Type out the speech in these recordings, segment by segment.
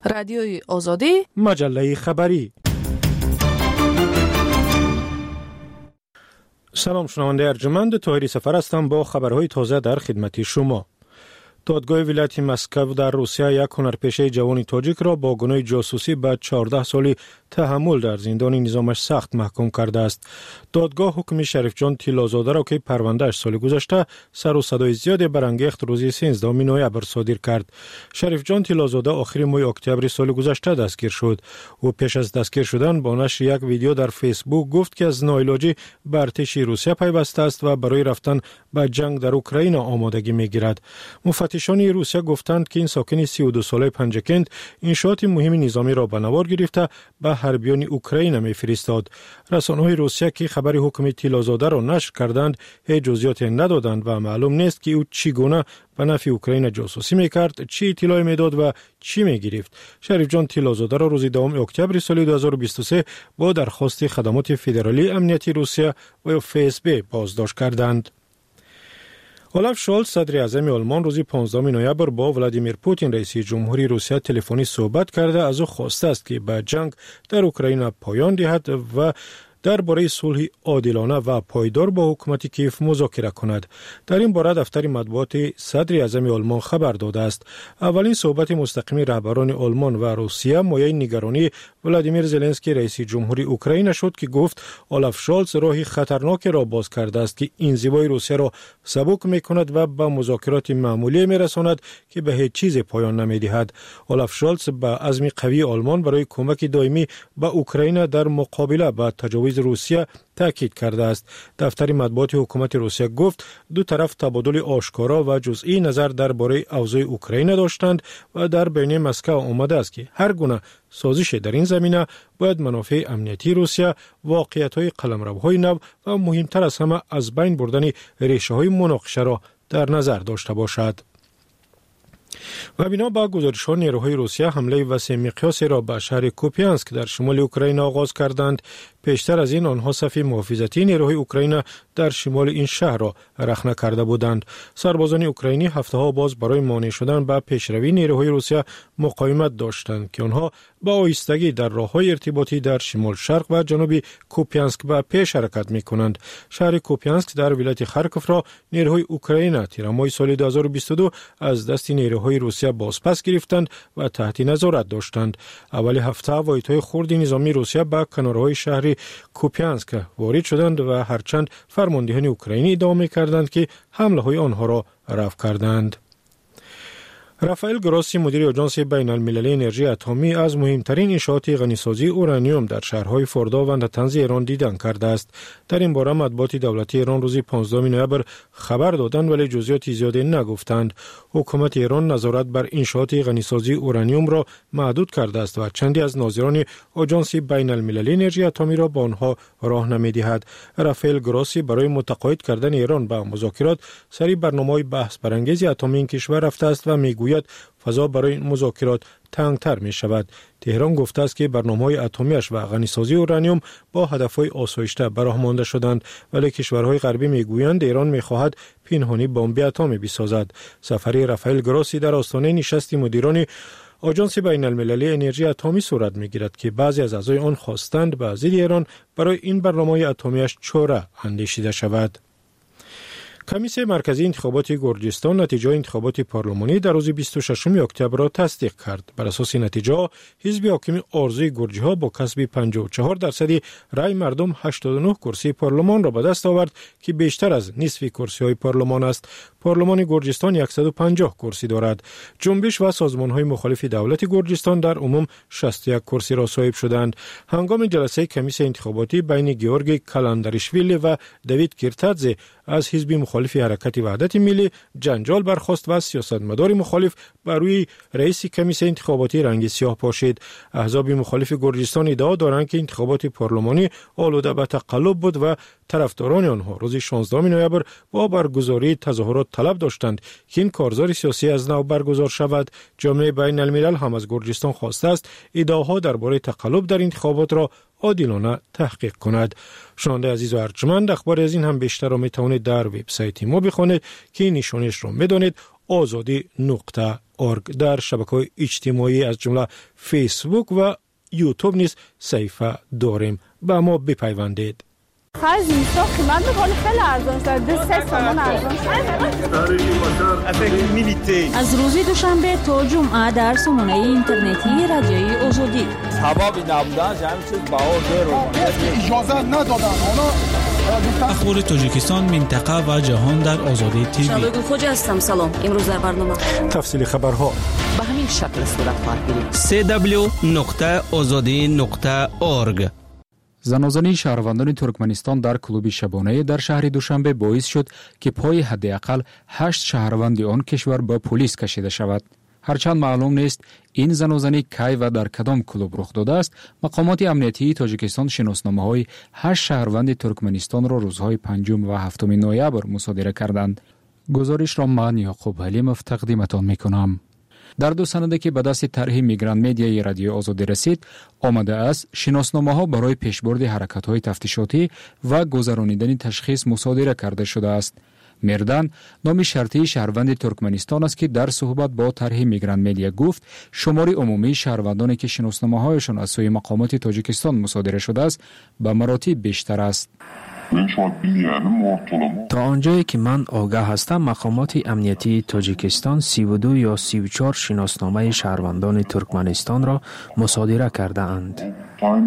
رادیوی آزادی، مجله خبری. سلام شنونده ارجمند، طاهری سفر هستم با خبرهای تازه در خدمت شما. دادگاه ولایت مسکو در روسیه یک هنرپیشه جوان تاجیک را با گناه جاسوسی به 14 سالی تحمل در زندان نظامش سخت محکوم کرده است. دادگاه حکم شریف جان تیلازاده را که پروندهش سال گذشته سر و صدای زیادی برانگیخت روز 13 نوامبر صادر کرد. شریف جان تیلازاده آخر ماه اکتبر سال گذشته دستگیر شد. او پیش از دستگیر شدن با نشر یک ویدیو در فیسبوک گفت که از ناعلاجی به ارتش روسیه پیوسته است و برای رفتن به جنگ در اوکراین آمادگی می‌گیرد. مفتشان روسیه گفتند که این ساکن 32 ساله پنجکند انشاءات مهم نظامی را به نوار گرفته به حربیان اوکراین می‌فرستاد. رسانه‌های روسیه که خبر حکم تیلازاده را نشر کردند هیچ جزئیاتی ندادند و معلوم نیست که او چگونه به نفع اوکراین جاسوسی می‌کرد، چی اطلاعی می‌داد و چی می‌گرفت. شریف جان تیلازاده را روز 2 اکتبر سال 2023 با درخواست خدمات فدرالی امنیتی روسیه و FSB بازداشت کردند. اولاف شولز صدر اعظم آلمان روز 15 نوامبر با ولادیمیر پوتین رئیس جمهوری روسیه تلفنی صحبت کرده از او خواسته است که به جنگ در اوکراین پایان دهد و درباره صلح عادلانه و پایدار با حکومت کیف مذاکره کند. در این باره دفتر مطبوعات صدر اعظم آلمان خبر داده است. اولین صحبت مستقیم رهبران آلمان و روسیه مایه نگرانی ولادیمیر زلنسکی رئیس جمهوری اوکراین شد که گفت اولاف شولز راهی خطرناک را باز کرده است که انزوای روسیه را سبک می‌کند و به مذاکرات معمولی می‌رساند که به هیچ چیز پایان نمی‌دهد. اولاف شولز به عزم قوی آلمان برای کمک دائمی به اوکراین در مقابله با تجاوز روسیه تاکید کرده است. دفتر مطبوعات حکومت روسیه گفت دو طرف تبادل آشکارا و جزئی نظر درباره اوضاع اوکراین داشتند و در بین مسکو آمده است که هر گونه سازش در این زمینه باید منافع امنیتی روسیه، واقعیت‌های قلمروهای نو و مهمتر از همه از بین بردن ریشه‌های مناقشه را در نظر داشته باشد. و بنا به گزارش‌ها نیروهای روسیه حمله وسیع مقیاسی را به شهر کوپیانسک در شمال اوکراین آغاز کردند. پیشتر از این آنها صف محافظتی نیروهای اوکراین در شمال این شهر را رخنه کرده بودند. سربازان اوکراینی هفته‌ها باز برای مانع شدن به پیشروی نیروهای روسیه مقاومت داشتند که آنها با آهستگی در راه‌های ارتباطی در شمال شرق و جنوب کوپیانسک به پیش حرکت می‌کنند. شهر کوپیانسک در ولایت خارکوف را نیروهای اوکراین تیر ماه سال 2022 از دست نیروهای روسیه بازپس گرفتند و تحت نظارت داشتند. اول هفته واحدهای خرد نظامی روسیه به کنارهای شهر کوپیانسک وارد شدند و هرچند فرماندهان اوکراینی ادعا می‌کردند که حمله‌های آنها را رفع کردند. رافائل گراسی مدیر آژانس بین المللی انرژی اتمی از مهمترین انشاءات غنیسازی اورانیوم در شهرهای فردا و نتنز ایران دیدن کرده است. در این باره مطبوعات دولتی ایران روز 15 نوامبر خبر دادند ولی جزئیات زیادی نگفتند. حکومت ایران نظارت بر انشاءات غنیسازی اورانیوم را محدود کرده است و چندی از ناظران آژانس بین المللی انرژی اتمی را به آنها راه نمی‌دهد. رافائل گراسی برای متقاعد کردن ایران به مذاکرات سری برنامه‌های بحث برانگیز اتمی این کشور رفته است و میگوید فضا برای مذاکرات تنگتر می شود. تهران گفته است که برنامه‌های اتمیش و غنیسازی اورانیوم با هدف‌های آسایشته برآمده شدند ولی کشورهای غربی میگویند ایران می‌خواهد پنهانی بمب اتمی بسازد. سفر رافائل گراسی در آستانه نشست مدیران آژانس بین المللی انرژی اتمی صورت می‌گیرد که بعضی از اعضای آن خواستند به ضد ایران برای این برنامه‌های اتمیش چاره اندیشیده شود. کمیسیون مرکزی انتخابات گرجستان نتیجه انتخابات پارلمانی در روز 26 اکتبر را تصدیق کرد. بر اساس نتیجه حزب حاکم آرزوی گرجی‌ها با کسب 54% رای مردم 89 کرسی پارلمان را به دست آورد که بیشتر از نصف کرسی‌های پارلمان است. پارلمان گرجستان 150 کرسی دارد. جنبش و سازمان‌های مخالف دولت گرجستان در عموم 61 کرسی را صاحب شدند. هنگام جلسه کمیسیون انتخاباتی بین گیورگی کالنداریشویلی و دیوید کیرتادزه از حزب مخالف حرکت وحدت ملی جنجال برخاست و سیاستمدار مخالف بر روی رئیس کمیسیون انتخاباتی رنگ سیاه پاشید. احزاب مخالف گرجستان ادعا دارند که انتخابات پارلمانی آلوده به تقلب بود و طرفداران آنها روز 16 نوامبر با برگزاری تظاهرات طلب داشتند که این کارزار سیاسی از نو برگزار شود. جامعه بین الملل هم از گرجستان خواسته است ادعاها درباره تقلب در انتخابات را عادلانه تحقیق کند. شنونده عزیز و ارجمند، اخبار از این هم بیشتر را میتوانید در وبسایت ما بخوانید که نشانش را میدانید azadi.org. در شبکه‌های اجتماعی از جمله فیسبوک و یوتیوب نیز صفحه داریم. به ما بپیوندید. خرج اینستا قیمت خیلی ارزان شده. 3 تومان ارزان شده. از روز دوشنبه تا جمعه در سامانه اینترنتی رادیوی آزادی. سبب نبودن همین چیز بهار اجازه ندادن. اخبار تاجیکستان، منطقه و جهان در آزادی تیوی. شبگون خوجا هستم. سلام. امروز در برنامه تفصیل خبرها به همین شکل صورت خواهد گرفت. www.azadi.org. زنازانی شهروندان ترکمنستان در کلوب شبانه در شهر دوشنبه باعث شد که پای حداقل 8 شهروند آن کشور به پلیس کشیده شود. هرچند معلوم نیست این زنازانی کی و در کدام کلوب رخ داده است، مقامات امنیتی تاجیکستان شناسنامه‌های 8 شهروند ترکمنستان را روزهای 5 و 7 نوامبر مصادره کردند. گزارش را من یعقوب حلیمов تقدیمتان می‌کنم. در 2 سنده که به دست طرح میگران مدیای رادیو آزادی رسید، آمده است شناسنامه‌ها برای پیشبرد حرکت‌های تفتیشاتی و گذرانیدن تشخیص مصادره کرده شده است. مردان نام شرطی شهروند ترکمنستان است که در صحبت با طرح میگران مدیا گفت شمار عمومی شهروندانی که شناسنامه‌هایشان از سوی مقامات تاجیکستان مصادره شده است به مراتب بیشتر است. تا آنجایی که من آگاه هستم مقامات امنیتی تاجیکستان 32 یا 34 شناسنامه شهروندان ترکمنستان را مصادره کرده اند.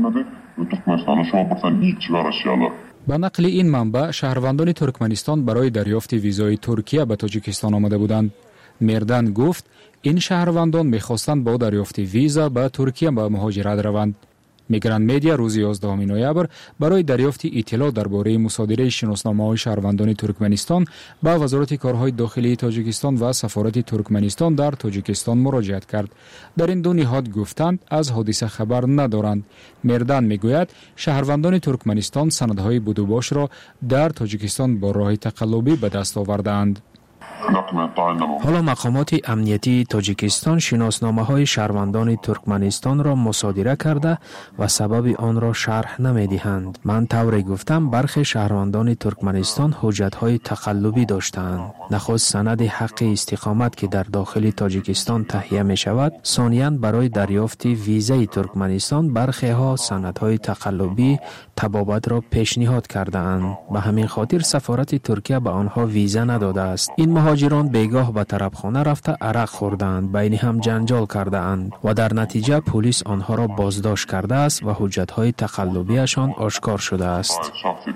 با نقل این منبع شهروندان ترکمنستان برای دریافت ویزای ترکیه به تاجیکستان آمده بودند. مردان گفت این شهروندان می‌خواستند با دریافت ویزا به ترکیه به مهاجرت روند. میگران مدیا روز 11 نوامبر برای دریافت اطلاع درباره مصادره شناسنامه‌های شهروندان ترکمنستان به وزارت کارهای داخلی تاجیکستان و سفارت ترکمنستان در تاجیکستان مراجعه کرد. در این 2 نهاد گفتند از حادثه خبر ندارند. مردان میگوید شهروندان ترکمنستان سندهای بودوباش را در تاجیکستان با راه تقلبی به دست آوردند. حالا مقامات امنیتی تاجیکستان شناسنامه‌های شهروندان ترکمنستان را مصادره کرده و سبب آن را شرح نمی‌دهند. من طوری گفتم برخی شهروندان ترکمنستان حجت‌های تقلبی داشتند. نخست سند حق استقامت که در داخل تاجیکستان تهیه می‌شود، ثانیاً برای دریافت ویزای ترکمنستان برخی‌ها سندهای تقلبی تبابت را پیشنهاد کرده‌اند. به همین خاطر سفارت ترکیه به آنها ویزا نداده است. این مهاجران بیگاه به طربخانه رفته عرق خوردند، بین هم جنجال کرده اند و در نتیجه پلیس آنها را بازداشت کرده است و حجت‌های تقلبیشان آشکار شده است.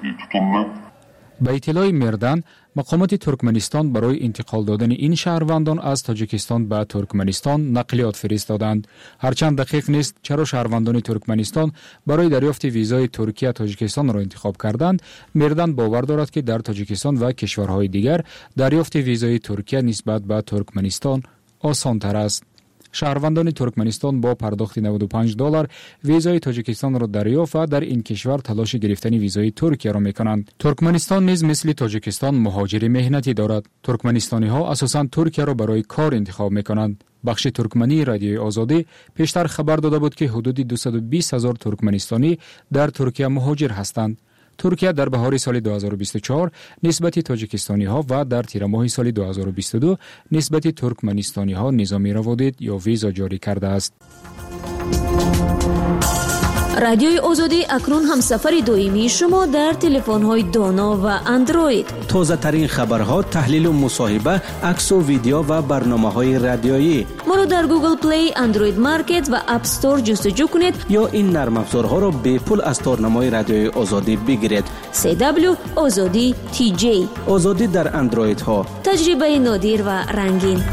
به اطلاع مردان، مقامات ترکمنستان برای انتقال دادن این شهروندان از تاجیکستان به ترکمنستان نقلیات فرستادند. هرچند دقیق نیست چرا شهروندان ترکمنستان برای دریافت ویزای ترکیه تاجیکستان را انتخاب کردند. مردان باور دارد که در تاجیکستان و کشورهای دیگر دریافت ویزای ترکیه نسبت به ترکمنستان آسان‌تر است. شهروندان ترکمنستان با پرداخت $95 ویزای تاجیکستان را دریافت و در این کشور تلاش گرفتن ویزای ترکیه را می‌کنند. ترکمنستان نیز مثل تاجیکستان مهاجر مهنتی دارد. ترکمنستانی‌ها اساساً ترکیه را برای کار انتخاب می‌کنند. بخش ترکمنی رادیوی آزادی پیشتر خبر داده بود که حدود 220,000 ترکمنستانی در ترکیه مهاجر هستند. ترکیه در بهار سال 2024 نسبت تاجیکستانی ها و در تیر ماه سال 2022 نسبت ترکمنستانی ها نظام روادید یا ویزا جاری کرده است. رادیوی آزادی اکنون همسفر دائمی شما در تلفن‌های دانا و اندروید. تازه ترین خبرها، تحلیل و مصاحبه، عکس و ویدیو و برنامه‌های رادیویی. ما را در گوگل پلی، اندروید مارکت و اپ استور جستجو کنید یا این نرم افزارها را به پول از تارنمای رادیوی آزادی بگیرید. CW آزادی TJ. آزادی در اندروید ها. تجربه نادر و رنگین.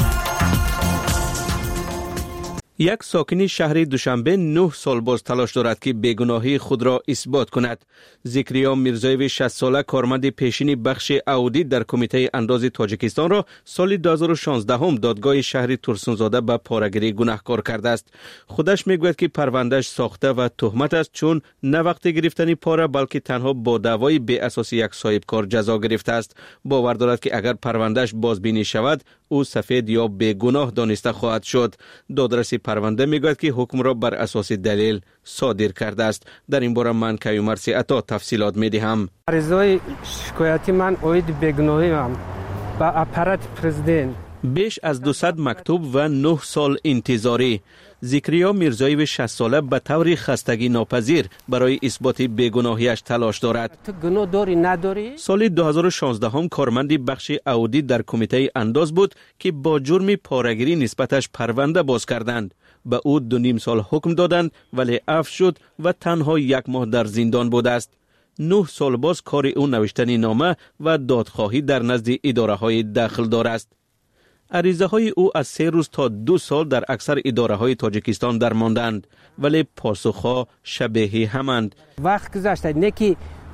یک ساکن شهر دوشنبه 9 سال باز تلاش دارد که بیگناهی خود را اثبات کند. ذکریا میرزایو 60 ساله کارمند پیشین بخش اودیت در کمیته انداز تاجیکستان را سال 2016 دادگاه شهر ترسونزاده به پاره‌گیری گناهکار کرده است. خودش میگوید که پروندهش ساخته و تهمت است، چون نه وقت گرفتن پاره بلکه تنها با دعوای بی اساس یک صاحب کار جزا گرفته است. باور دارد که اگر پروندهش بازبینی شود او سفید یا بیگناه دانسته خواهد شد. دادرس پرونده میگوید که حکم را بر اساس دلیل صادر کرده است. در این باره من کیومر عطا تفصیلات میدهم. عرضای شکایتی من اوید بیگناهی هم با اپارات پرزیدنت بیش از 200 مکتوب و 9 سال انتظاری. ذکریا میرزاییو 60 ساله به طور خستگی ناپذیر برای اثبات بیگناهیش تلاش دارد. تو گناه داری نداری؟ سال 2016 هم کارمندی بخش اودیت در کمیته انداز بود که با جرم پاره‌گیری نسبتش پرونده باز کردند. به او 2.5 سال حکم دادند ولی عفو شد و تنها 1 ماه در زندان بود است. 9 سال باز کار او نوشتن نامه و دادخواهی در نزد اداره‌های داخل دار است. عریضه های او از 3 روز تا 2 سال در اکثر اداره های تاجیکستان در ماندند ولی پاسخها شبیه همند. وقت گذشته نکی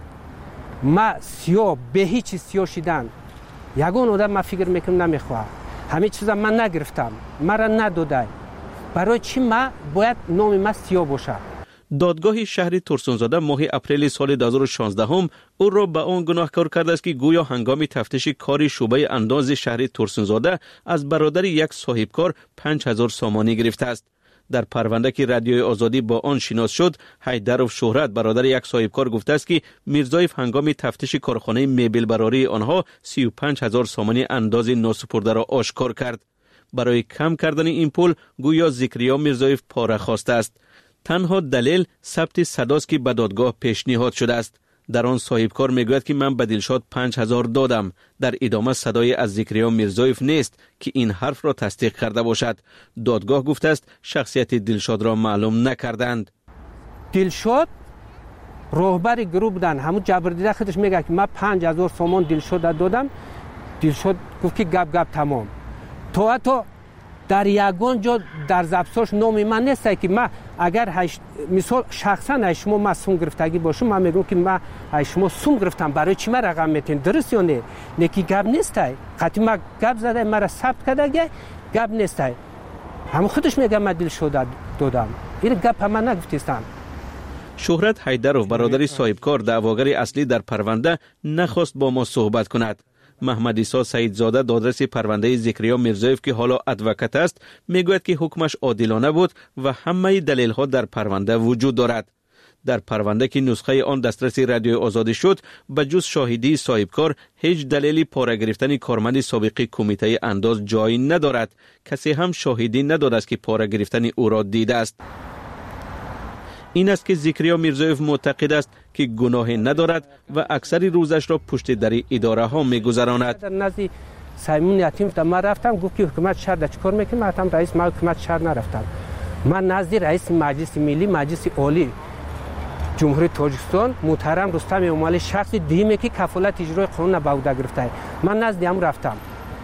ما سیاه به هیچ سیاه شدن یگان آدم ما فکر میکنم نمیخواه همه چیزا من نگرفتم مرا نداده برای چی ما باید نام ما سیاه باشه. دادگاه شهر ترسونزاده ماه اپریل سال 2016 هم او را به آن گناهکار کرده است که گویا هنگام تفتیش کار شعبه انداز شهر ترسونزاده از برادر یک صاحبکار 5000 سامانی گرفته است. در پرونده که رادیوی آزادی با آن شناس شد، حیدرов شهرت برادر یک صاحبکار گفته است که میرزایف هنگام تفتیش کارخانه میبل براری آنها 35000 سامانی انداز ناسپرده را آشکار کرد. برای کم کردن این پول گویا ذکریا میرزایف پاره خواسته است. تنها دلیل ثبت صداست که به دادگاه پیشنهاد شده است. در آن صاحبکار میگوید که من به دلشاد 5000 دادم. در ادامه صدای از ذکریا میرزایف نیست که این حرف را تصدیق کرده باشد. دادگاه گفته است شخصیت دلشاد را معلوم نکردند. دلشاد راهبر گروه بودن. همون جبردیده خودش میگه که من 5000 سومان دلشاد دادم. دلشاد گفت که گپ تمام. تو در یگان جا در زبساش نام من نیست که من اگر مثال شخصا شما ما سوم گرفتگی باشم من میگم که من شما سوم گرفتم برای چی من رقم میتین درست یا نه نکی گپ نیست قطعی من گپ زده مرا ثبت کرده گپ نیست هم خودش میگه من دل شده دادم این گپ من نگفتم. شهرت حیدرov برادر صاحبکار دعواگر اصلی در پرونده نخواست با ما صحبت کند. محمد عیسی سعیدزاده دادرس پرونده ذکریا میرزایف که حالا ادوکات است میگوید که حکمش عادلانه بود و همه دلیل ها در پرونده وجود دارد. در پرونده که نسخه آن دسترس رادیو آزادی شد به جز شاهدی صاحبکار هیچ دلیلی پاره گرفتن کارمند سابق کمیته انداز جای ندارد. کسی هم شاهدی نداده است که پاره گرفتن او را دیده است. این است که ذکریا میرزایف معتقد است که گناهی ندارد و اکثر روزش را پشت در اداره ها میگذراند. در نزد سیمون یتیم من رفتم گفت که حکومت شهر چیکار میکنه؟ من گفتم رئیس ما حکومت شهر نرفتم. من نزد رئیس مجلس ملی مجلس عالی جمهوری تاجیکستان محترم رستم امالی شخص دیمه که کفالت اجرای قانون به عهده گرفته من نزد هم رفتم.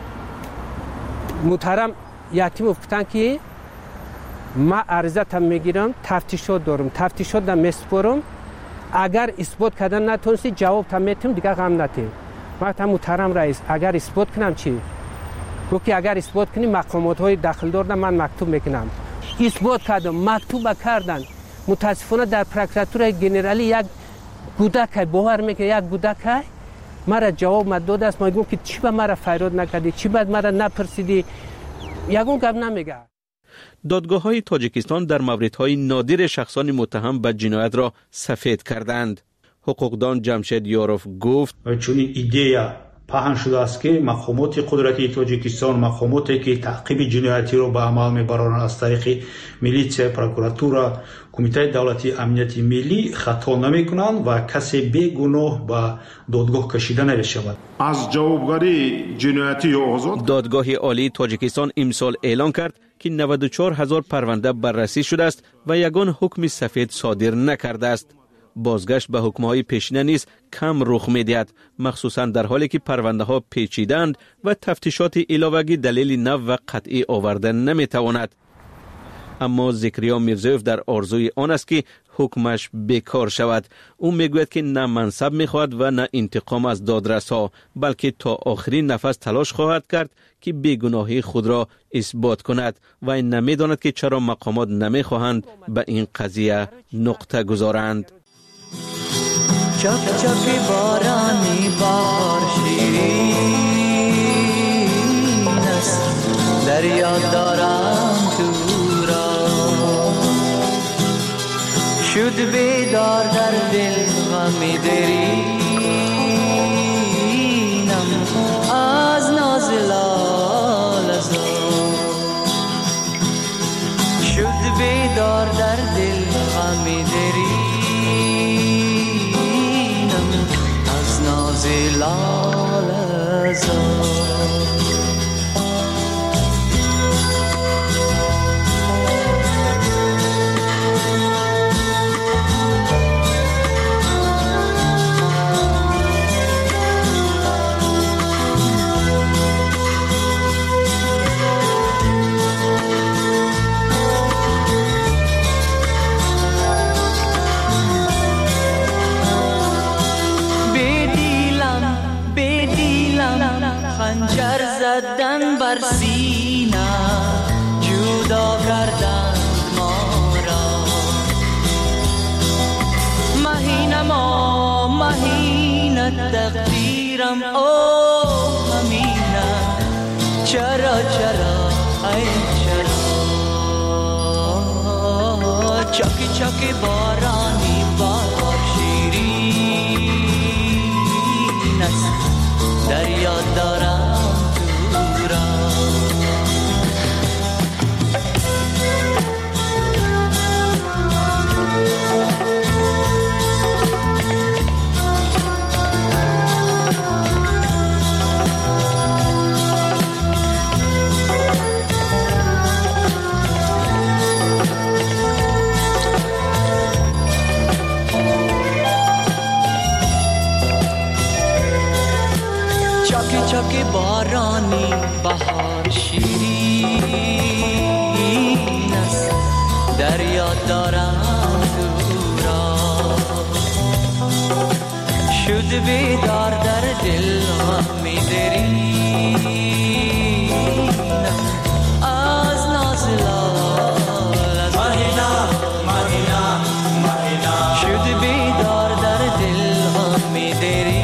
محترم یتیم گفتن که ما عرضتم میگیرم تفتیشات دارم تفتیشات دم میسپرم اگر اثبات کردن نتونستی جواب تام میتم دیگه غم نتی. من گفتم محترم رئیس اگر اثبات کنم چی؟ گفت که اگر اثبات کنی مقامات های داخل دار من مکتوب میکنم. اثبات کردم مکتوب کردن متاسفانه در پروکراتور گنرالی یک کودک باور میکنه یک کودک مرا جواب داده است. ما گفتم که چی به مرا فریاد نکردی چی بعد مرا نپرسیدی یگون گپ نمیگه. دادگاه های تاجیکستان در موردهای نادر شخصان متهم به جنایت را سفید کردند. حقوقدان جمشید یاروف گفت چون ایده پهن شده است که مقامات قدرتی تاجیکستان مقاماتی که تعقیب جنایتی را به عمل میبرند از طریق میلیسیا پروکراتور کمیته دولتی امنیت ملی خطا نمیکنند و کسی بیگناه به دادگاه کشیده نمیشود. از جوابگری جنایتی آزاد دادگاه عالی تاجیکستان امسال اعلان کرد که 94000 پرونده بررسی شده است و یگان حکم سفید صادر نکرده است. بازگشت به حکم‌های پیشینه نیز کم رخ می‌دهد، مخصوصاً در حالی که پرونده ها پیچیدند و تفتیشات علاوه‌ای دلیل نو و قطعی آورده نمی‌تواند. اما ذکریا میرزایف در آرزوی آن است که حکمش بیکار شود. او میگوید که نه منصب می‌خواهد و نه انتقام از دادرس‌ها، بلکه تا آخرین نفس تلاش خواهد کرد که بیگناهی خود را اثبات کند و این نمی‌داند که چرا مقامات نمی‌خواهند به این قضیه نقطه گذارند. چپ چپی بارانی بار شیرین است دریا دارم تو را شد بیدار در دل غمی درینم از ناز لالت دار در دل غم درینم از ناز لاله زار. خنجر زدن بر سینه جدا کردن ما را. مهینه تقدیرم او همینه. چرا ای چرا چاکی چاکی بارانی بار شیرین است دریا دارم تو را. چاکی بارانی بهار شیرین است دریا دارم تو را. شد بیدار در دل غم درینم از ناز لاله زار. مهینه شد بیدار در دل غم درینم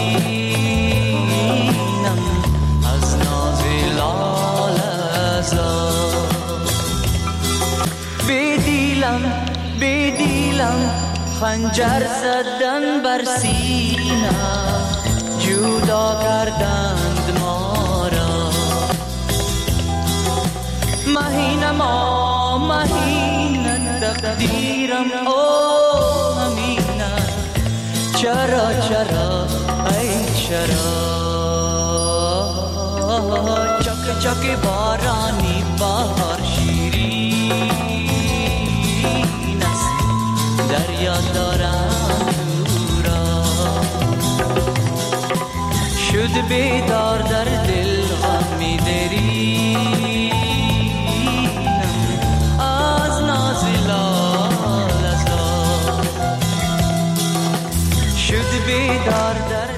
بدیلم خنجر زدن بر سینه جدا کردند ما را. مهینه تقدیرم او همینه. چرا ای چرا چک چک بارانی بهار شیرین است دریا دارم تو را. شد بیدار در دل غم درینم از ناز لاله زار. شد بیدار در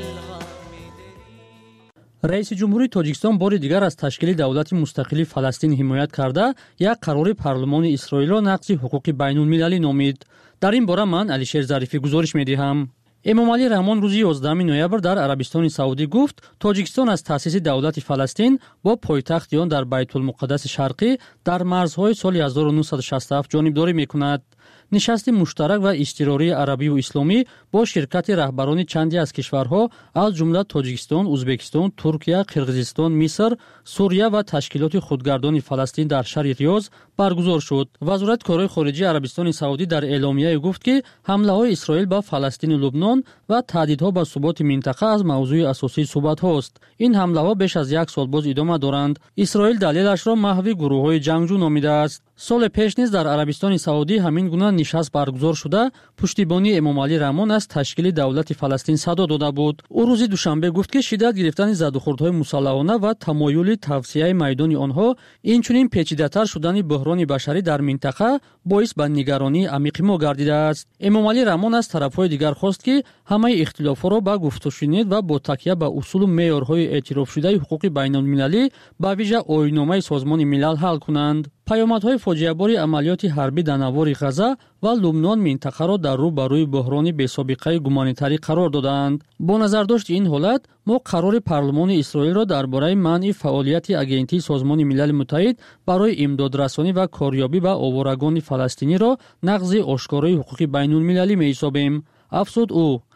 رئیس جمهوری تاجیکستان بار دیگر از تشکیل دولت مستقل فلسطین حمایت کرده یک قرار پارلمان اسرائیل را نقض حقوق بین‌المللی نامید. در این باره من علیشیر ظریفی گزارش می‌دهم. امامعلی رحمان روز 11 نوامبر در عربستان سعودی گفت تاجیکستان از تأسیس دولت فلسطین با پایتخت آن در بیت المقدس شرقی در مرزهای سال 1967 جانبداری می‌کند. نشست مشترک و اضطراری عربی و اسلامی با شرکت رهبران چندی از کشورها از جمله تاجیکستان، ازبکستان، ترکیه، قرقیزستان، مصر، سوریه و تشکیلات خودگردان فلسطین در شهر ریاض برگزار شد. وزارت کارهای خارجه عربستان سعودی در اعلامیه گفت که حمله‌های اسرائیل به فلسطین و لبنان و تهدیدها به ثبات منطقه از موضوع اساسی صحبت هاست. این حمله‌ها بیش از یک سال باز ادامه دارند. اسرائیل دلیلش را محو گروه‌های جنگجو نامیده است. سال پیش نیز در عربستان سعودی همین گونه نشست برگزار شده پشتیبانی امامعلی رحمان از تشکیل دولت فلسطین صدا داده بود. او روز دوشنبه گفت که شدت گرفتن زدوخوردهای مسلحانه و تمایل توسعه میدان آنها اینچنین پیچیده‌تر شدن بحران بشری در منطقه باعث به نگرانی عمیق ما گردیده است. امامعلی رحمان از طرف‌های دیگر خواست که همه اختلافات را با گفت و شنید و با تکیه به اصول و معیارهای اعتراف شده حقوق بین‌المللی به ویژه آیین‌نامه سازمان ملل حل کنند. پیامدهای فاجعه‌بار عملیات حربی در نوار غزه و لبنان منطقه را در رو بر روی بحران بی‌سابقه گومانیتری قرار دادند. با نظرداشت این حالت ما قرار پارلمان اسرائیل را درباره منع فعالیت آگنتی سازمان ملل متحد برای امدادرسانی و کاریابی به آوارگان فلسطینی را نقض آشکارای حقوق بین‌المللی می‌حسابیم. افزود او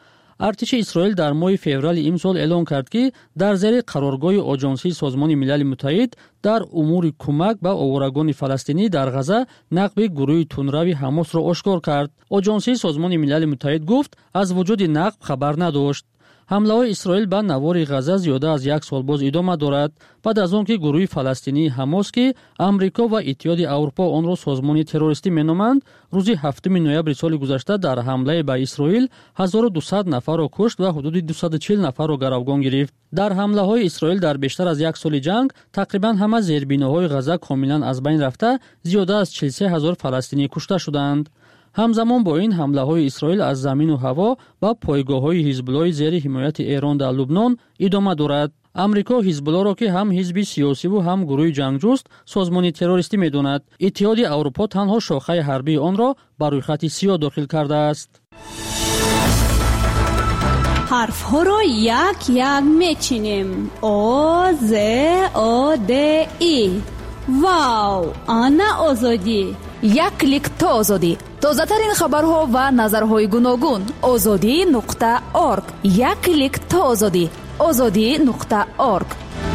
ارتش اسرائیل در ماه فوریه امسال اعلام کرد که در زیر قرارگاه آژانسی سازمان ملل متحد در امور کمک به آوارگان فلسطینی در غزه نقب گروه تندرو حماس را آشکار کرد. آژانسی سازمان ملل متحد گفت از وجود نقب خبر نداشت. حمله اسرائیل به نوار غزه زیاده از یک سال باز ادامه دارد. بعد از آنکه گروه فلسطینی حماس که امریکا و اتحاد اروپا آن را سازمان تروریستی مینامند، روز 7 نوامبر سال گذشته در حمله به اسرائیل 1200 نفر را کشت و حدود 240 نفر را گروگان گرفت. در حمله های اسرائیل در بیشتر از یک سال جنگ تقریبا همه زیربناهای غزه کاملا از بین رفته، زیاده از 43000 فلسطینی کشته شدند. همزمان با این حمله های اسرائیل از زمین و هوا و پایگاه های حزب الله زیر حمایت ایران در لبنان ادامه دارد. امریکا حزب الله را که هم حزب سیاسی و هم گروه جنگجوست سازمان تروریستی می‌داند. اتحاد اروپا تنها شاخه حربی آن را بر روی خط سیاه داخل کرده است. حرف ها را یک یک میچینیم. او ز او د ای. واو، آنا آزادی. یک کلیک تا آزادی. تازه ترین خبرها و نظرهای گوناگون. azadi.org. یک کلیک تا آزادی. azadi.org.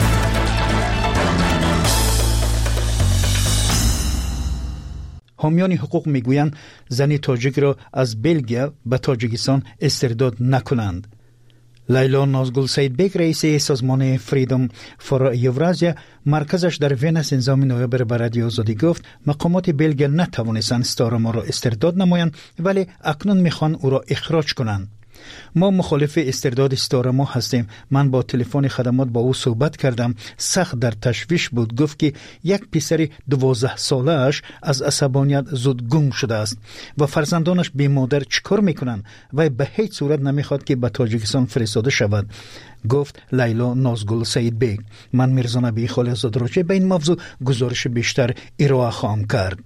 حامیان حقوق میگویند زن تاجیک را از بلژیم به تاجیکستان استرداد نکنند. لیلا نازگل سیدبک رئیس سازمان فریدم فور یورازیا مرکزش در ونس انضام نوامبر به رادیو آزادی گفت مقامات بلژیم نتوانستند ستارما را استرداد نمایند ولی اکنون میخوان او را اخراج کنند. ما مخالف استرداد ستارما هستیم. من با تلفن خدمات با او صحبت کردم. سخت در تشویش بود. گفت که یک پسر 12 ساله اش از عصبانیت زود گم شده است و فرزندانش بی مادر چیکار میکنن و به هیچ صورت نمیخواد که به تاجیکستان فرستاده شود، گفت لیلا نازگل سیدبک. من میرزا نبی خالص‌زاده را به این موضوع گزارش بیشتر ارائه خواهم کرد.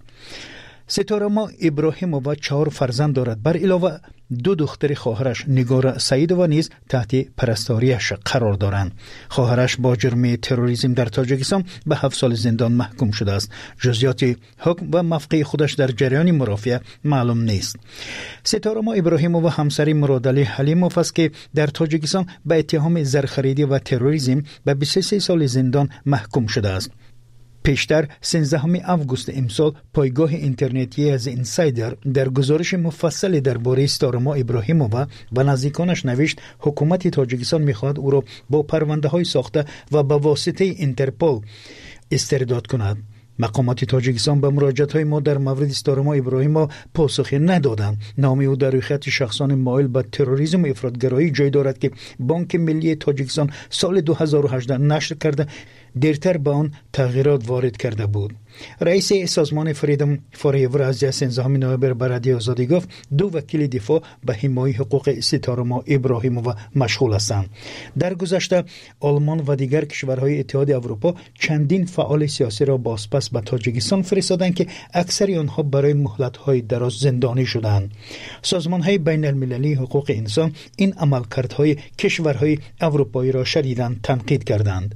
ستارما ابراهیمووا 4 فرزند دارد. بر علاوه 2 دختر خواهرش نگار سعیدووا نیز تحت پرستاریش قرار دارند. خواهرش با جرم تروریسم در تاجیکستان به 7 سال زندان محکوم شده است. جزئیات حکم و موقع خودش در جریان مرافعه معلوم نیست. ستارما ابراهیمووا همسر مرادعلی حلیموف است که در تاجیکستان به اتهام زرخریدی و تروریسم به 23 سال زندان محکوم شده است. پیشتر 16 آگوست امسال پایگاه اینترنتی از اینسایدر در گزارش مفصل درباره ستارما ابراهیمووا و نزدیکانش نوشت حکومت تاجیکستان می‌خواهد او را با پرونده‌های ساخته و به واسطه اینترپل استرداد کند. مقامات تاجیکستان به مراجعت‌های ما در مورد ستارما ابراهیمووا پاسخی ندادند. نام او در روی خط شخصان مایل به تروریسم و افراطگرایی جای دارد که بانک ملی تاجیکستان سال 2018 نشر کرده دیرتر به آن تغییرات وارد کرده بود. رئیس سازمان فریدم فور یورازیا 16 نوامبر به رادیو آزادی گفت 2 وکیل دفاع به حمایت حقوق ستارما ابراهیمووا مشغول هستند. در گذشته آلمان و دیگر کشورهای اتحاد اروپا چندین فعال سیاسی را بازپس به تاجیکستان فرستادند که اکثر آنها برای مهلت‌های دراز زندانی شدند. سازمان‌های بین‌المللی حقوق انسان این عملکردهای کشورهای اروپایی را شدیداً تنقید کردند.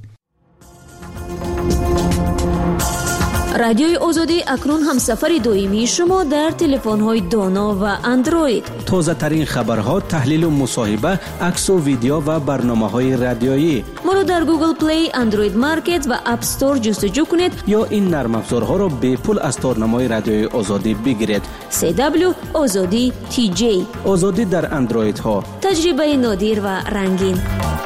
رادیوی آزادی اکنون هم سفر دائمی شما در تلفن‌های دانا و اندروید. تازه ترین خبرها، تحلیل و مصاحبه، عکس و ویدیو و برنامه‌های رادیویی. ما را در گوگل پلی، اندروید مارکت و اپ استور جستجو کنید یا این نرم افزارها را به پول از تارنمای رادیوی آزادی بگیرید. CW آزادی TJ. آزادی در اندروید ها. تجربه نادر و رنگین.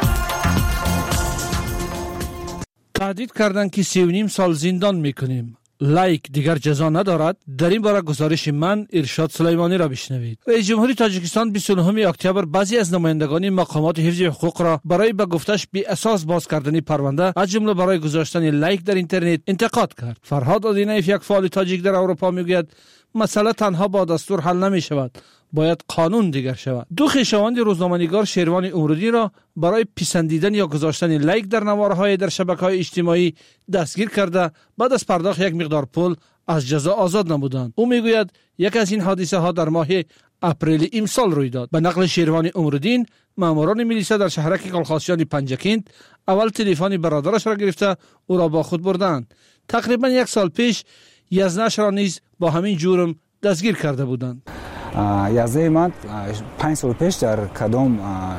تهدید کردن که 3.5 سال زندان میکنیم. لایک دیگر جزا ندارد. در این باره گزارش من ارشاد سلیمانی را بشنوید. رئیس جمهوری تاجیکستان 29 اکتبر بعضی از نمایندگان مقامات حفظ حقوق را برای به گفتش بی اساس باز کردن پرونده از جمله برای گذاشتن لایک در اینترنت انتقاد کرد. فرهاد آدینایف یک فعال تاجیک در اروپا میگوید مسئله تنها با دستور حل نمی شود، باید قانون دیگر شود. 2 خویشاوند روزنامه‌نگار شیروان امردی را برای پسندیدن یا گذاشتن لایک در نوارهای در شبکه‌های اجتماعی دستگیر کرده بعد از پرداخت یک مقدار پول از جزا آزاد نمودند. او میگوید یک از این حادثه ها در ماه اپریل امسال روی داد. به نقل شیروان امردین، ماموران میلیسا در شهرک کالخاسیان پنجکند اول تلفن برادرش را گرفته او را با خود بردند. تقریبا 1 سال پیش یزنش را نیز با همین جرم دستگیر کرده بودند. یازده من 5 سال پیش در کدام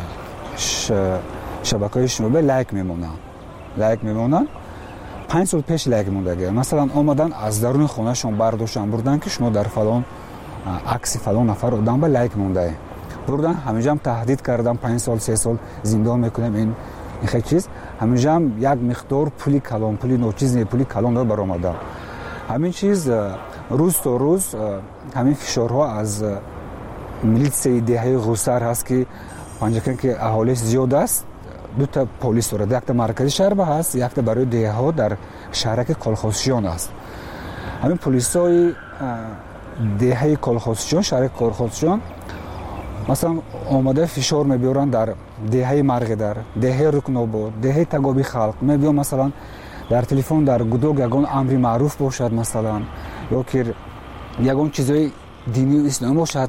شبکه‌های اجتماعی لایک میمونن 5 سال پیش لایک موندگی مثلا اومدن از درون خونهشون برداشتن بردن که شما در فلان عکس فلان نفر آدم با لایک مونده بردن همینجا هم تهدید کردن 5 سال 3 سال زندان میکنیم این خیلی چیز همینجا هم یک مقدار پولی کلان پولی نوچیز پولی کلان رو برآمده همین چیز روز تا روز همین فشارها از میلیتسه دهه غوسر هست که پنجکن که اهالیش زیاد است دو تا پلیس داره یک تا مرکزی شهر به هست یک تا برای دهه ها در شهرک کالخوسیان است همین پلیسای دهه کالخوسیان شهرک کالخوسیان مثلا آماده فشار میبیارن در دهه مرغ در دهه رکناباد دهه تگابی خلق میبیان مثلا در تلفن در گدوگ یگان امری معروف باشد مثلا یا که یگان چیزای دینی و اسلامی باشد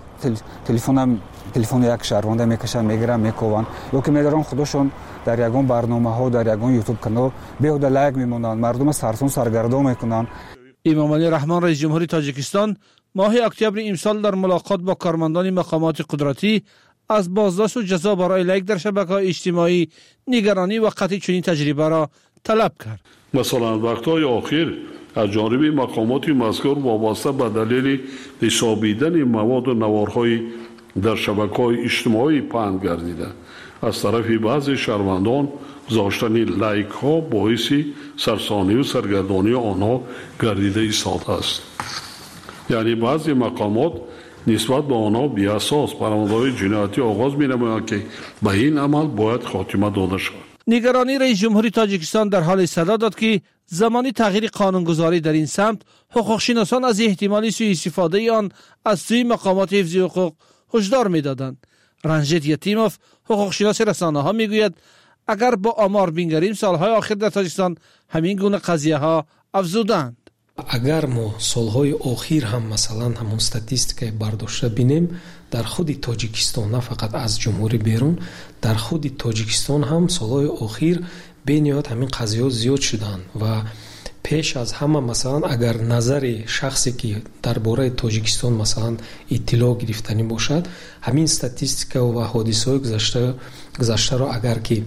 تلفن یک شهرونده میکشن میگیرن میکوبن یا که میدارن خودشون در یگان برنامه ها در یگان یوتیوب کانال بیهوده لایک میمونن مردم سرسون سرگردان میکنن. امام علی رحمان رئیس جمهوری تاجیکستان ماه اکتبر امسال در ملاقات با کارمندان مقامات قدرتی از بازداشت و جزا برای لایک در شبکه‌های اجتماعی نگرانی و قطعی چنین تجربه را طلب کرد. مثلا وقت‌های اخیر از جانب مقامات مذکور وابسته به دلیل حسابیدن مواد و نوارهای در شبکه‌های اجتماعی پهن گردیده از طرف بعضی شهروندان گذاشتن لایک ها باعث سرسانی و سرگردانی آنها گردیده ایستاده است. یعنی بعضی مقامات نسبت به آنها بی اساس پرونده‌های جنایتی آغاز می‌نمایند که به این عمل باید خاتمه داده شود. نگرانی رئیس جمهوری تاجیکستان در حال صدا داد که زمانی تغییر قانونگذاری در این سمت حقوق‌شناسان از احتمالی سوء استفاده آن از سوی مقامات حفظی حقوق هشدار می‌دادند. رنجیت یتیموف حقوق‌شناس رسانه‌ها می‌گوید اگر با آمار بنگریم سالهای آخر در تاجیکستان همین گونه قضیه‌ها افزودند. اگر ما سالهای آخر هم مثلا همون استاتستیکای برداشته بینیم در خود تاجیکستان نه فقط از جمهوری بیرون در خود تاجیکستان هم سالهای آخر بینیاد همین قضیه‌ها زیاد شدند و پیش از همه مثلا اگر نظر شخصی که درباره تاجیکستان مثلا اطلاع گرفتنی باشد همین استاتستیکا و حادثه‌های گذشته را اگر که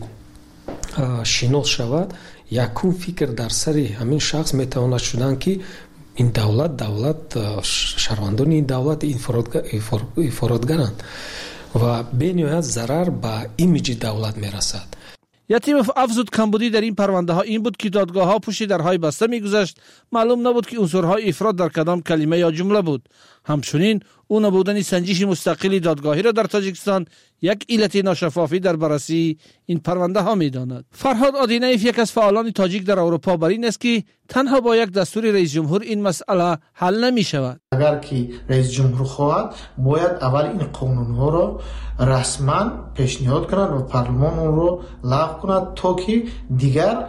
شناس شود یکون فکر در سر همین شخص میتواند شدن که این دولت شهروندان این دولت افرادگرند و به نهایت ضرر به ایمیج دولت میرسد. یتیموف افزود کمبودی در این پرونده ها این بود که دادگاه ها پشت درهای بسته میگذشت معلوم نبود که عنصرهای افراد در کدام کلمه یا جمله بود. همچنین او نبودن سنجش مستقلی دادگاهی را در تاجیکستان یک علت ناشفافی در بررسی این پرونده ها میداند. فرهاد آدینایف یک از فعالان تاجیک در اروپا بر این است که تنها با یک دستور رئیس جمهور این مسئله حل نمی شود. اگر که رئیس جمهور خواهد باید اول این قانون ها را رسما پیشنهاد کنند و پارلمان اون رو لغو کند تا که دیگر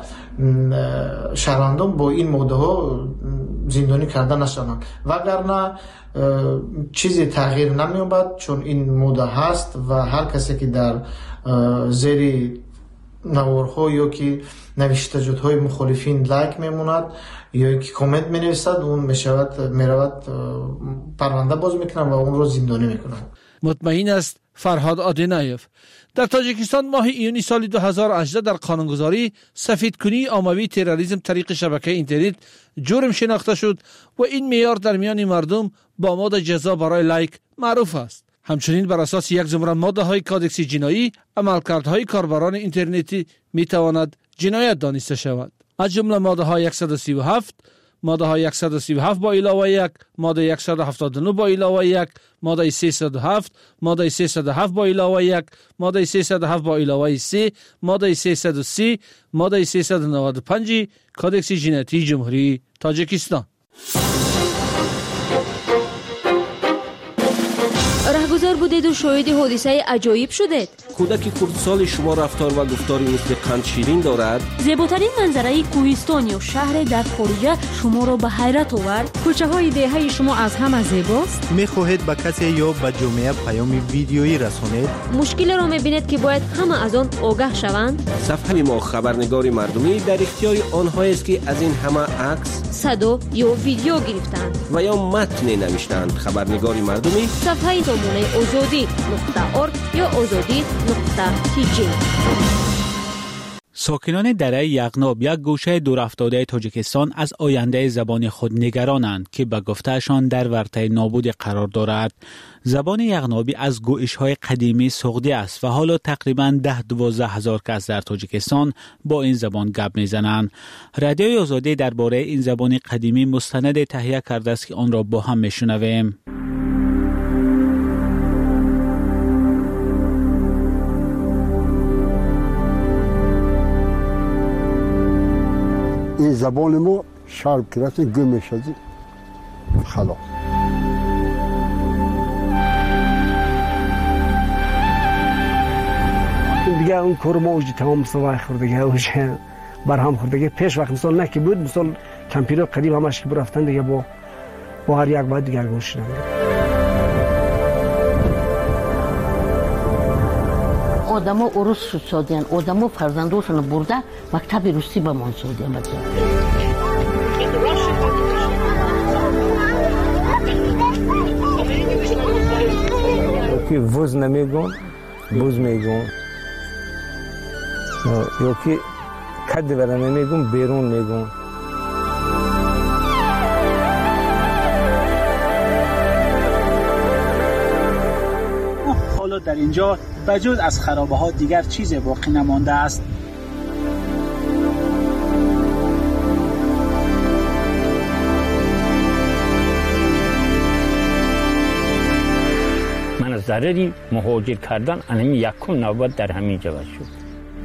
شهروندان با این ماده ها زندانی کردن نشوند وگرنه چیزی تغییر نمی‌یابد چون این ماده هست و هر کسی که در زیر نوارها یا که نوشتجات‌های مخالفین لایک میموند یا که کامنت می‌نویسد اون میرود پرونده باز میکنن و اون رو زندانی میکنن. مطمئن است فرهاد آدینایف. در تاجیکستان ماه ایونی سال 2018 در قانونگذاری سفیدکنی عمومی تروریسم طریق شبکه اینترنت جرم شناخته شد و این معیار در میان مردم با ماده جزا برای لایک معروف است. همچنین بر اساس یک زمره ماده های کادکس جنایی عملکردهای کاربران اینترنتی می تواند جنایت دانسته شود. از جمله ماده های 137 ماده های 137 با علاوه 1 ماده 179 با علاوه 1 ماده 307 ماده 307 با علاوه 1 ماده 307 با علاوه 3 ماده 330 ماده 395 کادکس جنایی جمهوری تاجیکستان. برگزار بودید و شاهد حادثه عجایب شدید. کودک خردسال شما رفتار و گفتاری مثل قند شیرین دارد. زیباترین منظره کوهستان یا شهر در خارج شما را به حیرت آورد. کوچه های دهه شما از همه زیباست. میخواهید به کسی یا به جامعه پیام ویدیویی رسانید؟ مشکل را میبینید که باید همه از آن آگاه شوند. صفحه ما خبرنگار مردمی در اختیار آنهایی است که از این همه عکس، صدا یا ویدیو گرفتند و یا متن نوشتند. خبرنگار مردمی صفحه سامانه azadi.org یا azadi.tg. ساکنان دره یغناب یک گوشه دورافتاده تاجیکستان از آینده زبان خود نگرانند که به گفتهشان در ورطه نابود قرار دارد. زبان یغنابی از گویش‌های قدیمی سوخته است و حالا تقریباً 10-12 هزار کس در تاجیکستان با این زبان گپ میزنند. رادیوی آزادی درباره این زبان قدیمی مستند تهیه کرده است که آن را با هم میشنویم. این زبان ما شرب کرده گم شده خلاص. دیگه اون کار ما اوجی تمام سوای خوردگی اوج برهم خوردگی. پیش وقت مثال نه که بود، مثال کمپیوتر قدیم همش که برفتن دیگه با هر یک باید دیگر گوش نمیده. آدما عروس شد سادیان، آدما فرزندوشون برده مکتب روسی به من سادیان بچه. که وز نمیگون، بوز میگون. یا که کد برای نمیگون، بیرون میگون. حالا در اینجا بجز از خرابه ها دیگر چیز باقی نمانده است. من از ضرری مهاجر کردن انمی یکم نوبت در همین جا شد.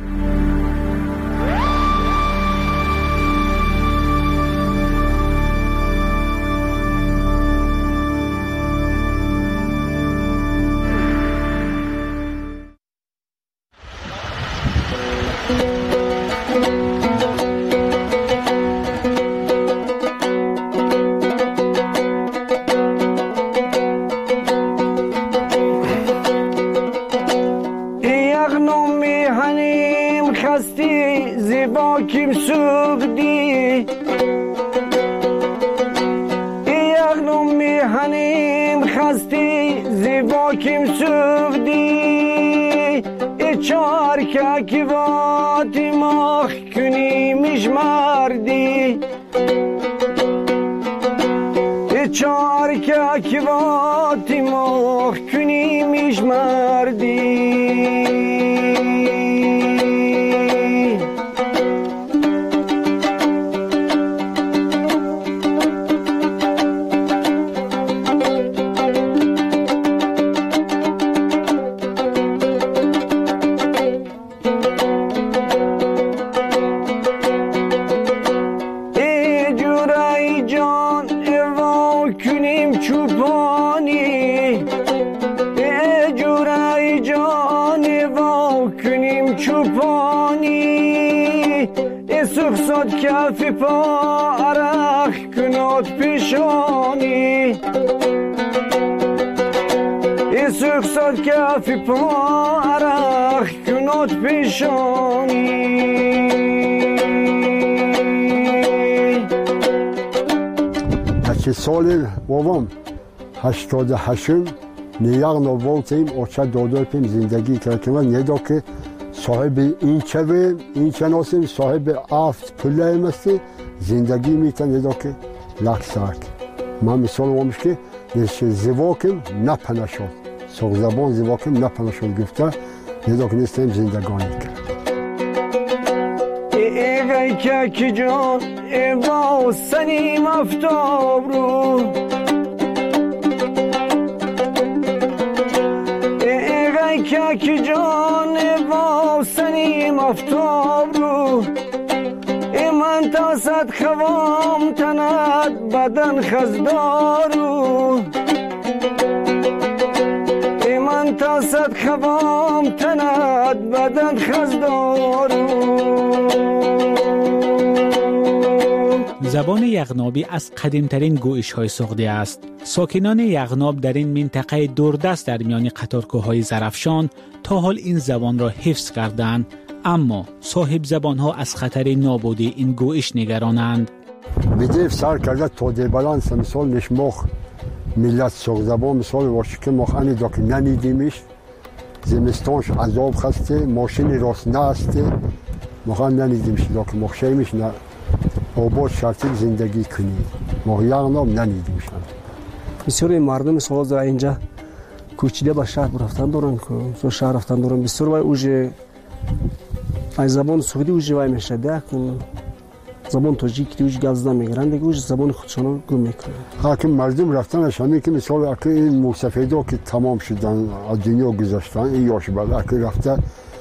Kim sugdi Yaghnum mihanim khasti ziba kim sugdi Icharka kivati makh kuni mijmardi Icharka kivati makh kuni mijmardi کافی پا عرق کنات پیشانی سخصد کافی پا عرق کنات پیشانی هشت سال بابام 88 نیاق نوالتیم اوچه داده پیم زندگی کردیم ندا که صاحب این چه این شناسیم صاحب افت پله مستی زندگی میتونه ندا که لکساک من مثال وامش که نشه زواکم نپنه شد سوق زبان زواکم نپنه شد گفته ندا که نیستیم زندگانی کرد ای که جان ای با سنیم افتاب رو که جان با سنیم افتاب رو من تا صد خوام تند بدن خزدارو دارد خوام تند بدن خزدارو. زبان یغنابی از قدیمترین گویش‌های سغدی است. ساکنان یغناب در این منطقه دوردست در میان قطارکوه‌های زرافشان تا حال این زبان را حفظ کردند، اما صاحب زبان‌ها از خطر نابودی این گویش نگرانند. بدیف سر کرده تا دیبالانس مثال نشمخ ملت سغد زبان مثال باشه که مخانی دا که ننیدیمش زمستانش عذاب خسته ماشین راست نهسته مخان ننیدیمش دا که مخشیمش نه آباد شرطی زندگی کنی ما یغناب ننیدیمش. بسیاری مردم سال در اینجا کوچیده به شهر رفتن دارن که شهر رفتن دارن بسیار وای اوجه از زبان سغدی اوجه وای میشه ده کن زبان تاجیک دیوش گازدان میگیرن دیگه اوج زبان خودشون گم میکنن. حاکم مردم رفتنش همین که مثال اگه این موسفیدا که تمام شدن از دنیا گذاشتن این یاش بعد اگه رفته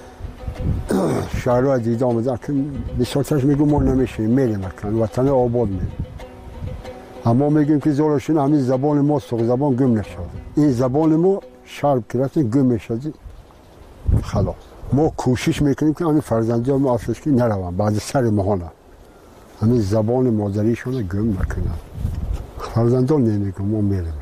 شهرها دیده آمده که بسیارتش میگم ما نمیشیم میریم اکن وطن آباد میریم اما میگیم که زورشون همین زبان ما سغد زبان گم نشد این زبان ما شرب کرده گم میشد خلاص ما کوشش میکنیم که همین فرزندان ما افسوسکی نروند بعد سر ماهانه همین زبان مادریشون گم نکنن فرزندان نمیگم ما میریم.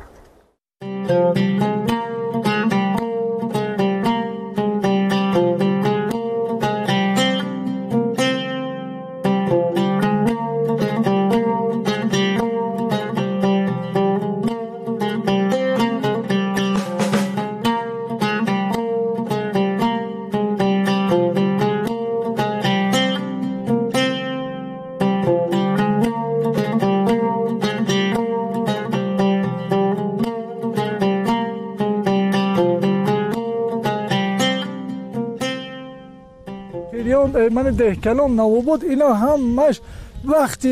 من دهکلام نواباد اینا همش وقتی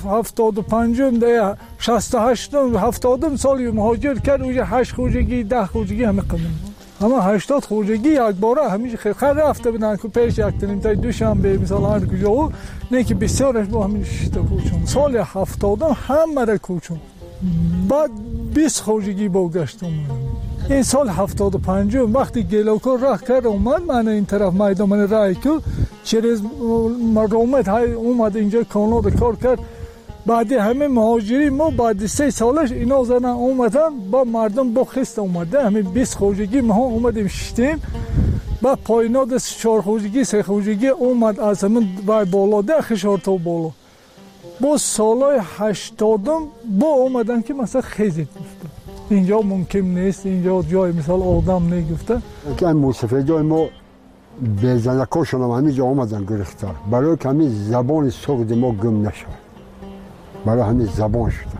75 ده 68 70 سال مهاجر کرد اوج 8 خوجگی 10 خوجگی همه قدیم اما 80 خوجگی یک باره همیشه خیر رفته بودن که پیش یک تنیم تا دوشنبه مثلا هر کجا نه که بسیارش با همین شتا کوچون سال 70 همه را کوچون بعد 20 خوجگی با گشتم این سال 75 وقتی گلوکو راه کرد اومد من این طرف میدان من رای کو چرز مردمت های اومد اینجا کانال کار کرد بعد همه مهاجری ما بعد 3 سالش اینا زدن اومدن با مردم با خست اومده همه 20 خوجگی ما اومدیم شتیم با پایینا دست 4 خوجگی 3 خوجگی اومد از همون بالا ده خشار تا بالا با سالای 80 با اومدن که مثلا خیزید گفته اینجا ممکن نیست اینجا جای مثال آدم نگفته که این موسیقی جای ما به زنکاشون هم همینجا آمدن گرفتار برای که همین زبان سغد ما گم نشد برای همین زبان شده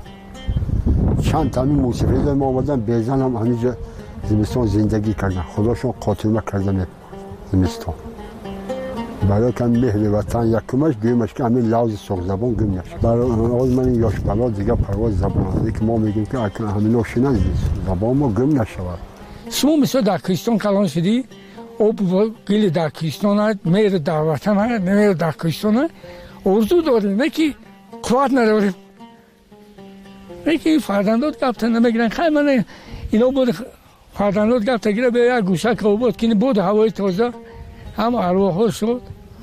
چند تا همین موسیقی جای ما آمدن به زن هم همینجا زمستان زندگی کردن خداشون قاتل کردن زمستان برای که مهر وطن یکمش دویمش که همین لحظ سغد زبان گم نشد برای آز من این یاش بلا دیگه پرواز زبان هستی که ما میگیم که همین نوشینن زبان ما گم نشود شما مثل در کریستان کلان شدی او قیل در کریستان هست مهر در وطن هست نمیر در کریستان هست ارزو داریم نه که قوت نداریم نه که فرزندات گفته نمیگیرن خیلی من اینا بود فرزندات گفته گیره به یک گوشه که بود که بود هوای تازه هم ارواح ها شد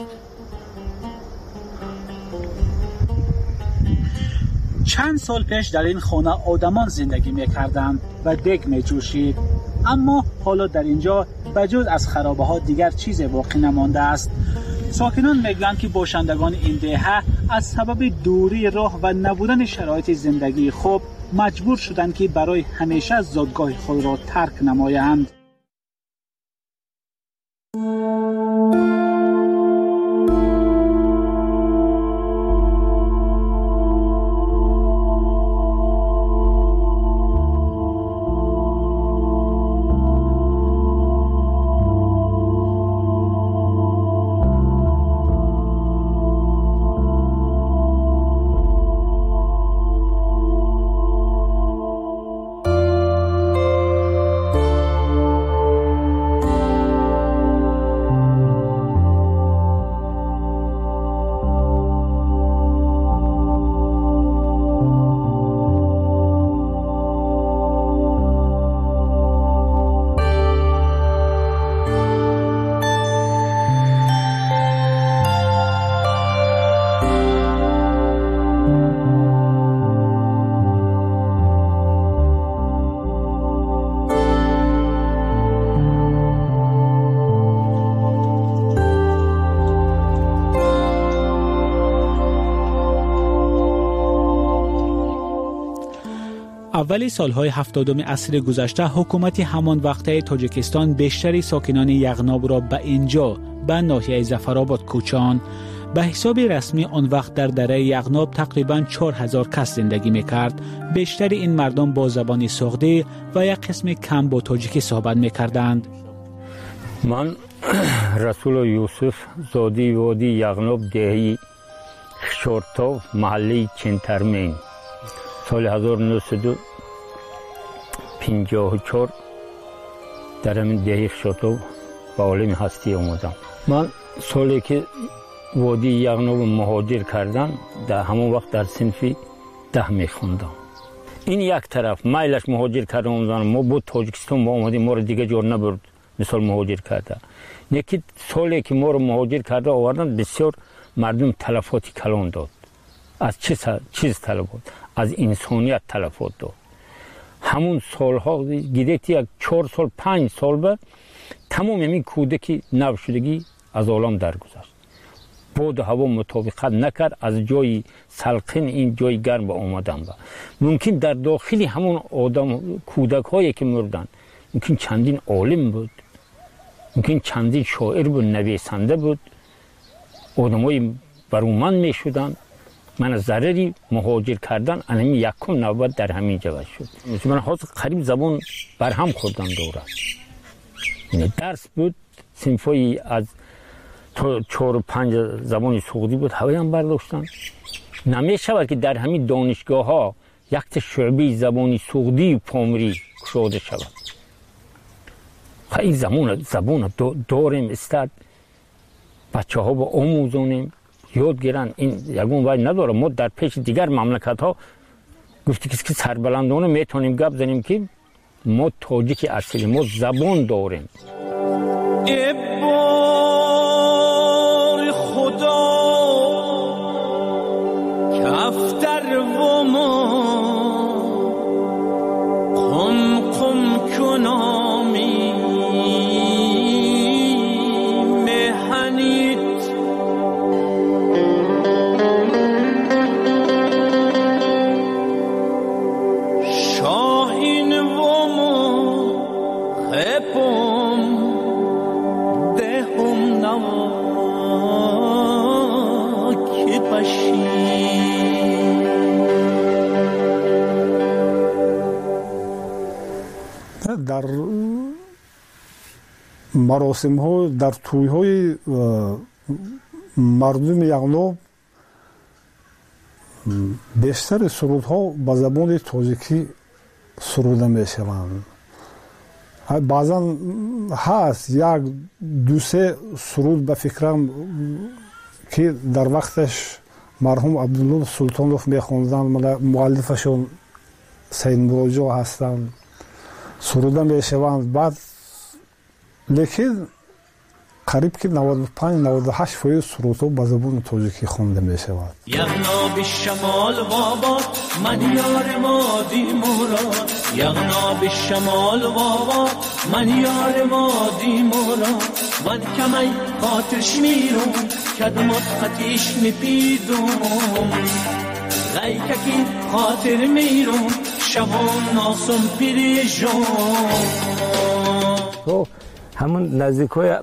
چند سال پیش در این خانه آدمان زندگی میکردند و دگ میجوشید اما حالا در اینجا بجز از خرابه ها دیگر چیز باقی نمانده است. ساکنان میگویند که باشندگان این دهه از سبب دوری راه و نبودن شرایط زندگی خوب مجبور شدند که برای همیشه زادگاه خود را ترک نمایند. اول سالهای 70 عصر گذشته حکومت همان وقته تاجیکستان بیشتری ساکنان یغناب را به اینجا به ناحیه ظفرآباد کوچاند. به حساب رسمی آن وقت در دره یغناب تقریباً 4000 کس زندگی میکرد. بیشتر این مردم با زبان سوغدی و یک قسم کم با تاجیکی صحبت میکردند. من رسول یوسف زادی وادی یغناب دهی خشورتاو محله چنترمین سال 1954 در همین دهی خشورتاو با عالم هستی آمدم. من سالی که وادی یغناب مهاجر کردن در همون وقت در صنف 10 میخوندم. این یک طرف مایلش مهاجر کردن ما بود تاجیکستان ما آمدیم ما رو دیگه جور نبرد مثال مهاجر کرده. یکی سالی که ما رو مهاجر کرده آوردن بسیار مردم تلفاتی کلان داد. از چیز تلفات؟ از انسانیت تلفات داد. همون سالها گیرفتی یک 4 سال 5 سال بعد تمام همین کودکی نو شدگی از عالم درگذشت. باد هوا مطابقت نکرد از جای سلخن این جای گرم به آمدن با. ممکن در داخلی همون آدم کودک هایی که مردن ممکن چندین عالم بود، ممکن چندین شاعر بود، نویسنده بود، آدمای برومند می شدن. من از ضرری مهاجر کردن انمی یکم نوبت در همین جواب شد. من حاضر قریب زبان برهم خوردن دوره. یعنی درس بود صنفایی از 4 و 5 زبان سوغدی بود هوایی هم برداشتن. نمی شود که در همین دانشگاه ها یک شعبه زبانی سوغدی و پامری کشاده شود. این زبان داریم استاد بچه ها با آموزانیم یاد گیرن. این یکون وای نداره. ما در پیش دیگر مملکت ها گفتی که سربلندانه میتونیم گپ زنیم که ما تاجیک اصلی ما زبان داریم. بار خدا کفتر و ما قم قم کنامی مهنید شاهین و ما خپم دهم نوا که باشی. در مراسم ها در توی های مردم یغناب بیشتر سرود ها با زبان تاجیکی سروده می شوند. بعضا هست یک 2-3 سرود به فکرم که در وقتش مرحوم عبدالله سلطانوف می خوندن، مؤلفشون سید مراجع هستند، سروده می شوند. بعد لیکن قریب که 95-98% سرودها با زبان تاجیکی خونده می شود. یغناب شمال بابا من یار مادی مراد، یغناب شمال بابا من یار مادی مراد، من کمی خاطرش میرم کدمات خطیش میپیدم، غیککی خاطر میرم شبان ناسم پیریجم. همون نزدیک های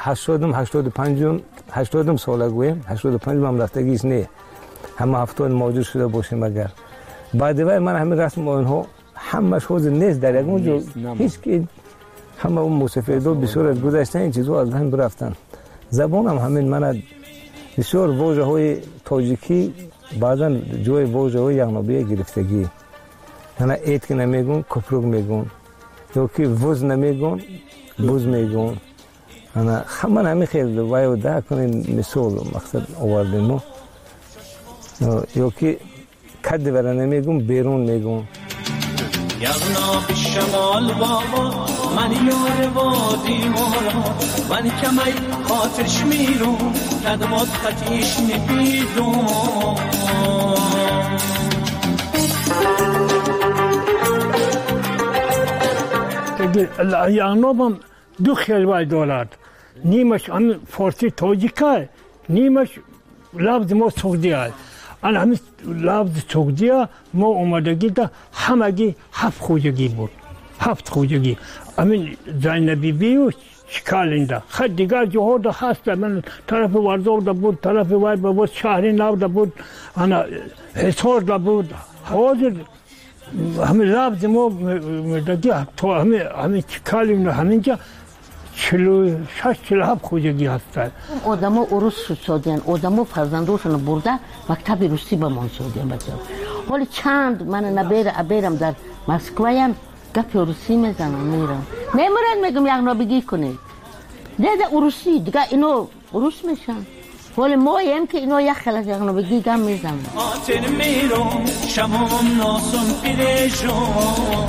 80 ساله گویم 85 مملکتگیش نه، همه 70 موجود شده باشیم. اگر بعد من همین رسم آنها همه شوز نیست در یکون جو هیچ که همه اون موسیقیدو بسیار از گذشته این چیزو از هم برفتن. زبان هم همین من بسیار واژه های تاجیکی بعضا جای واژه های یغنابی گرفتگی. انا ایت که نمیگون کپروگ میگون، یا که وز نمیگون بوز میگون. انا همه همین خیلی وایو ده کنین مثال مقصد آوردیم ما، یا که کد برا نمیگون بیرون میگون. یغناب شمال بابا من یار وادی مراد، من کمی خاطرش میرم کدمات خطیش میپیدم. یغناب هم دو خیلی دارد، نیمش هم فارسی تاجیکه، نیمش لفظ ما سوغدی است. آن همین لفظ چوکدیا ما اومدگی دا همگی 7 خوجگی بود 7 خوجگی همین زینبی بیو شکالینده خود دیگر جاها دا هست من طرف ورزاق دا بود طرف وای بود شهری نو دا بود انا حصار دا بود حاضر همین لفظ ما مردگی تو همین شکالینده همینجا 46-47 خوجگی هستند. آدما عروس شدن، آدما فرزنداشون برده مکتب روسی به من شدن بچه. حالا چند من نبرم در مسکویم گپ روسی میزنم میرم. نمیرن میگم یک نابگی کنید. دیگه روسی دیگه اینو عروس میشن. حالا ما هم که اینو یک خلاص یک نابگی گم میزنم. آتن میرم شمام ناسم پیشم.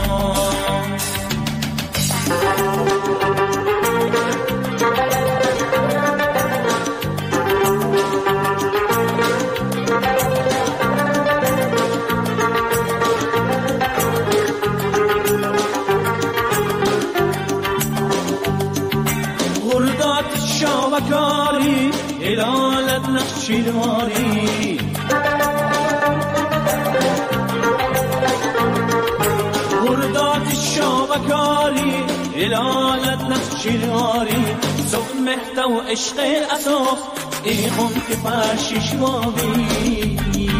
شاوکاری الالت نقشیدواری وردات شاوکاری الالت نقشیدواری زود مهتا و عشق اساس ایخون که پرشیش وابی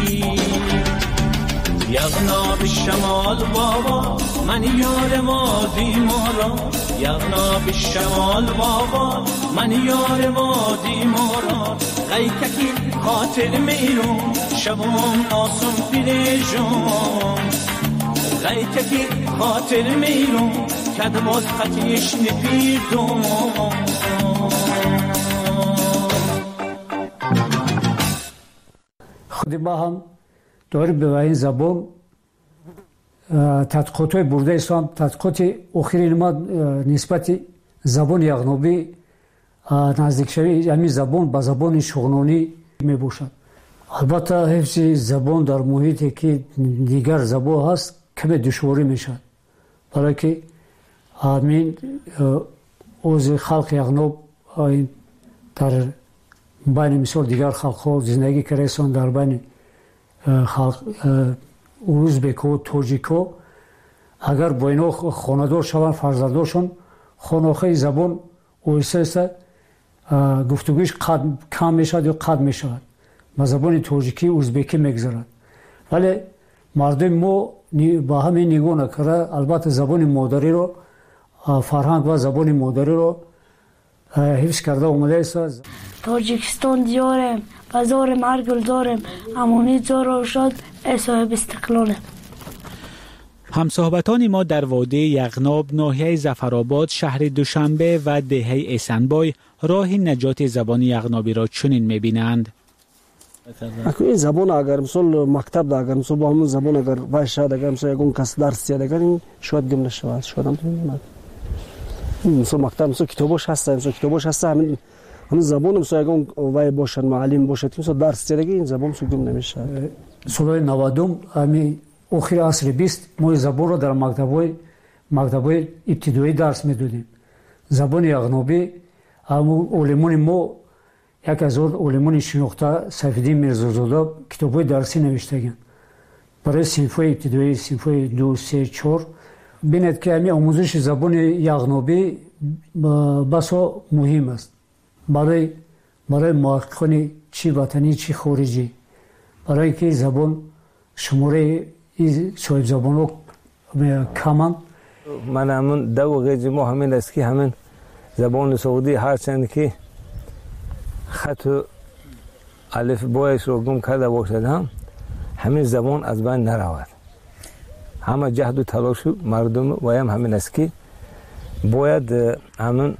یغنا به شمال بابا من یار وادی مارا یغنا به شمال بابا من یار وادی مارا غیککی خاطر میرم شبام ناسم پیرشم غیککی خاطر میرم کدماز خطیش نپیردم خودی با هم داری به این زبان تحقیقات های برده اسلام تحقیقات اخیری ما نسبت زبان یغنوبی نزدیک شوی همین زبان با زبان شغنانی می باشد. البته حفظ زبان در محیطی که دیگر زبان هست کمی دشواری می شد برای که همین اوز خلق یغنوب در بین مثال دیگر خلق ها زندگی کردن در بین ازبک و تاجیک اگر با اینا خانه‌دار شوند فرزنداشون خانه‌های زبان اویسه گفتگویش کم میشد یا قد میشود با زبان تاجیکی ازبکی میگذرد ولی مردم ما با همین نگاه نکرده البته زبان مادری رو فرهنگ و زبان مادری رو حفظ کرده اومده است. تاجیکستان دیارم بازار مرگل دارم امانی زار شد صاحب استقلاله. همصحبتان ما در وادی یغناب ناحیه ظفرآباد شهر دوشنبه و دهه احسنبای راه نجات زبان یغنابی را چنین می‌بینند. این زبان اگر مثلا مکتب دا اگر مثلا با همون زبان اگر وایشاد اگر مثلا یکون کس درس یاد اگر این شاید گم نشود شاید هم مثلا مکتب مثلا کتابش هست مثلا کتابش هست همین زبان مثلا یکون وای باشن معلم باشد مثلا درس یاد اگر این زبان مثلا گم نمیشه. سال 90 همین آخر عصر 20 ما زبان را در مکتب‌های ابتدایی درس می‌دادیم. زبان یغنابی همون علمان ما یک از علمان شناخته سیفالدین میرزازاده کتاب‌های درسی نوشته‌اند برای صنف‌های ابتدایی صنف‌های 2 3 4 ببینید که همین آموزش زبان یغنابی بسا مهم است برای محققان چی وطنی چی خارجی برای که زبان شماره صاحب زبان‌ها کمند. من همون دو ما همین است که همین زبان سعودی هرچند که خط و الف بایش رو گم کرده باشد هم همین زبان از بین نرود. همه جهد و تلاش مردم و همین است که باید همین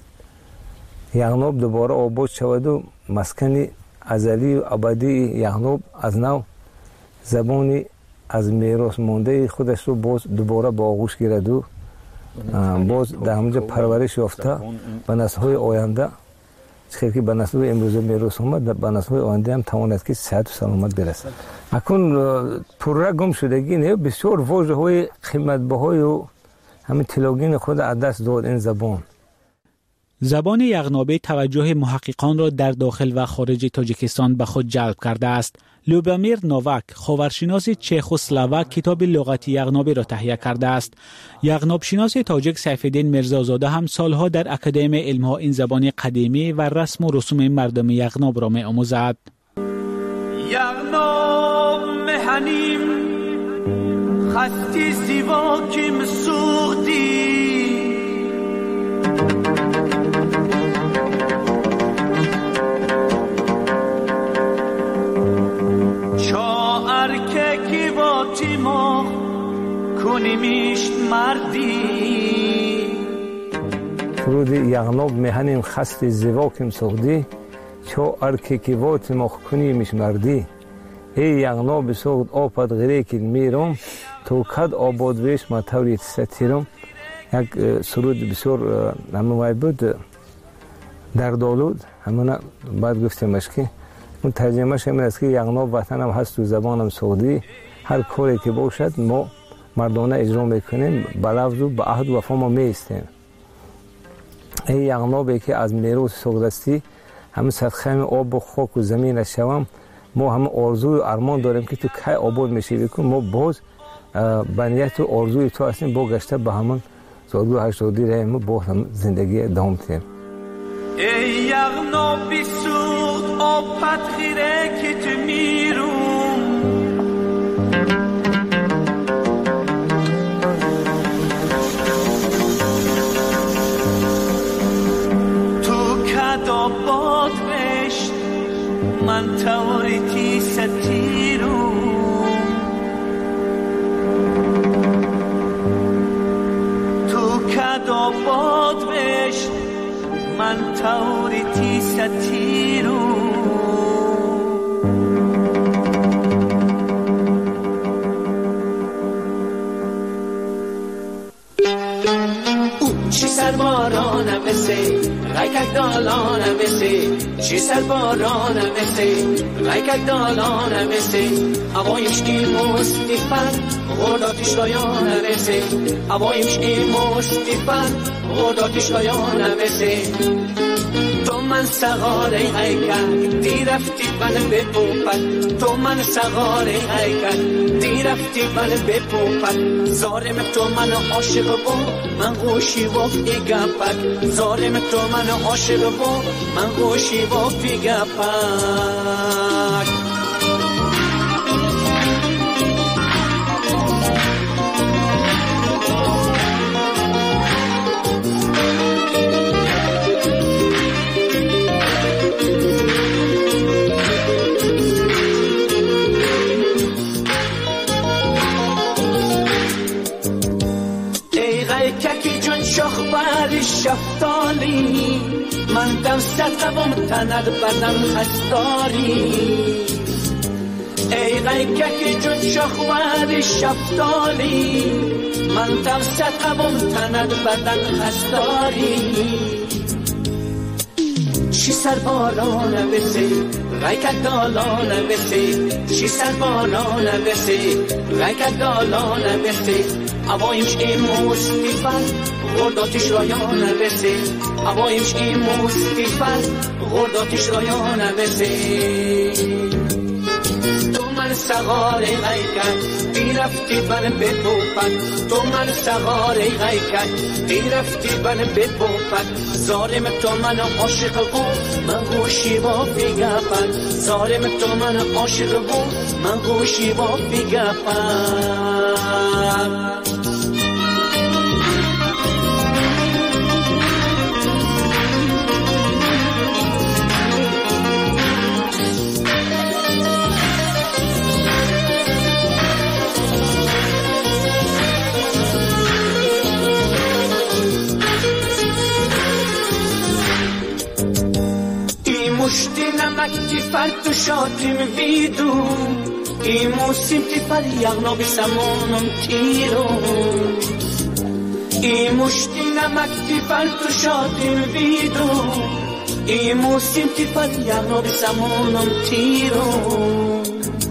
یغناب دوباره آباد شود و مسکن ازلی و ابدی یغناب از نو زبانی از میراث مانده خودش رو باز دوباره با آغوش گیرد و باز در همونجا پرورش یافته به نسل‌های آینده چه که به نسل امروز میراث آمد به نسل‌های آینده هم تواند که صحت و سلامت برسد. اکنون پرره گم شدگی نه بسیار واژه‌های قیمت بهای و همین تلاگین خود از دست داد این زبان. زبان یغنابی توجه محققان را در داخل و خارج تاجیکستان به خود جلب کرده است. لوبامیر نوواک، خاورشناس چخسلواک، کتاب لغت یغنابی را تهیه کرده است. یغنابشناس تاجیک سیفالدین میرزازاده هم سالها در اکادمی علمها این زبان قدیمی و رسم و رسوم مردم یغناب را می‌آموزد. یغناب مهنیم خستی زیبا کم سوختی چا ارکه با تیما کنیمیشت مردی سرود یغناب مهنیم خستی زیبا کم سوختی چو ارکه که وات مخ کنی میش مردی ای یغناب سوخت آپد غیره که میرم تو کد آباد ویش ما توریت ستیرم. یک سرود بسیار همه بود در دالود همونه باید گفتیمش که اون ترجمهش همین است که یغناب وطنم هست و زبانم سوختی هر کاری که باشد ما مردانه اجرا میکنیم به لفظ و به عهد و وفا ما میستیم. ای یغنابی که از میروز سوخدستی همه صدقه آب و خاک و زمین شوم ما همه آرزوی و ارمان داریم که تو کی آباد میشی بکن ما باز بنیت و آرزوی تو هستیم با گشته به همون زادگو هشتادی راه ما با هم زندگی دوام تیم. ای یغنابی سوخت آب پتخیره که تو میروم تو کد آباد بشت من توریتی ستیروم تو کد آباد بشت من توریتی ستیروم چی سربارانم بسی غیکک دالانم بسی چی سربارانم بسی غیکک دالانم بسی هوایش ای مستیفن غرداتش رایانم بسی هوایش ای مستیفن غرداتش رایانم بسی تو من سغاره غیکک دی رفتی من به پوپت تو من سغاره غیکک دی رفتی من به پوپت زارم تو من عاشق بود من گوشی و گپک زارم تو من عاشق بود من گوشی و گپک شاخ بر شفتالی من دم ستقوم تند بدن خستاری ای غیکک جون شاخ بر شفتالی من دم ستقوم تند بدن خستاری چی سربارانه بسی غیکک دالانه بسی چی سربارانه بسی غیکک دالانه بسی هوایش ای مستیفن غرداتش رایانه بسی هوایش ای مستیفن غرداتش رایانه بسی تو من سغاره غیکک دی رفتی من به پوپک تو من سغاره غیکک دی رفتی من به پوپک زارم تو من عاشق بود من گوشی با بیگپک زارم تو من عاشق بود من گوشی با بیگپک مشتی نمک تیفل تو شاتیم ویدو ای موسیم تیفل یغنابی سمانم تیرو ای مشتی نمک تیفل تو شاتیم ویدو ای موسیم تیفل یغنابی سمانم تیرو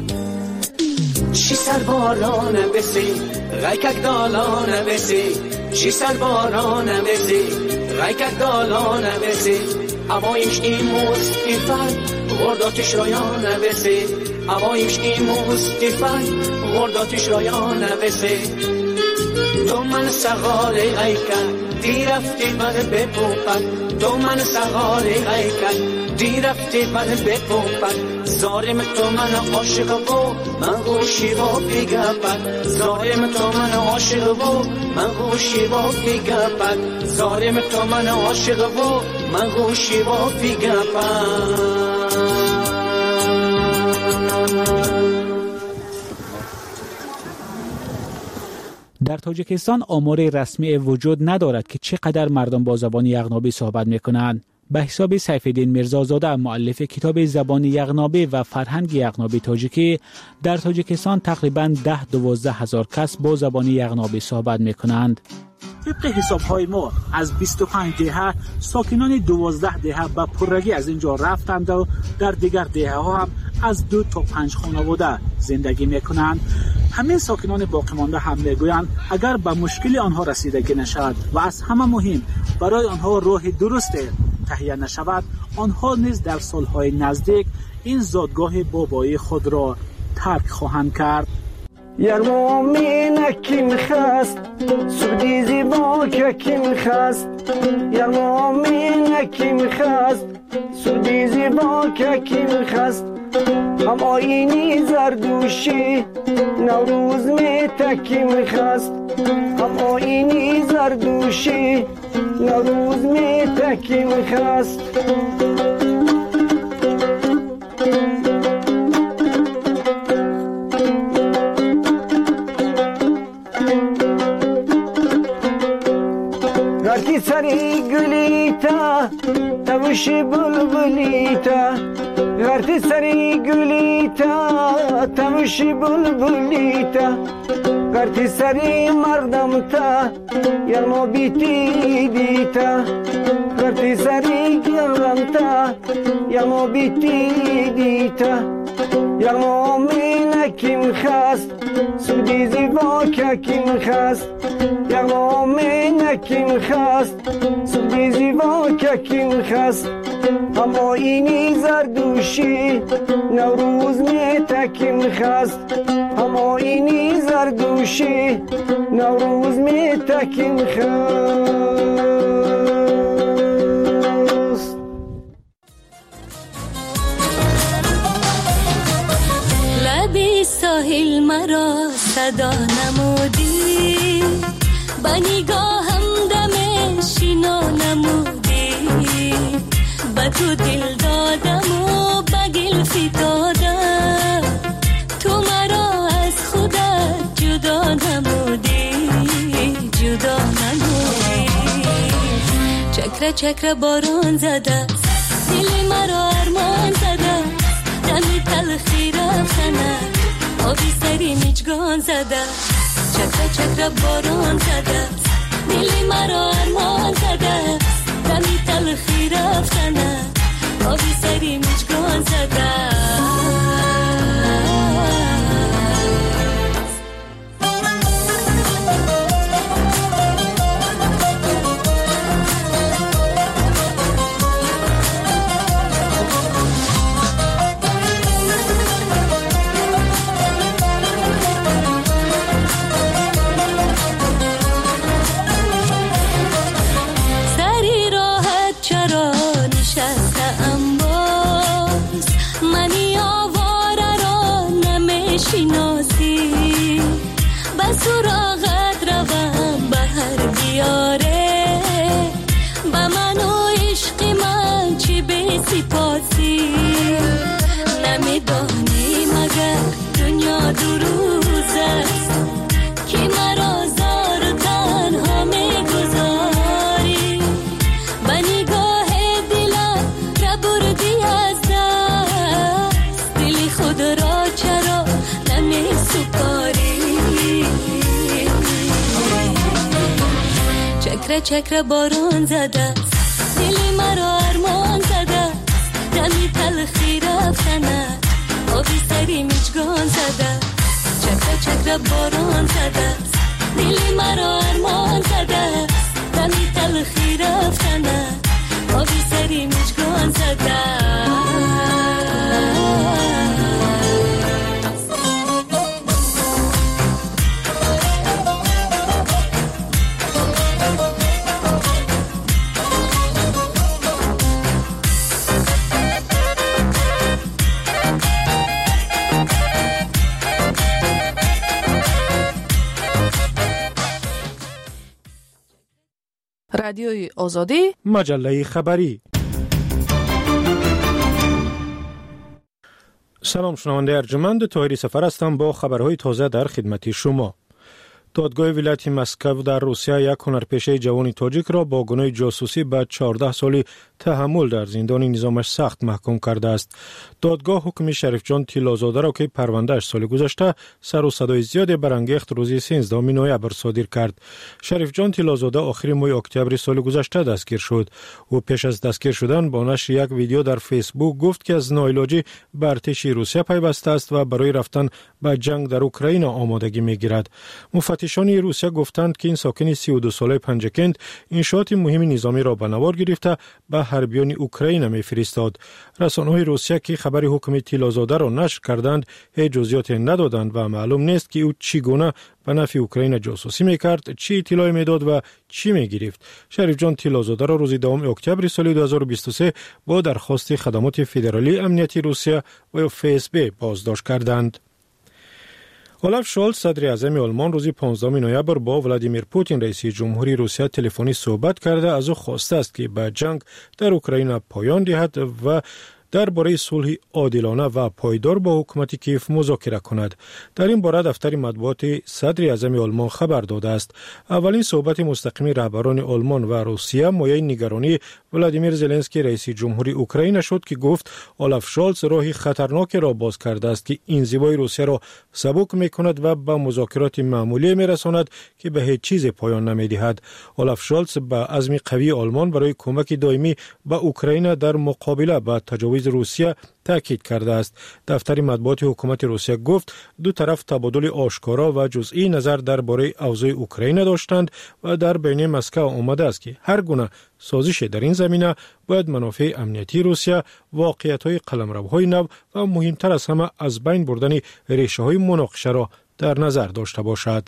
چی سربارانه بسی غیکک دالانه بسی شیصد باران بسی غیکت دالان بسی اوایش این مستفن غرداتش رایان بسی اوایش این مستفن غرداتش رایان بسی تو من سغال غیکت دی رفتی من بپوپن تو من سغال غیکت دی رفتی من بپوپن ظالم تو من عاشق و من گوشی و پیگپن ظالم تو من عاشق و من گوشی و پیگپن ظالم تو من عاشق و من گوشی و پیگپن. در تاجیکستان آمار رسمی وجود ندارد که چقدر مردم با زبان یغنابی صحبت میکنند. به حساب سیفالدین میرزازاده مؤلف کتاب زبان یغنابی و فرهنگ یغنابی تاجیکی، در تاجیکستان تقریباً 10-12 هزار کس با زبان یغنابی صحبت میکنند. طبق حساب‌های ما از 25 دهه ساکنان 12 دهه به پررگی از اینجا رفتند و در دیگر دهه‌ها هم از 2 تا 5 خانواده زندگی میکنند. همه ساکنان باقی مانده هم میگویند اگر به مشکل آنها رسیدگی نشود و از همه مهم برای آنها راه درست تهیه نشود، آنها نیز در سالهای نزدیک این زادگاه بابایی خود را ترک خواهند کرد. یرمومین کیم خست سودی زیبا که کیم خست یرمومین کیم خست سودی زیبا که کیم خست هم آینی زردوشی نوروز می تکیم خست هم آینی زردوشی نوروز می تکیم خست غرتی سری گلیتا تبوشی بلبلیتا غرتی سری گلیتا تبوشی بلبلیتا غرتی سری مردم تا یلمو بیتی دیتا غرتی سری گرم تا یلمو بیتی دیتا یلمو مینه کیم خست سودی زیبا که کیم خست یلمو مینه کیم خست سودی زیبا که کیم خست اما اینی زردوشی نوروز می تکیم خست اما اینی زردوشی نوروز می تکیم خست. لبی ساحل مرا صدا نمودی با نگاهم دم شینا نمودی با تو دل دادم و با گل فتادم تو مرا از خودت جدا نمودی جدا نمودی چکره چکره باران زده دل مرا ارمان زده دمی تلخی رفتنه آبی سری میچگان زده چکره چکره باران زده دل مرا ارمان زده دمی تلخی رفتنه آبی سری میچگان زده. سراغت روم به هر بیاره با من و عشق من چی به سپاسی نمیدانی مگر دنیا دو روز است که مرا زار و تنها میگذاری با نگاه دلم را بردی از دست دلی خود را چرا نمیسپاری چکره چکره باران زده دل مرا ارمان زده دمی تلخی رفتنه آبی سری میچگان زده چکره چکره باران زده دل مرا ارمان زده رادیوی آزادی، مجله خبری. سلام شنونده ارجمند، طاهری سفر هستم با خبرهای تازه در خدمت شما. دادگاه ولایت مسکو در روسیه یک هنرپیشه جوان تاجیک را با گناه جاسوسی به 14 سال تحمل در زندان نظامش سخت محکوم کرده است. دادگاه حکم شریف جان تیلازاده را که پروندهش سال گذشته سر و صدای زیاد برانگیخت روز 13 نوامبر صادر کرد. شریف جان تیلازاده آخر ماه اکتبر سال گذشته دستگیر شد. او پیش از دستگیر شدن با نشر یک ویدیو در فیسبوک گفت که از ناعلاجی به ارتش روسیه پیوسته است و برای رفتن به جنگ در اوکراین آمادگی می‌گیرد. مفتشان روسیه گفتند که این ساکن 32 ساله پنجکند انشاءات مهم نظامی را به نوار گرفته به حربیان اوکراین می‌فرستاد. رسانه‌های روسیه که خبر حکم تیلازاده را نشر کردند هیچ جزئیات ندادند و معلوم نیست که او چگونه به نفع اوکراین جاسوسی می‌کرد، چی اطلاعی می‌داد و چی می‌گرفت. شریف جان تیلازاده را روز 2 اکتبر سال 2023 با درخواست خدمات فدرالی امنیتی روسیه و FSB بازداشت کردند. اولاف شولز صدر اعظم آلمان روز 15 نوامبر با ولادیمیر پوتین رئیس جمهوری روسیه تلفنی صحبت کرده از او خواسته است که به جنگ در اوکراین پایان دهد و درباره صلح عادلانه و پایدار با حکومت کیف مذاکره کند. در این باره دفتر مطبوعات صدر اعظم آلمان خبر داده است. اولین صحبت مستقیم رهبران آلمان و روسیه مایه نگرانی ولادیمیر زلنسکی رئیس جمهوری اوکراین شد که گفت اولاف شولز راهی خطرناک را باز کرده است که انزوای روسیه را سبک می‌کند و به مذاکرات معمولی می‌رساند که به هیچ چیز پایان نمی‌دهد. اولاف شولز به عزم قوی آلمان برای کمک دائمی به اوکراین در مقابله با تجاوز روسیه تاکید کرده است. دفتر مطبوعات حکومت روسیه گفت دو طرف تبادل آشکارا و جزئی نظر درباره اوضاع اوکراین داشتند و در بین مسکو آمده است که هر گونه سازش در این زمینه باید منافع امنیتی روسیه، واقعیت‌های قلمروهای نو و مهمتر از همه از بین بردن ریشه‌های مناقشه را در نظر داشته باشد.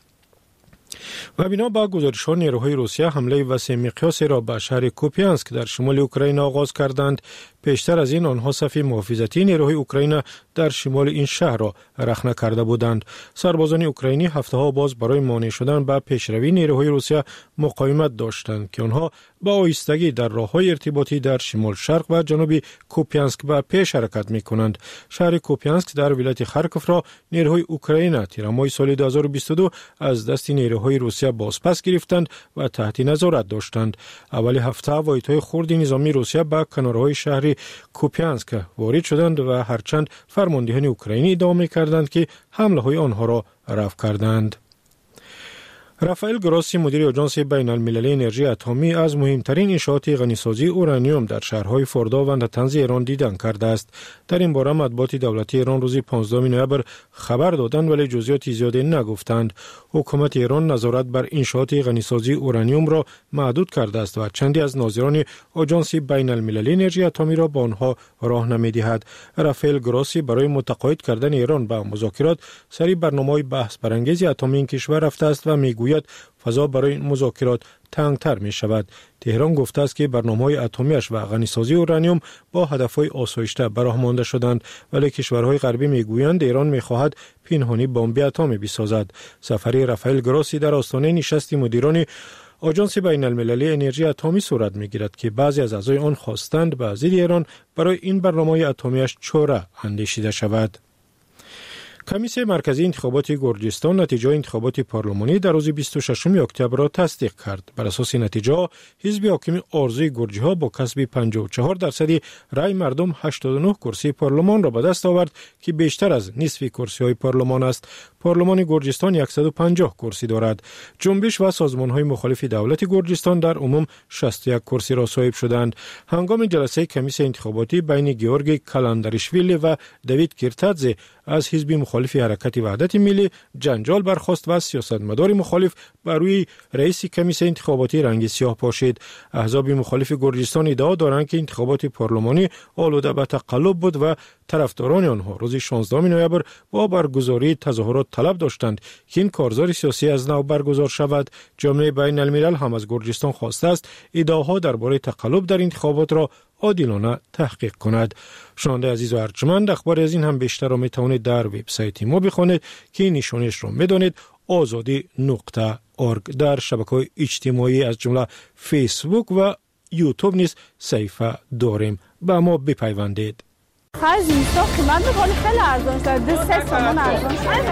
و بنا به گزارش‌ها نیروهای روسیه حمله وسیع مقیاسی را به شهر کوپیانسک در شمال اوکراین آغاز کردند. پیشتر از این آنها صف محافظتی نیروهای اوکراین در شمال این شهر را رخنه کرده بودند. سربازان اوکراینی هفته‌ها باز برای مانع شدن به پیشروی نیروهای روسیه مقاومت داشتند که آنها با آهستگی در راه‌های ارتباطی در شمال شرق و جنوب کوپیانسک به پیش حرکت می‌کنند. شهر کوپیانسک در ولایت خارکوف را نیروهای اوکراین تیر ماه سال 2022 از دست نیروهای روسیه بازپس گرفتند و تحت نظارت داشتند. اول هفته واحدهای خرد نظامی روسیه به کنارهای شهر کوپیانسک وارد شدند و هرچند فرماندهان اوکراینی ادعا می‌کردند که حمله‌های آنها را رفع کردند. رافائل گراسی مدیر آژانس بین المللی انرژی اتمی از مهمترین انشاءات غنیسازی اورانیوم در شهرهای فوردا و نتنز ایران دیدن کرده است. در این باره مطبوعات دولتی ایران روز 15 نوامبر خبر دادند ولی جزئیات زیادی نگفتند. حکومت ایران نظارت بر انشاءات غنیسازی اورانیوم را محدود کرده است و چندی از ناظران آژانس بین المللی انرژی اتمی را به آنها راه نمی‌دهد. رافائل گراسی برای متقاعد کردن ایران به مذاکرات سری برنامه‌های بحث برانگیز اتمی این کشور رفته است و میگوید فضا برای مذاکرات تنگتر می شود. تهران گفته است که برنامه‌های اتمیش و غنیسازی اورانیوم با هدف‌های آسایشته براه مانده شدند ولی کشورهای غربی میگویند ایران می‌خواهد پنهانی بمب اتمی بسازد. سفر رافائل گراسی در آستانه نشست مدیران آژانس بین المللی انرژی اتمی صورت می‌گیرد که بعضی از اعضای آن خواستند به ضد ایران برای این برنامه‌های اتمیش چاره اندیشیده شود. کمیسیون مرکزی انتخابات گرجستان نتیجه انتخابات پارلمانی در روز 26 اکتبر را تصدیق کرد. بر اساس نتیجه حزب حاکم آرزوی گرجی‌ها با کسب 54% رای مردم 89 کرسی پارلمان را به دست آورد که بیشتر از نصف کرسی‌های پارلمان است. پارلمان گرجستان 150 کرسی دارد. جنبش و سازمان‌های مخالف دولت گرجستان در عموم 61 کرسی را صاحب شدند. هنگام جلسه کمیسیون انتخاباتی بین گیورگ کالنداریشویلی و دیوید کیرتادزه از حزب مخالف حرکت وحدت ملی جنجال برخاست و سیاستمدار مخالف بر روی رئیس کمیسیون انتخاباتی رنگ سیاه پاشید. احزاب مخالف گرجستان ادعا دارند که انتخابات پارلمانی آلوده به تقلب بود و طرفداران آنها روز 16 نوامبر با برگزاری تظاهرات طلب داشتند که این کارزار سیاسی از نو برگزار شود. جامعه بین الملل هم از گرجستان خواسته است ادعاها درباره تقلب در انتخابات را عادلانه تحقیق کند. شنونده عزیز و ارجمند، اخبار از این هم بیشتر را میتوانید در وبسایت ما بخوانید که نشانش را میدانید: azadi.org. org در شبکه‌های اجتماعی از جمله فیسبوک و یوتیوب نیز صفحه داریم. با ما بپیوندید. خرج اینستا قیمت می‌کنه خیلی ارزان شده. 3 تومان ارزان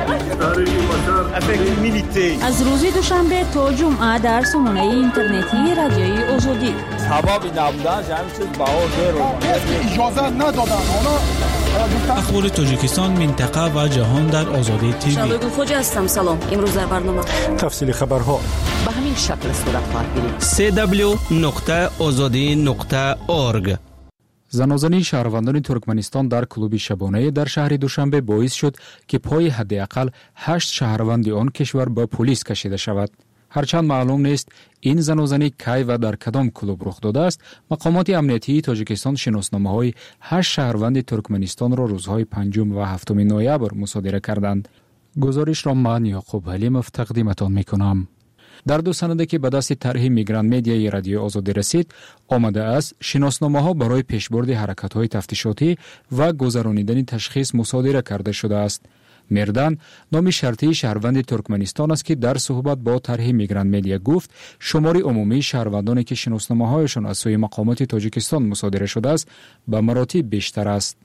شده. از روز دوشنبه تا جمعه در سامانه اینترنتی رادیوی آزادی. سبب نبودن همین چیز بها اجازه ندادن. اخبار تاجیکستان، منطقه و جهان در آزادی تیوی. شبگون خوجه هستم. سلام. امروز در برنامه تفصیل خبرها به همین شکل صورت خواهد گرفت. www.azadi.org. زنازنی شهروندان ترکمنستان در کلوب شبانه در شهر دوشنبه باعث شد که پای حداقل 8 شهروند آن کشور به پلیس کشیده شود. هرچند معلوم نیست این زنازنی کی و در کدام کلوب رخ داده است، مقامات امنیتی تاجیکستان شناسنامه‌های 8 شهروند ترکمنستان را روزهای 5 و 7 نوامبر مصادره کردند. گزارش را من یعقوب حلیمов تقدیمتان می‌کنم. در 2 سنده که به دست طرح میگران مدیا رادیو آزادی رسید، آمده است شناسنامه‌ها برای پیشبرد حرکت‌های تفتیشاتی و گذرانیدن تشخیص مصادره کرده شده است. مردان نام شرطی شهروند ترکمنستان است که در صحبت با طرح میگران مدیا گفت شمار عمومی شهروندانی که شناسنامه‌هایشان از سوی مقامات تاجیکستان مصادره شده است به مراتب بیشتر است.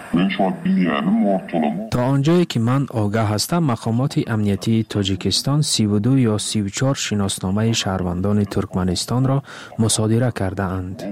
تا آنجایی که من آگاه هستم مقامات امنیتی تاجیکستان 32 یا 34 شناسنامه شهروندان ترکمنستان را مصادره کرده اند.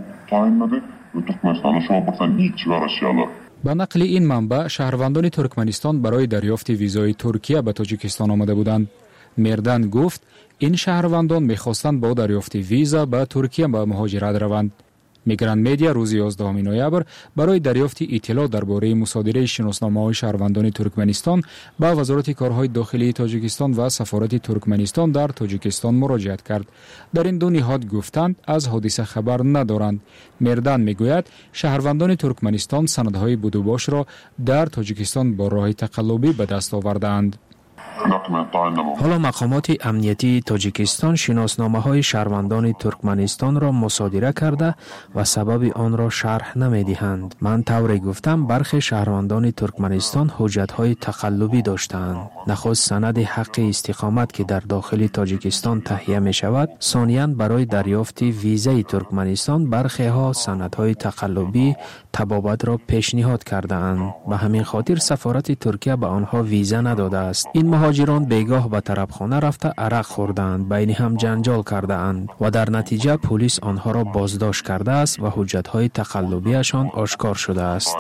با نقل این منبع شهروندان ترکمنستان برای دریافت ویزای ترکیه به تاجیکستان آمده بودند. مردان گفت این شهروندان می‌خواستند با دریافت ویزا به ترکیه به مهاجرت روند. میگران مدیا روز 11 نوامبر برای دریافت اطلاع درباره مصادره شناسنامه‌های شهروندان ترکمنستان به وزارت کارهای داخلی تاجیکستان و سفارت ترکمنستان در تاجیکستان مراجعه کرد. در این دو نهاد گفتند از حادثه خبر ندارند. مردان میگوید شهروندان ترکمنستان سندهای بود و باش را در تاجیکستان با راه تقلبی به دست آوردند. حالا مقامات امنیتی تاجیکستان شناسنامه‌های شهروندان ترکمنستان را مصادره کرده و سبب آن را شرح نمی‌دهند. من طوری گفتم برخی شهروندان ترکمنستان حجت‌های تقلبی داشتند. نخست سند حق استقامت که در داخل تاجیکستان تهیه می‌شود، ثانیاً برای دریافت ویزای ترکمنستان برخی‌ها سندهای تقلبی تبابت را پیشنهاد کرده‌اند. به همین خاطر سفارت ترکیه به آنها ویزا نداده است. این مهاجران بیگاه به طربخانه رفته عرق خوردند، بین هم جنجال کرده اند و در نتیجه پلیس آنها را بازداشت کرده است و حجت‌های تقلبیشان آشکار شده است.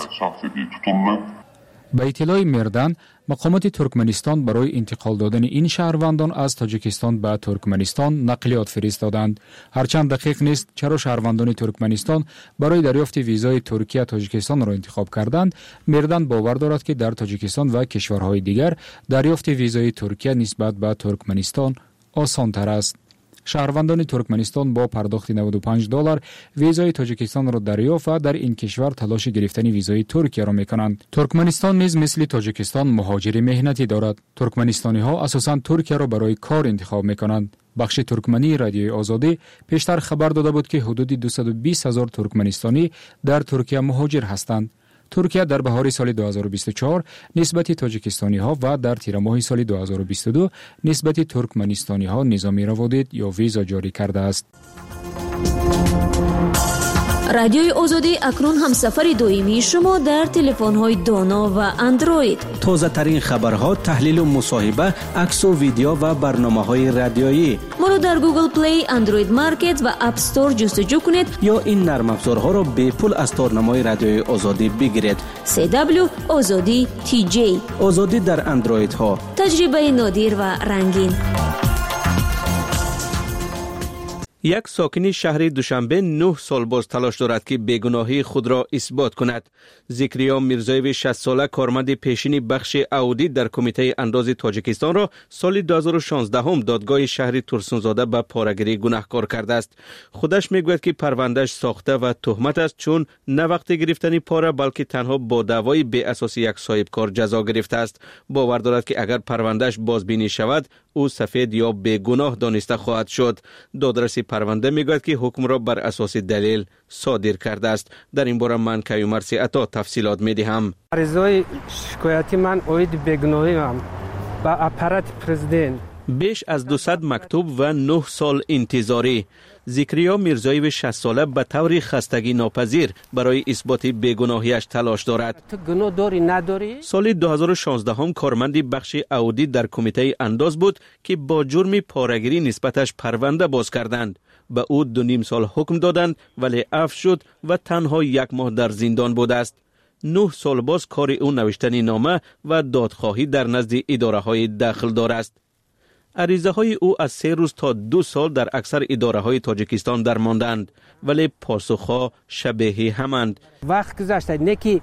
به اطلاع مردان، مقامات ترکمنستان برای انتقال دادن این شهروندان از تاجیکستان به ترکمنستان نقلیات فرستادند. هرچند دقیق نیست چرا شهروندان ترکمنستان برای دریافت ویزای ترکیه تاجیکستان را انتخاب کردند. مردان باور دارد که در تاجیکستان و کشورهای دیگر دریافت ویزای ترکیه نسبت به ترکمنستان آسان تر است. شهروندان ترکمنستان با پرداخت $95 ویزای تاجیکستان را دریافت و در این کشور تلاش گرفتن ویزای ترکیه را میکنند. ترکمنستان نیز مثل تاجیکستان مهاجر مهنتی دارد. ترکمنستانی ها اساساً ترکیه را برای کار انتخاب میکنند. بخش ترکمنی رادیوی آزادی پیشتر خبر داده بود که حدود 220,000 ترکمنستانی در ترکیه مهاجر هستند. ترکیه در بهار سال 2024 نسبت تاجیکستانی ها و در تیر ماه سال 2022 نسبت ترکمنستانی ها نظام روادید یا ویزا جاری کرده است. رادیوی آزادی اکنون همسفر دائمی شما در تلفن‌های دانا و اندروید. تازه ترین خبرها، تحلیل و مصاحبه، عکس و ویدیو و برنامه‌های رادیویی. ما را در گوگل پلی، اندروید مارکت و اپ استور جستجو کنید یا این نرم افزارها را به پول از تارنمای رادیوی آزادی بگیرید. CW آزادی TJ. آزادی در اندروید ها. تجربه نادر و رنگین. یک ساکن شهر دوشنبه 9 سال باز تلاش دارد که بیگناهی خود را اثبات کند. ذکریا میرزایوی 60 ساله کارمند پیشین بخش اودیت در کمیته انداز تاجیکستان را سال 2016 دادگاه شهر ترسونزاده به پاره‌گیری گناهکار کرده است. خودش میگوید که پروندهش ساخته و تهمت است، چون نه وقت گرفتن پاره بلکه تنها با دعوای بی اساس یک صاحب کار جزا گرفته است. باور دارد که اگر پروندهش بازبینی شود او سفید یا بیگناه دانسته خواهد شد. دادرس پرونده میگوید که حکم را بر اساس دلیل صادر کرده است. در این باره من کیومرث عطا تفصیلات میدهم. عرضای شکایتی من اوید بیگناهی هم با اپارات پرزیدنت بیش از 200 مکتوب و 9 سال انتظاری. ذکریا میرزایف 60 ساله به طور خستگی ناپذیر برای اثبات بیگناهیش تلاش دارد. تو گناه داری نداری؟ سال 2016 هم کارمند بخش اودیت در کمیته انداز بود که با جرم پاره‌گیری نسبتش پرونده باز کردند. به او 2.5 سال حکم دادند ولی عفو شد و تنها 1 ماه در زندان بود است. 9 سال باز کار او نوشتن نامه و دادخواهی در نزد اداره های داخلدار است. عریضه های او از 3 روز تا 2 سال در اکثر اداره های تاجیکستان در ماندند ولی پاسخها شبیه همند. وقت گذشته نکی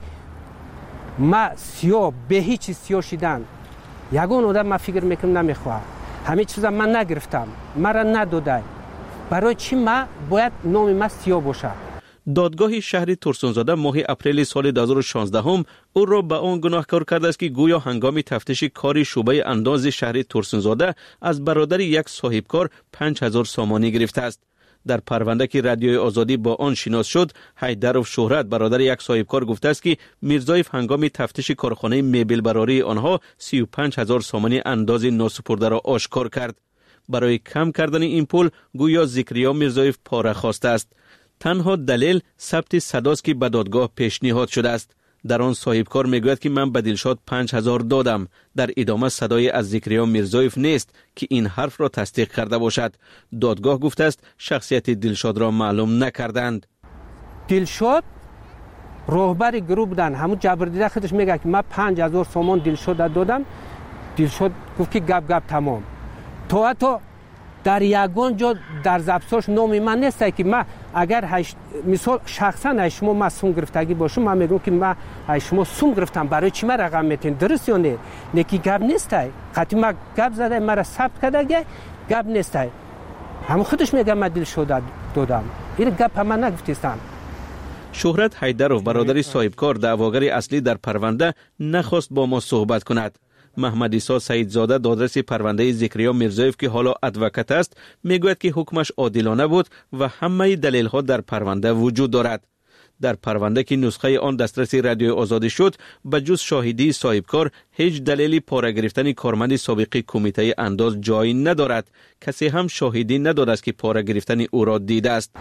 ما سیاه به هیچ سیاه شدن یگون آدم ما فکر میکنم نمیخواه همه چیزا من نگرفتم مرا نداده برای چی ما باید نام ما سیاه باشه. دادگاه شهر ترسونزاده ماه اپریل سال 2016 هم او را به آن گناهکار کرده است که گویا هنگام تفتیش کار شعبه انداز شهر ترسونزاده از برادر یک صاحبکار 5000 سامانی گرفته است. در پرونده که رادیوی آزادی با آن شناس شد، حیدرов شهرت برادر یک صاحبکار گفته است که میرزایف هنگام تفتیش کارخانه میبل براری آنها 35000 سامانی انداز ناسپرده را آشکار کرد. برای کم کردن این پول گویا ذکریا میرزایف پاره خواسته است. تنها دلیل ثبت صداست که به دادگاه پیشنهاد شده است. در آن صاحبکار میگوید که من به دلشاد 5000 دادم. در ادامه صدای از ذکریا میرزایف نیست که این حرف را تصدیق کرده باشد. دادگاه گفته است شخصیت دلشاد را معلوم نکردند. دلشاد راهبر گروه بودن. همون جبردیده خودش میگه که من 5000 سامان دلشاد دادم. دلشاد گفت که گپ تمام. تو در یگان جا در زبساش نام من نیست که من اگر مثال شخصا شما من سوم گرفتگی باشم من میگم که من شما سوم گرفتم برای چی من رقم میتین درست یا نه نکی گپ نیست قطعی من گپ زده مرا ثبت کرده گپ نیست همون خودش میگم من دل شده دادم این گپ من نگفتیستم. شهرت حیدرov برادر صاحبکار دعواگر اصلی در پرونده نخواست با ما صحبت کند. محمد عیسی سعیدزاده دادرس پرونده ذکریا میرزایف که حالا ادوکات است میگوید که حکمش عادلانه بود و همه دلیل ها در پرونده وجود دارد. در پرونده که نسخه آن دسترس رادیوی آزادی شد به جز شاهدی صاحبکار هیچ دلیلی پاره گرفتن کارمند سابق کمیته انداز جایی ندارد. کسی هم شاهدی نداده است که پاره گرفتن او را دیده است.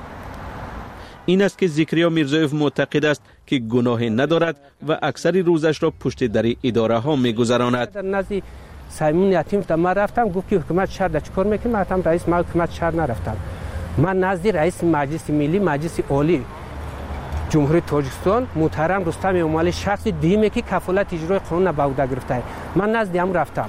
این است که ذکریا میرزایف معتقد است که گناهی ندارد و اکثر روزش را پشت در اداره ها میگذراند. در نزد سیمون یتیم من رفتم گفت که حکومت شهر چیکار میکنه؟ من گفتم رئیس ما حکومت شهر نرفتم. من نزد رئیس مجلس ملی مجلس عالی جمهوری تاجیکستان محترم رستم امالی شخص دیمه که کفالت اجرای قانون به عهده گرفته من نزد هم رفتم.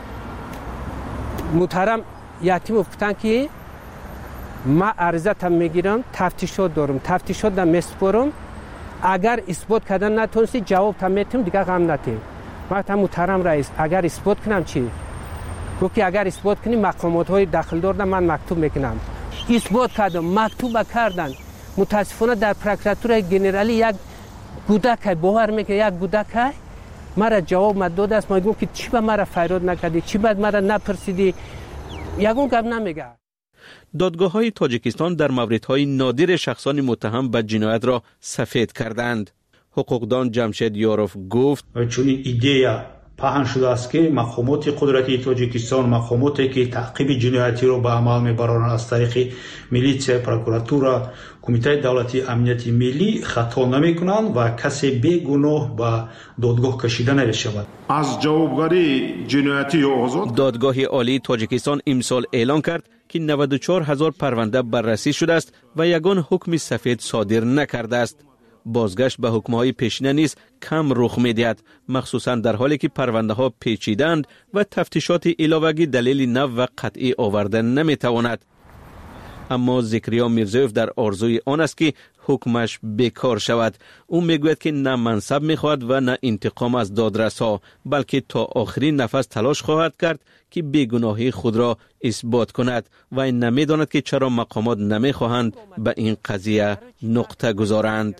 محترم یتیم گفتن که ما عرضتم میگیرم تفتیشات دارم تفتیشات دم میسپرم اگر اثبات کردن نتونستی جواب تام میتم دیگه غم نتی. ما گفتم محترم رئیس اگر اثبات کنم چی؟ گفت که اگر اثبات کنی مقامات های داخل دار من مکتوب میکنم. اثبات کردم مکتوب کردن متاسفانه در پروکراتور گنرالی یک گودک باور میکنه یک گودک مرا جواب داده است. ما گفتم که چی به مرا فریاد نکردی چی بعد مرا نپرسیدی یگون گپ نمیگه. دادگاه‌های تاجیکستان در موردهای نادر شخصان متهم به جنایت را سفید کردند. حقوقدان جمشید یاروف گفت چون ایده پهن شده است که مقامات قدرتی تاجیکستان مقاماتی که تعقیب جنایتی را به عمل میبرند از طریق میلیسیا پروکراتورا کمیته دولتی امنیتی ملی خطا نمیکنند و کسی بیگناه به دادگاه کشیده نمیشود. از جوابگری جنایتی آزاد دادگاه عالی تاجیکستان امسال اعلان کرد که 94000 پرونده بررسی شده است و یگان حکم سفید صادر نکرده است. بازگشت به حکم‌های پیشینه نیز کم رخ می‌دهد، مخصوصاً در حالی که پرونده ها پیچیدند و تفتیشات علاوه‌ای دلیل نو و قطعی آوردن نمی‌تواند. اما ذکریا میرزایف در آرزوی آن است که حکمش بیکار شود. او میگوید که نه منصب می‌خواهد و نه انتقام از دادرس‌ها، بلکه تا آخرین نفس تلاش خواهد کرد که بیگناهی خود را اثبات کند و این نمی‌داند که چرا مقامات نمی‌خواهند به این قضیه نقطه گذارند.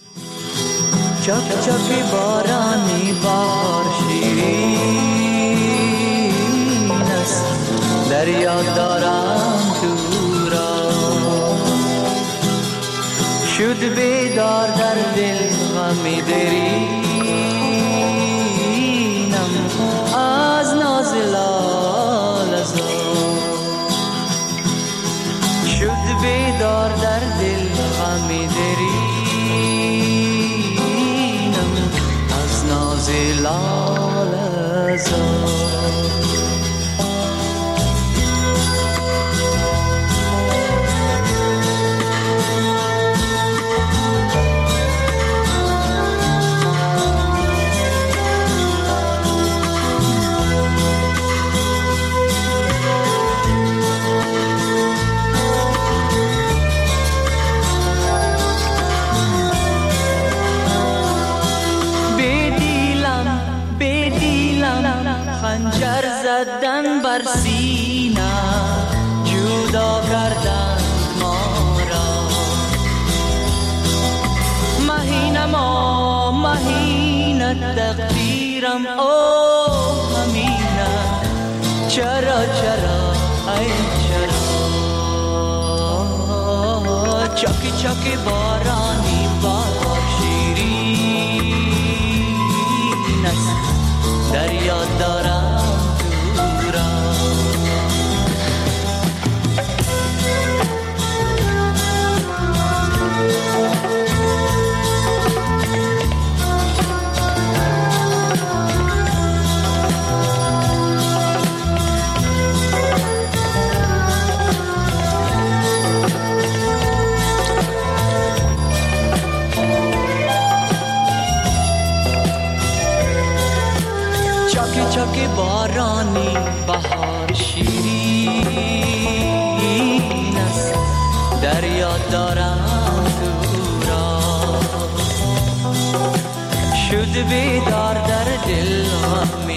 چک چک بارانی بار شیرین است دریا دارم تو را شد بیدار در دل غمی درینم از ناز لال بیدار در دل غم درینم از ناز لاله زار. خنجر زدن بر سینه جدا کردن ما را. مهینه تقدیرم او همینه. چرا ای چرا چاکی چاکی بارانی بار شیرین است دریا دارم دورا. چاکی بارانی بهار شیرین است دریا دارم دورا. شد بیدار در دل غم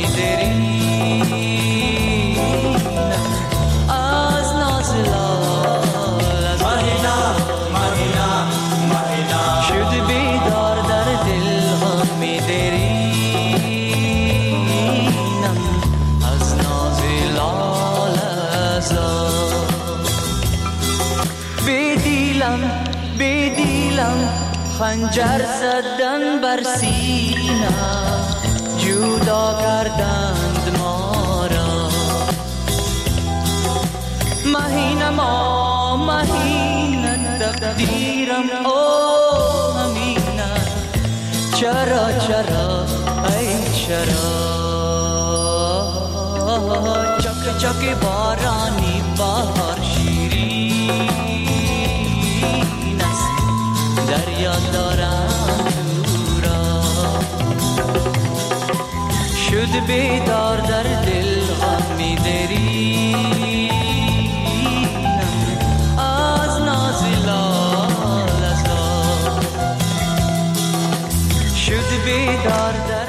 درینم از ناز لاله زار. شد بیدار در دل غم درینم بیدیلم خنجر زدن بر سینه جدا کردند ما را. مهینه تقدیرم او همینه. چرا ای چرا چک چک بارانی بهار شیرین است دریا دارم دورا. شد بیدار در دل غم درینم از ناز لاله زار. شد بیدار در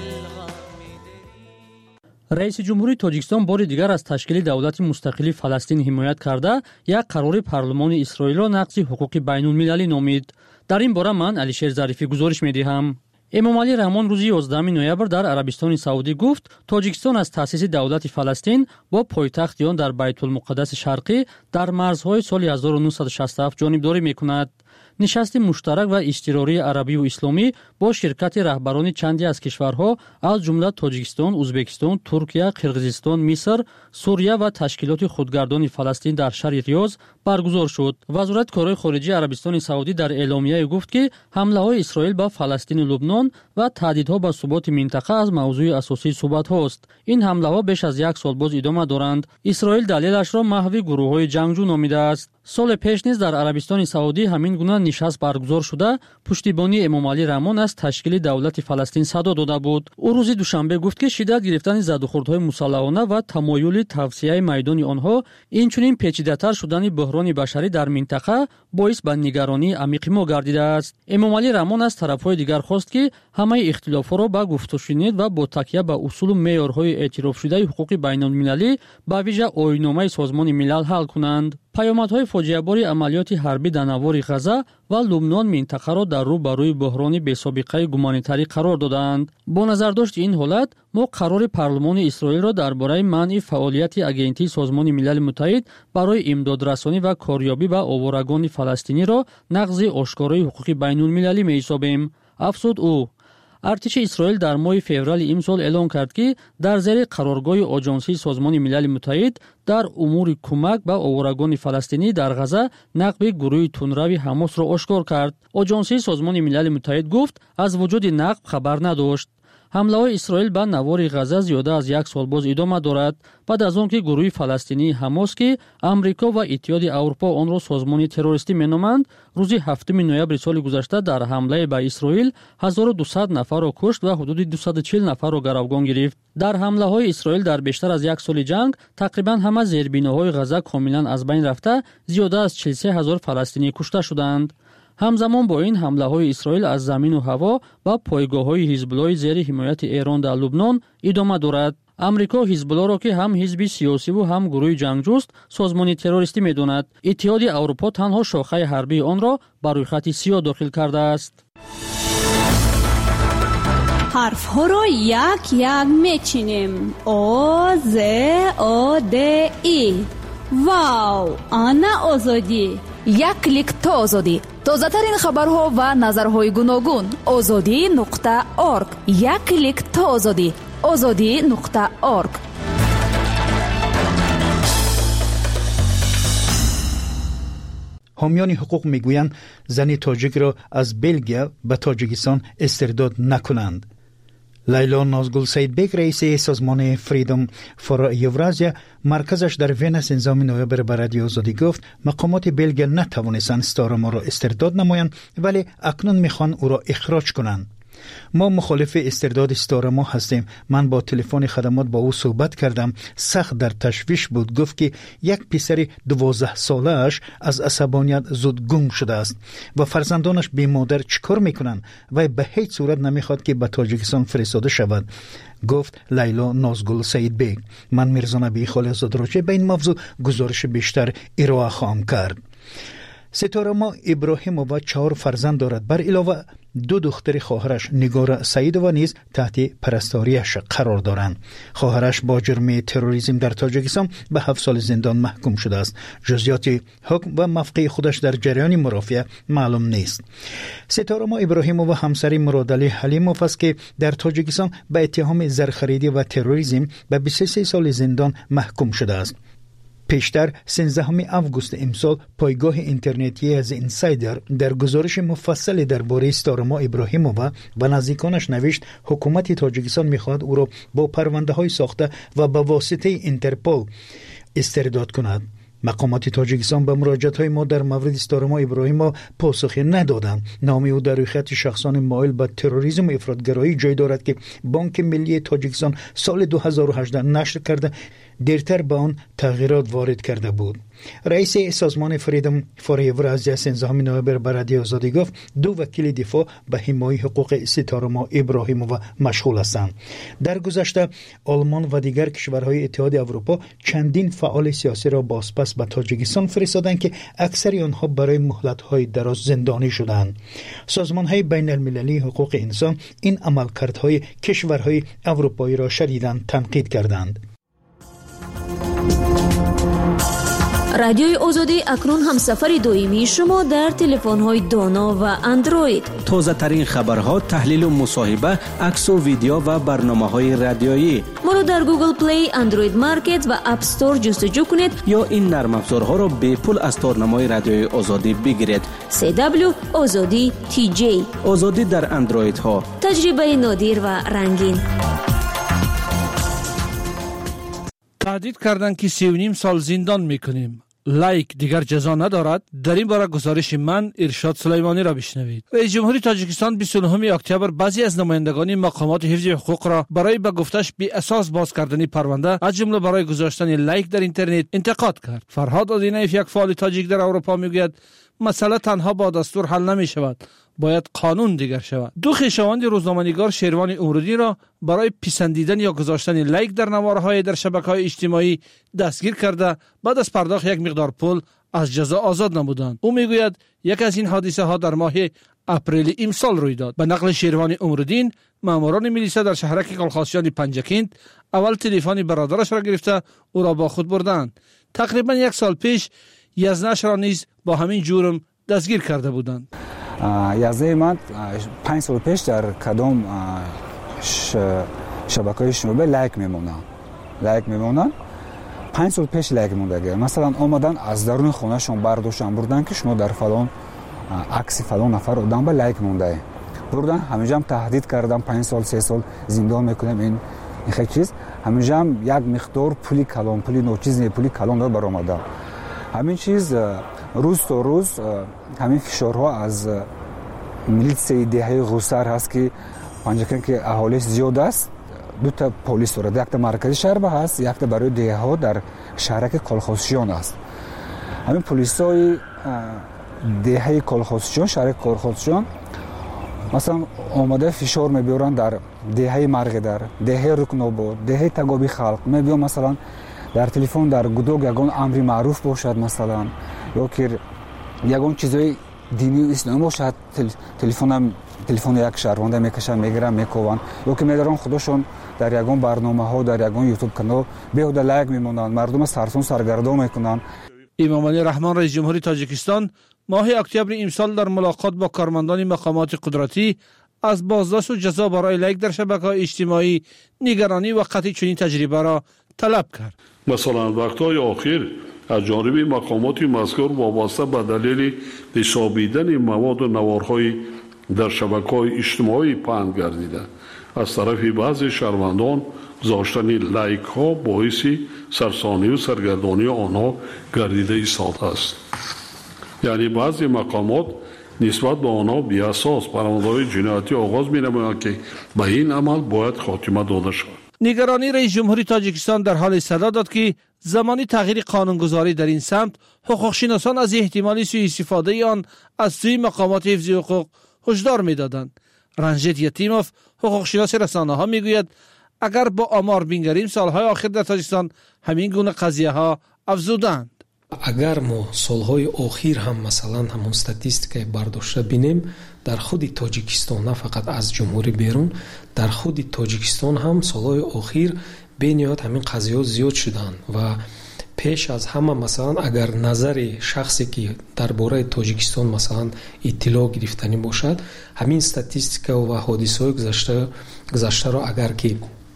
رئیس جمهوری تاجیکستان بار دیگر از تشکیل دولت مستقل فلسطین حمایت کرده یک قرار پارلمان اسرائیل را نقض حقوق بین المللی نامید. در این باره من علیشیر ظریفی گزارش می‌دهم. امامعلی رحمان روز 11 نوامبر در عربستان سعودی گفت تاجیکستان از تأسیس دولت فلسطین با پایتخت آن در بیت المقدس شرقی در مرزهای سال 1967 جانبداری می‌کند. نشست مشترک و اضطراری عربی و اسلامی با شرکت رهبران چندی از کشورها از جمله تاجیکستان، ازبکستان، ترکیه، قرقیزستان، مصر، سوریه و تشکیلات خودگردان فلسطین در شهر ریاض برگزار شد. وزارت کارهای خارجه عربستان سعودی در اعلامیه گفت که حمله‌های اسرائیل به فلسطین و لبنان و تهدیدها به ثبات منطقه از موضوع اساسی صحبت‌هاست. این حمله‌ها بیش از یک سال باز ادامه دارند. اسرائیل دلیلش را محو گروه‌های جنگجو نامیده است. سال پیش نیز در عربستان سعودی همین گونه نشست برگزار شده پشتیبانی امامعلی رحمان از تشکیل دولت فلسطین صدا داده بود. او روز دوشنبه گفت که شدت گرفتن زدوخوردهای مسلحانه و تمایل توسعه میدان آنها اینچنین پیچیده‌تر شدن بحران بشری در منطقه باعث به نگرانی عمیق ما گردیده است. امامعلی رحمان از طرف‌های دیگر خواست که همه اختلاف‌ها را با گفت و شنید و با تکیه به اصول و معیارهای اعتراف شده حقوق بین‌المللی به ویژه آیین‌نامه سازمان ملل حل کنند. پیامدهای فاجعه‌بار عملیات حربی در نوار غزه و لبنان منطقه را در رو برای بحران بی‌سابقه گومانیتری قرار دادند. با نظرداشت این حالت ما قرار پارلمان اسرائیل را درباره منع فعالیت آژانسی سازمان ملل متحد برای امدادرسانی و کاریابی به آوارگان فلسطینی را نقض آشکارای حقوق بین‌المللی می‌حسابیم. افزود او ارتش اسرائیل در ماه فوریه امسال اعلام کرد که در زیر قرارگاه آژانسی سازمان ملل متحد در امور کمک به آوارگان فلسطینی در غزه نقب گروه تندرو حماس را آشکار کرد. آژانسی سازمان ملل متحد گفت از وجود نقب خبر نداشت. حمله اسرائیل به نوار غزه زیاده از یک سال باز ادامه دارد بعد از آنکه گروه فلسطینی حماس که امریکا و اتحاد اروپا آن را سازمان تروریستی مینامند روز 7 نوامبر سال گذشته در حمله به اسرائیل 1200 نفر را کشت و حدود 240 نفر را گروگان گرفت. در حمله های اسرائیل در بیشتر از یک سال جنگ تقریبا همه زیربناهای غزه کاملا از بین رفته زیاده از 43000 فلسطینی کشته شدند. همزمان با این حمله های اسرائیل از زمین و هوا و پایگاه های حزب الله زیر حمایت ایران در لبنان ادامه دارد. امریکا حزب الله را که هم حزب سیاسی و هم گروه جنگجوست سازمان تروریستی می‌داند. اتحاد اروپا تنها شاخه حربی آن را بر روی خط سیاه داخل کرده است. حرف ها را یک یک میچینیم. آ ز آ د ای. واو، آنا آزادی. یک کلیک تا آزادی. تازه ترین خبرها و نظرهای گوناگون. azadi.org. یک کلیک تا آزادی. azadi.org. حامیان حقوق میگویند زن تاجیک را از بلژیم به تاجیکستان استرداد نکنند. لیلا نازگل سید بیگ رئیس سازمان فریدم فور یورازیا مرکزش در ونس انضام نوامبر به رادیو آزادی گفت مقامات بلژیم نتوانستند ستارما را استرداد نمایند ولی اکنون میخوان او را اخراج کنند. ما مخالف استرداد ستارما هستیم. من با تلفن خدمات با او صحبت کردم. سخت در تشویش بود. گفت که یک پسر 12 ساله اش از عصبانیت زود گم شده است و فرزندانش بی مادر چیکار میکنند و به هیچ صورت نمیخواد که به تاجیکستان فرستاده شود، گفت لیلا نازگل سید بیگ. من میرزا نبی خالص راجع به این موضوع گزارش بیشتر ارائه خواهم کرد. ستارما ابراهیمووا 4 فرزند دارد. بر علاوه 2 دختر خواهرش نگار سعیدووا نیز تحت پرستاریش قرار دارند. خواهرش با جرم تروریسم در تاجیکستان به 7 سال زندان محکوم شده است. جزئیات حکم و موقع خودش در جریان مرافعه معلوم نیست. ستارما ابراهیمووا همسر مرادعلی حلیموف است که در تاجیکستان به اتهام زرخریدی و تروریسم به 23 سال زندان محکوم شده است. پیشتر 13 آگوست امسال پایگاه اینترنتی از اینسایدر در گزارش مفصل درباره ستارما ابراهیمووا و نزدیکانش نوشت حکومت تاجیکستان می‌خواهد او را با پرونده‌های ساخته و به واسطه اینترپل استرداد کند. مقامات تاجیکستان به مراجعه‌های ما در مورد ستارما ابراهیمووا پاسخی ندادند. نام او در روی خط شخصان مایل به تروریسم و افراطگرایی جای دارد که بانک ملی تاجیکستان سال 2018 نشر کرده دیرتر به آن تغییرات وارد کرده بود. رئیس سازمان فریدم فور یورازیا 13 نوامبر به رادیو آزادی گفت 2 وکیل دفاع به حمایت حقوق ستارما ابراهیمووا مشغول هستند. در گذشته آلمان و دیگر کشورهای اتحاد اروپا چندین فعال سیاسی را بازپس به تاجیکستان فرستادند که اکثر آنها برای مهلت‌های دراز زندانی شدند. سازمان‌های بین المللی حقوق انسان این عملکردهای کشورهای اروپایی را شدیداً تنقید کردند. رادیوی آزادی اکنون همسفر دائمی شما در تلفن‌های دانا و اندروید. تازه ترین خبرها، تحلیل و مصاحبه، عکس و ویدیو و برنامه‌های رادیویی. ما را در گوگل پلی، اندروید مارکت و اپ استور جستجو کنید یا این نرم افزارها را به پول از تارنمای رادیوی آزادی بگیرید. CW آزادی TJ. آزادی در اندروید ها. تجربه نادر و رنگین. تهدید کردند که 3.5 سال زندان میکنیم. لایک دیگر جزا ندارد. در این باره گزارش من ارشاد سلیمانی را بشنوید. رئیس جمهوری تاجیکستان 29 اکتبر بعضی از نمایندگان مقامات حفظ حقوق را برای به گفتش بی اساس باز کردن پرونده از جمله برای گذاشتن لایک در اینترنت انتقاد کرد. فرهاد آدینایف یک فعال تاجیک در اروپا میگوید مسئله تنها با دستور حل نمی شود، باید قانون دیگر شود. 2 خویشاوند روزنامه‌نگار شیروان امرودین را برای پسندیدن یا گذاشتن لایک در نوارهای در شبکه‌های اجتماعی دستگیر کرده بعد از پرداخت یک مقدار پول از جزا آزاد نمودند. او میگوید یک از این حادثه ها در ماه اپریل امسال روی داد. به نقل شیروان امرودین، ماموران میلیسا در شهرک کالخاسیان پنجکند اول تلفن برادرش را گرفته او را با خود بردند. تقریبا 1 سال پیش یزنش را نیز با همین جرم دستگیر کرده بودند. яздаи ман 5 сол пеш дар кадом шабакаҳои иҷтимоӣ лайк мемонанд 5 сол пеш лайк мондаги масалан омадан аз даруни хонашон бардоштан бурдан ки шумо дар фалон акси фалон нафар одам ба лайк мондаи бурдан ҳаминҷам таҳдид кардан 5 сол 3 сол зиндон мекунем ин хел чиз ҳаминҷам як миқдор пули калон пули ночиз пули калон дор баромада ҳамин чиз рӯз то рӯз ҳамин фишорҳо аз милитсияи деҳаи ғусар ҳаст ки панҷакан ки аҳолиш зиёд аст дута полис дорад якта маркази шаҳр ба ҳаст якта барои деҳаҳо дар шаҳраки колхозчиён аст ҳамин полисҳои деҳаи колхозчиён шаҳраки колхозчиён масалан омада фишор мебиёранд дар деҳаи марғидар деҳаи рукнобод деҳаи тагоби халқ мебиён масалан дар телефон дар гудок ягон амри маъруф бошад масалан ё ки ягон чизои динии исломӣ бошад телефони як шаҳрванда мекашанд мегиранд мекованд ё ки медарон худошон дар ягон барномаҳо дар ягон ютуб канал беҳуда лайк мемонанд мардума сарсон саргардон мекунанд. имомалӣ раҳмон раиси ҷумҳурии тоҷикистон моҳи октябри имсол дар мулоқот бо кормандони мақомоти қудратӣ аз боздошту ҷазо барои лайк дар шабакаҳои иҷтимоӣ нигаронӣ ва қатъи чунин таҷрибаро талаб кард. масалан вақтҳои охир аз ҷониби мақомоти мазкур вобаста ба далели пешобидани маводу наворҳои дар шабакаҳои иҷтимоӣ паҳн гардида аз тарафи баъзе шаҳрвандон гузоштани лайкҳо боиси сарсониву саргардонии онҳо гардида истодааст. яъне баъзе мақомот нисбат ба онҳо биасос парвандаҳои ҷиноятӣ оғоз менамоянд ки ба ин амал бояд хотима дода шавад. нигаронии раиси ҷумҳурии тоҷикистон дар ҳоле садо дод ки замони тағйири қонунгузорӣ дар ин самт ҳуқуқшиносон аз эҳтимоли сӯистифодаи он аз сӯи мақомоти ҳифзи ҳуқуқ ҳушдор медоданд. ранжит ятимов ҳуқуқшиноси расонаҳо мегӯяд агар бо омор бингарим солҳои охир дар тоҷикистон ҳамин гуна қазияҳо афзуданд. агар мо солҳои охир ҳам масалан ҳамон статистикаи бардошта бинем дар худи тоҷикистон на фақат аз ҷумҳурии берун дар худи тоҷикистон ҳам солҳои охир бениҳоят ҳамин қазияҳо зиёд шуданд ва пеш аз ҳама масалан агар назари шахсе ки дар бораи тоҷикистон масалан иттилоъ гирифтанӣ бошад ҳамин статистика ва ҳодисаҳои гузаштаро агар ки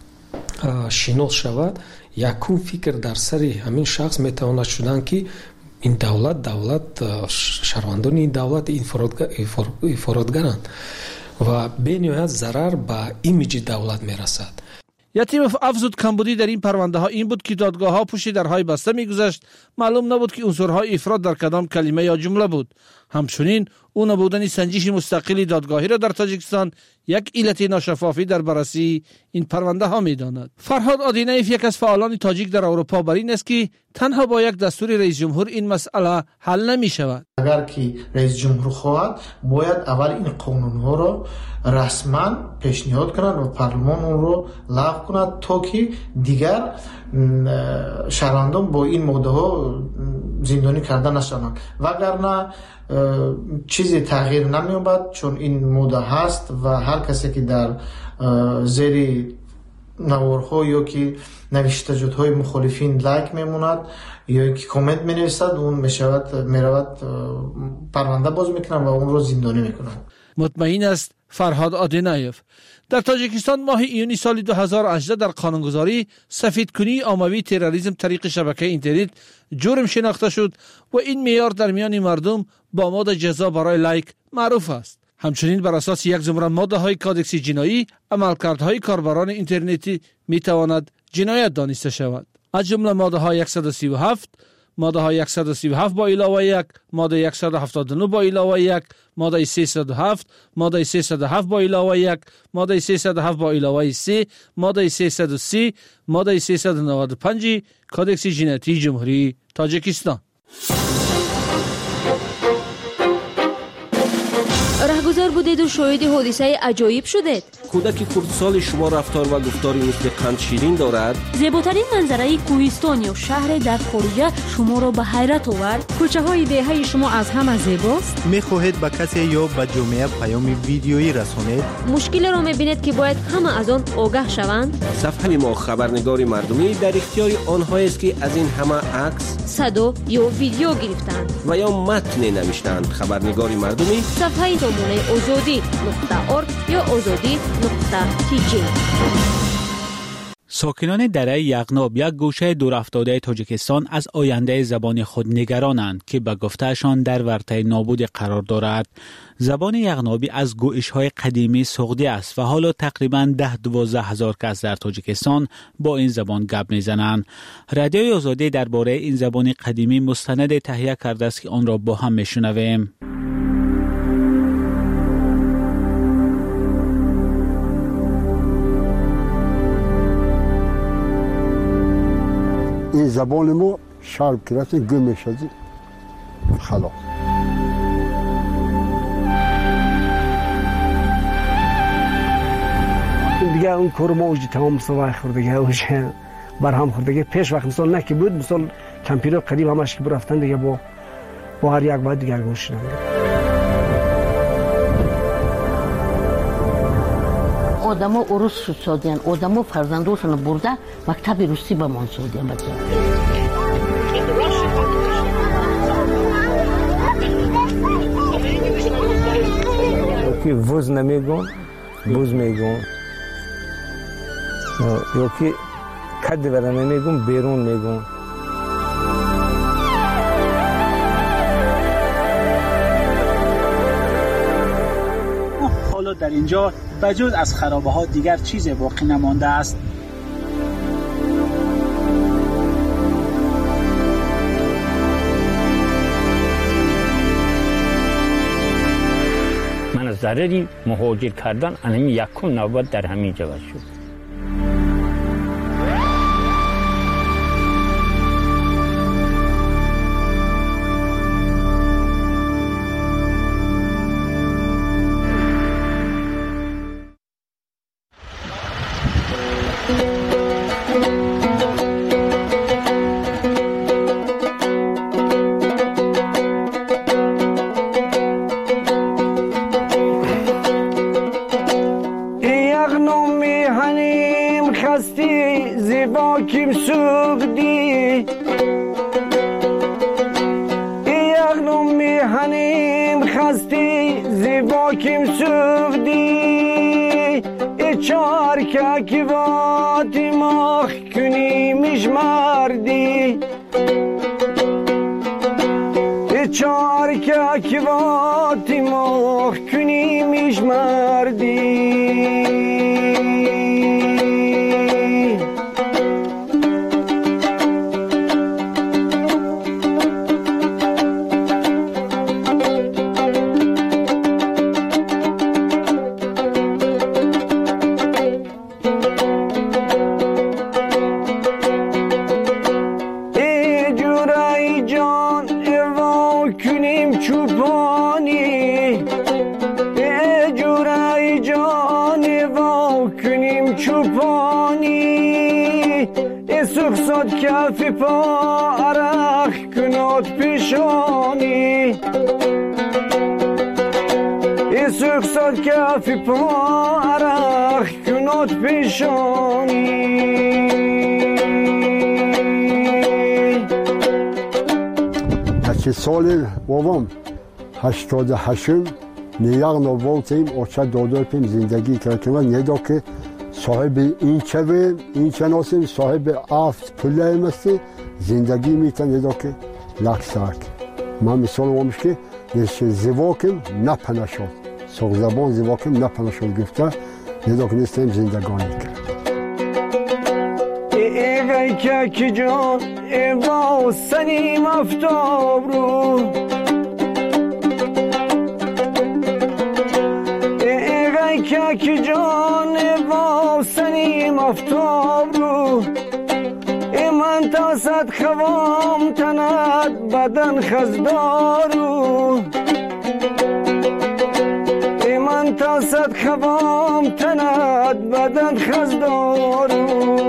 шинос шавад якум фикр дар сари ҳамин шахс метавонад шудан ки ин давлат шаҳрвандони ин давлат ифоротгаранд ва бениҳоят зарар ба имиҷи давлат мерасад. ятимов афзуд камбудӣ дар ин парвандаҳо ин буд ки додгоҳҳо пушти дарҳои баста мегузашт маълум набуд ки унсурҳои ифрот дар кадом калима ё ҷумла буд. ҳамчунин ӯ набудани санҷиши мустақили додгоҳиро дар тоҷикистон як иллати ношаффофӣ дар баррасии ин парвандаҳо медонад. фарҳод одинаев як аз фаъолони тоҷик дар аврупо бар ин аст ки танҳо бо як дастури раиси ҷумҳур ин масъала ҳал намешавад. агар ки раиси ҷумҳур хоҳад бояд аввал ин қонунҳоро расман пешниҳод кунад ва парлумон онро лағв кунад то ки дигар шаҳрвандон бо ин моддаҳо зиндонӣ карда нашаванд. вагарна чизе тағйир намеёбад чун ин модда ҳаст ва ҳар касе ки дар зери наворҳо ё ки навиштаҷотҳои мухолифин лайк мемонад ё ки коммент менависад он меравад парванда боз мекунанд ва онро зиндонӣ мекунанд. мутмаин аст фарҳод одинаев. дар тоҷикистон моҳи июни соли 2018 дар қонунгузорӣ сафедкунии оммавии терроризм тариқи шабакаи интернет ҷурм шинохта шуд ва ин меъёр дар миёни мардум бо модда ҷазо барои лайк маъруф аст. ҳамчунин бар асоси як зумра моддаҳои кодекси ҷиноӣ амалкардҳои корбарони интернетӣ метавонад ҷиноят дониста шавад. аз ҷумла моддаҳо 137 моддаҳои 137 бо иловаи 1 моддаи 179 бо иловаи 1 моддаи 307 моддаи 307 бо иловаи 1 моддаи 307 бо иловаи 3 моддаи 330 моддаи 395 кодекси ҷиноятии ҷумҳурии тоҷикистон. раҳгузор будеду шоҳиди ҳодисаи аҷоиб шудед. کودک خردسال شما رفتار و گفتاری مثل قند شیرین دارد؟ زیباترین منظره کوهستان یا شهر در خارج شما را به حیرت آورد؟ کوچه های دهه شما از همه زیباست؟ می‌خواهید به کسی یا به جامعه پیام ویدیویی رسانید؟ مشکل را می‌بینید که باید همه از آن آگاه شوند؟ صفحه ما خبرنگار مردمی در اختیار آنهایی است که از این همه عکس، صدا یا ویدیو گرفتند و یا متن نوشتند. خبرنگار مردمی صفحه نمونه azadi.org یا azadi.tg. ساکنان دره یغناب یک گوشه دورافتاده تاجیکستان از آینده زبان خود نگرانند که به گفتهشان در ورطه نابود قرار دارد. زبان یغنابی از گویش‌های قدیمی سوخته است و حالا تقریباً 10-12 هزار کس در تاجیکستان با این زبان گپ میزنند. رادیوی آزادی درباره این زبان قدیمی مستند تهیه کرده است که آن را با هم میشنویم. این زبان ما شرب کرده گم شد خلاص. دیگه اون کار ما اوجی تمام سوای خوردگی اوج برهم خوردگی پیش وقت مثال نه که بود مثال کمپینا قدیم همش که برفتن دیگه با هر یک باید دیگر گوش نمیده. آدم ها عروس شد سادیان، آدم ها فرزندوشون برده مکتب روسی به من سادیان بچه. که وز نمیگون، بوز میگون، یا که کد برای نمیگون بیرون میگون. حالا در اینجا بجز از خرابه ها دیگر چیز باقی نمانده است. من از ضرری مهاجر کردن همین یکم نوبت در همین جا شد. Kim sugdi Yagnom mi hanim khasti ziba kim sugdi Char ka kivati makh kuni mishmardi Char ka kivati makh kuni mishmardi سخصد کفی پا عرق کنات پیشانی سخصد کفی پا عرق کنات پیشانی هچه سال بابام 88 نیاغ نوالتیم اوچه دادر پیم زندگی کرد نیدا که صاحب این چه این شناسیم صاحب افت پله مستی زندگی میتن یدا که لکساک من مثال وامش که نشه زواکم نپنه شد ساق زبان زواکم نپنه شد گفته یدا که نیستیم زندگانی کرد ایغی که کی جان ایوا سنیم افتاب رو ایغی که کی جان سنیم افتاب رو من تا صد خوام تند بدن خزدارو من تا صد خوام تند بدن خزدارو.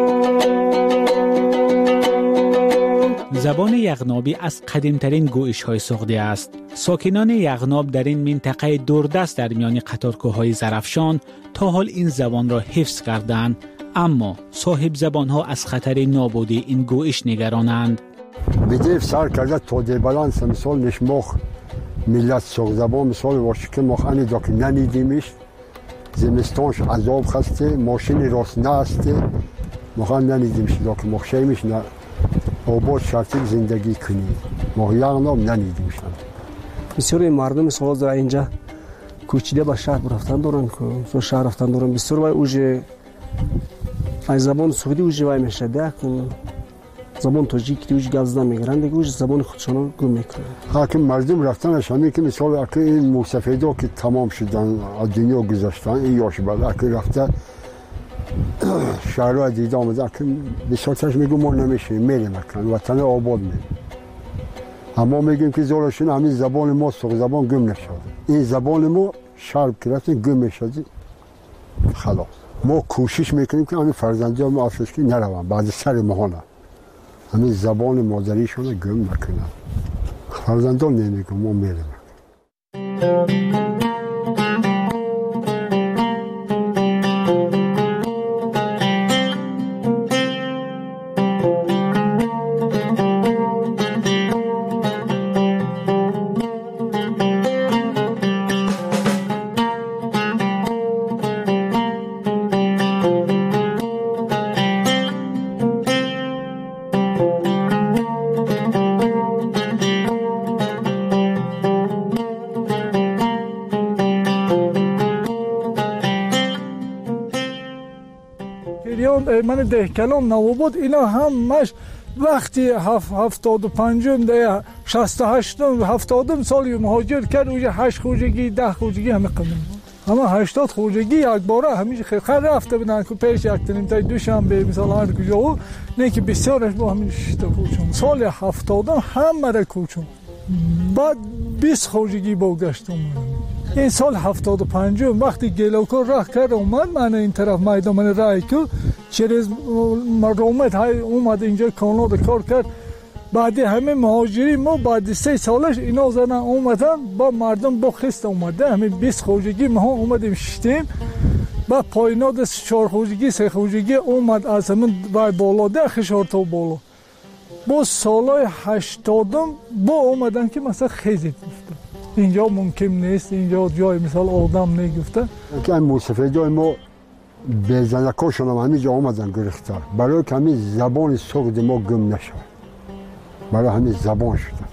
زبان یغنابی از قدیمترین گویش‌های سغدی است. ساکنان یغناب در این منطقه دوردست در میان قطارکوه‌های زرافشان تا حال این زبان را حفظ کردند، اما صاحب زبان‌ها از خطر نابودی این گویش نگرانند. بدیف سر کرده تا دیبالانس مثال نشمخ ملت سغد زبان مثال باشه که مخانی دا که ننیدیمش زمستانش عذاب خسته ماشین راست نهسته مخان ننیدیمش دا که مخشیمش نه آباد شرطی زندگی کنید ما یغناب ننیدیمش. بسیاری مردم سال در اینجا کوچیده به شهر رفتن دارن که شهر رفتن دارن بسیار وای اوج از زبان سعودی اوج وای میشه ده زبان تاجیکی اوج گزده میگیرن دیگه اوج زبان خودشون گم میکنن. حاکم مردم رفتنش همین که مثال اگه این موسفیدا که تمام شدن از دنیا گذاشتن این یاش بعد اگه رفته شهرها دیده آمده که بسیارتش میگم ما نمیشه میریم اکن وطن آباد میریم اما میگیم که زورشون همین زبان ما سغد زبان گم نشد. این زبان ما شرب کرده گم میشد خلاص. ما کوشش میکنیم که همین فرزندان ما افسوس نروند بعد سر ماهانه همین زبان مادریشون گم نکنن. فرزندان نمیگم ما میریم. من دهکلام نواباد اینا همش وقتی 75 ده 68 70 سال مهاجر کرد اوج 8 خوجگی 10 خوجگی همه قدیم اما 80 خوجگی یک باره همیشه خیر رفته بودن که پیش یک تنیم تا دوشنبه مثلا هر کجا نه که بسیارش با همین شتا کوچون سال 70 همه را کوچون بعد 20 خوجگی بگشتم. این سال 75 وقتی گلوکو راه کرد اومد من این طرف میدان رای که چرز مرومت های اومد اینجا کانال کار کرد بعد همه مهاجری ما بعد 3 سالش اینا زدن اومدن با مردم بخست اومده همه 20 خوجگی ما اومدیم شتیم با پایینا دست 4 خوجگی 3 خوجگی اومد از همین بالا ده خشار تا بالا با سالای 80 با اومدن که مثلا خیزید اینجا ممکن نیست اینجا جای مثال آدم نگفته که این موسفیدای ما به زنکاشون هم همینجا آمدن گرفتار برای که همین زبان سغد ما گم نشد برای همین زبان شدن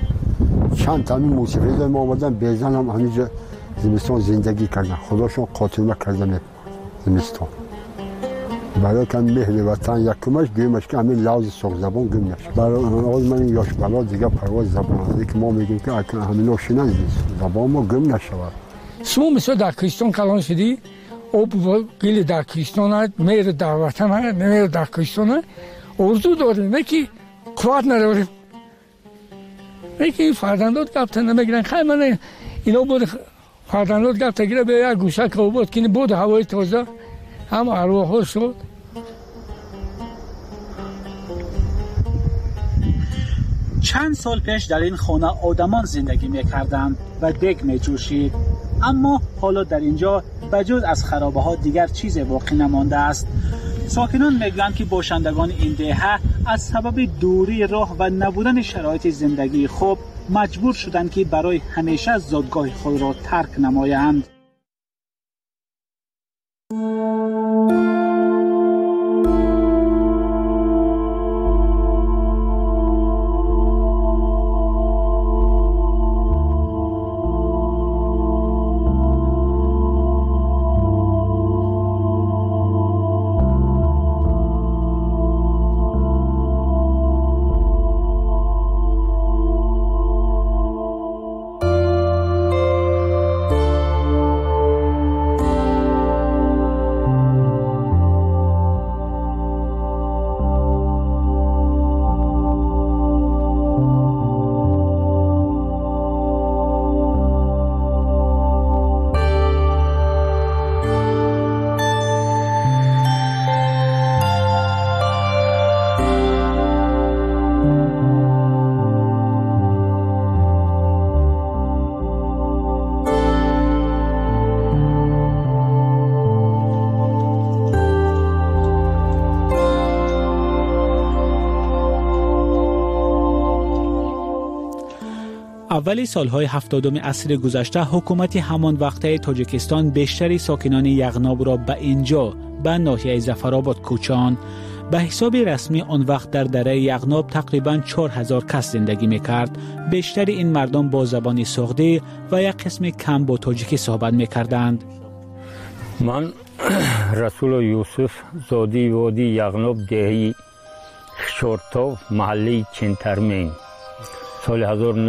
چند تا همین موسفیدای ما آمدن به زن هم همینجا زمستان زندگی کردن خداشون قاتل کردن زمستان برای که مهر وطن یکمش دویمش که همین لحظ سغد زبان گم نشد برای آن من این یاش بلا دیگه پرواز زبان هستی که ما میگیم که همین ناشنن زبان ما گم نشود. شما مثل در کریستان کلان شدی آب گیل در کریستان هست مهر در وطن هست مهر در کریستان هست ارزو داریم نه که قوت نداریم نه که فرزندات گفته نمیگیرن خیلی من اینا بود فرزندات گفته گیره به یک گوشه که بود که بود هوای تازه هم ارواح ها شد. چند سال پیش در این خانه آدمان زندگی میکردند و دگ میجوشید، اما حالا در اینجا بجز از خرابه ها دیگر چیز باقی نمانده است. ساکنان میگویند که باشندگان این دهه از سبب دوری راه و نبودن شرایط زندگی خوب مجبور شدند که برای همیشه زادگاه خود را ترک نمایند. اولی سالهای 70 عصر گذشته حکومت همان وقته تاجیکستان بیشتری ساکنان یغناب را به اینجا به ناحیه ظفرآباد کوچاند. به حساب رسمی آن وقت در دره یغناب تقریباً 4000 کس زندگی میکرد. بیشتر این مردم با زبان سوغدی و یک قسم کم با تاجیکی صحبت میکردند. من رسول یوسف زادی وادی یغناب دهی خشورتاو محله چنترمین سال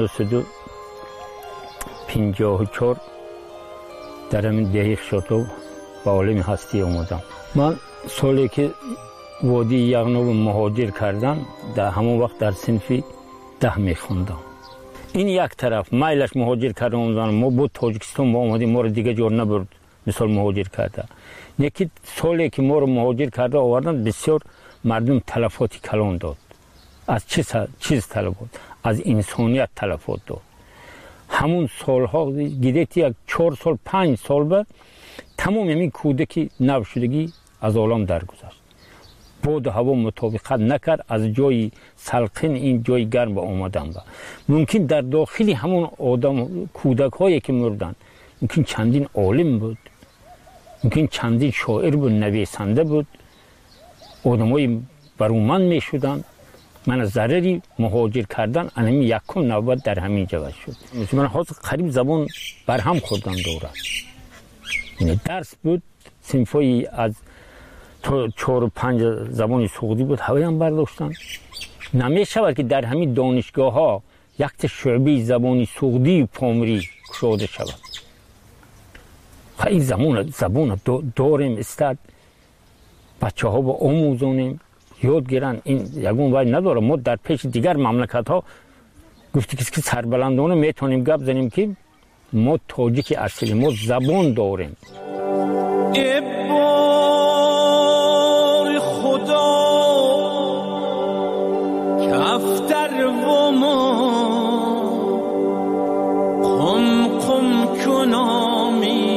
1954 در همین دهی خشورتاو به عالم هستی آمدم. من سالی که وادی یغناب مهاجر کردم در همون وقت در صنف 10 میخوندم. این یک طرف میلش مهاجر کردم، ما بود تاجیکستان ما آمدیم، ما رو دیگه جور نبرد مثال مهاجر کرده. یکی سالی که ما رو مهاجر کرده آوردن بسیار مردم تلفاتی کلان داد. از چیز تلفات؟ از انسانیت تلفات داد. همون سالها گیدیتی یک 4 سال 5 سال به تمام همین کودکی نو شدگی از عالم درگذشت. باد هوا مطابقت نکرد، از جای سلخن این جای گرم به آمدن با. ممکن در داخلی همون آدم کودک هایی که مردن ممکن چندین عالم بود، ممکن چندین شاعر بود، نویسنده بود، آدمای برومند می شدن. من از ضرری مهاجر کردن انمی یکم نوبت در همین جا شد. من حاضر قریب زبان برهم خوردم دوره. این درس بود، صنفای از 4 و 5 زبان سوغدی بود، هوای هم برداشتن. نمی شود که در همین دانشگاه ها یک شعبه زبانی سوغدی و پامری کشاده شود. این زبان داریم استاد بچه ها با آموزانیم یاد گیرن. این یگون وای نداره. ما در پیش دیگر مملکت ها گفتی که سربلندانه میتونیم گپ زنیم که ما تاجیک اصلی، ما زبان داریم. خدا کفتر و ما قم کنامی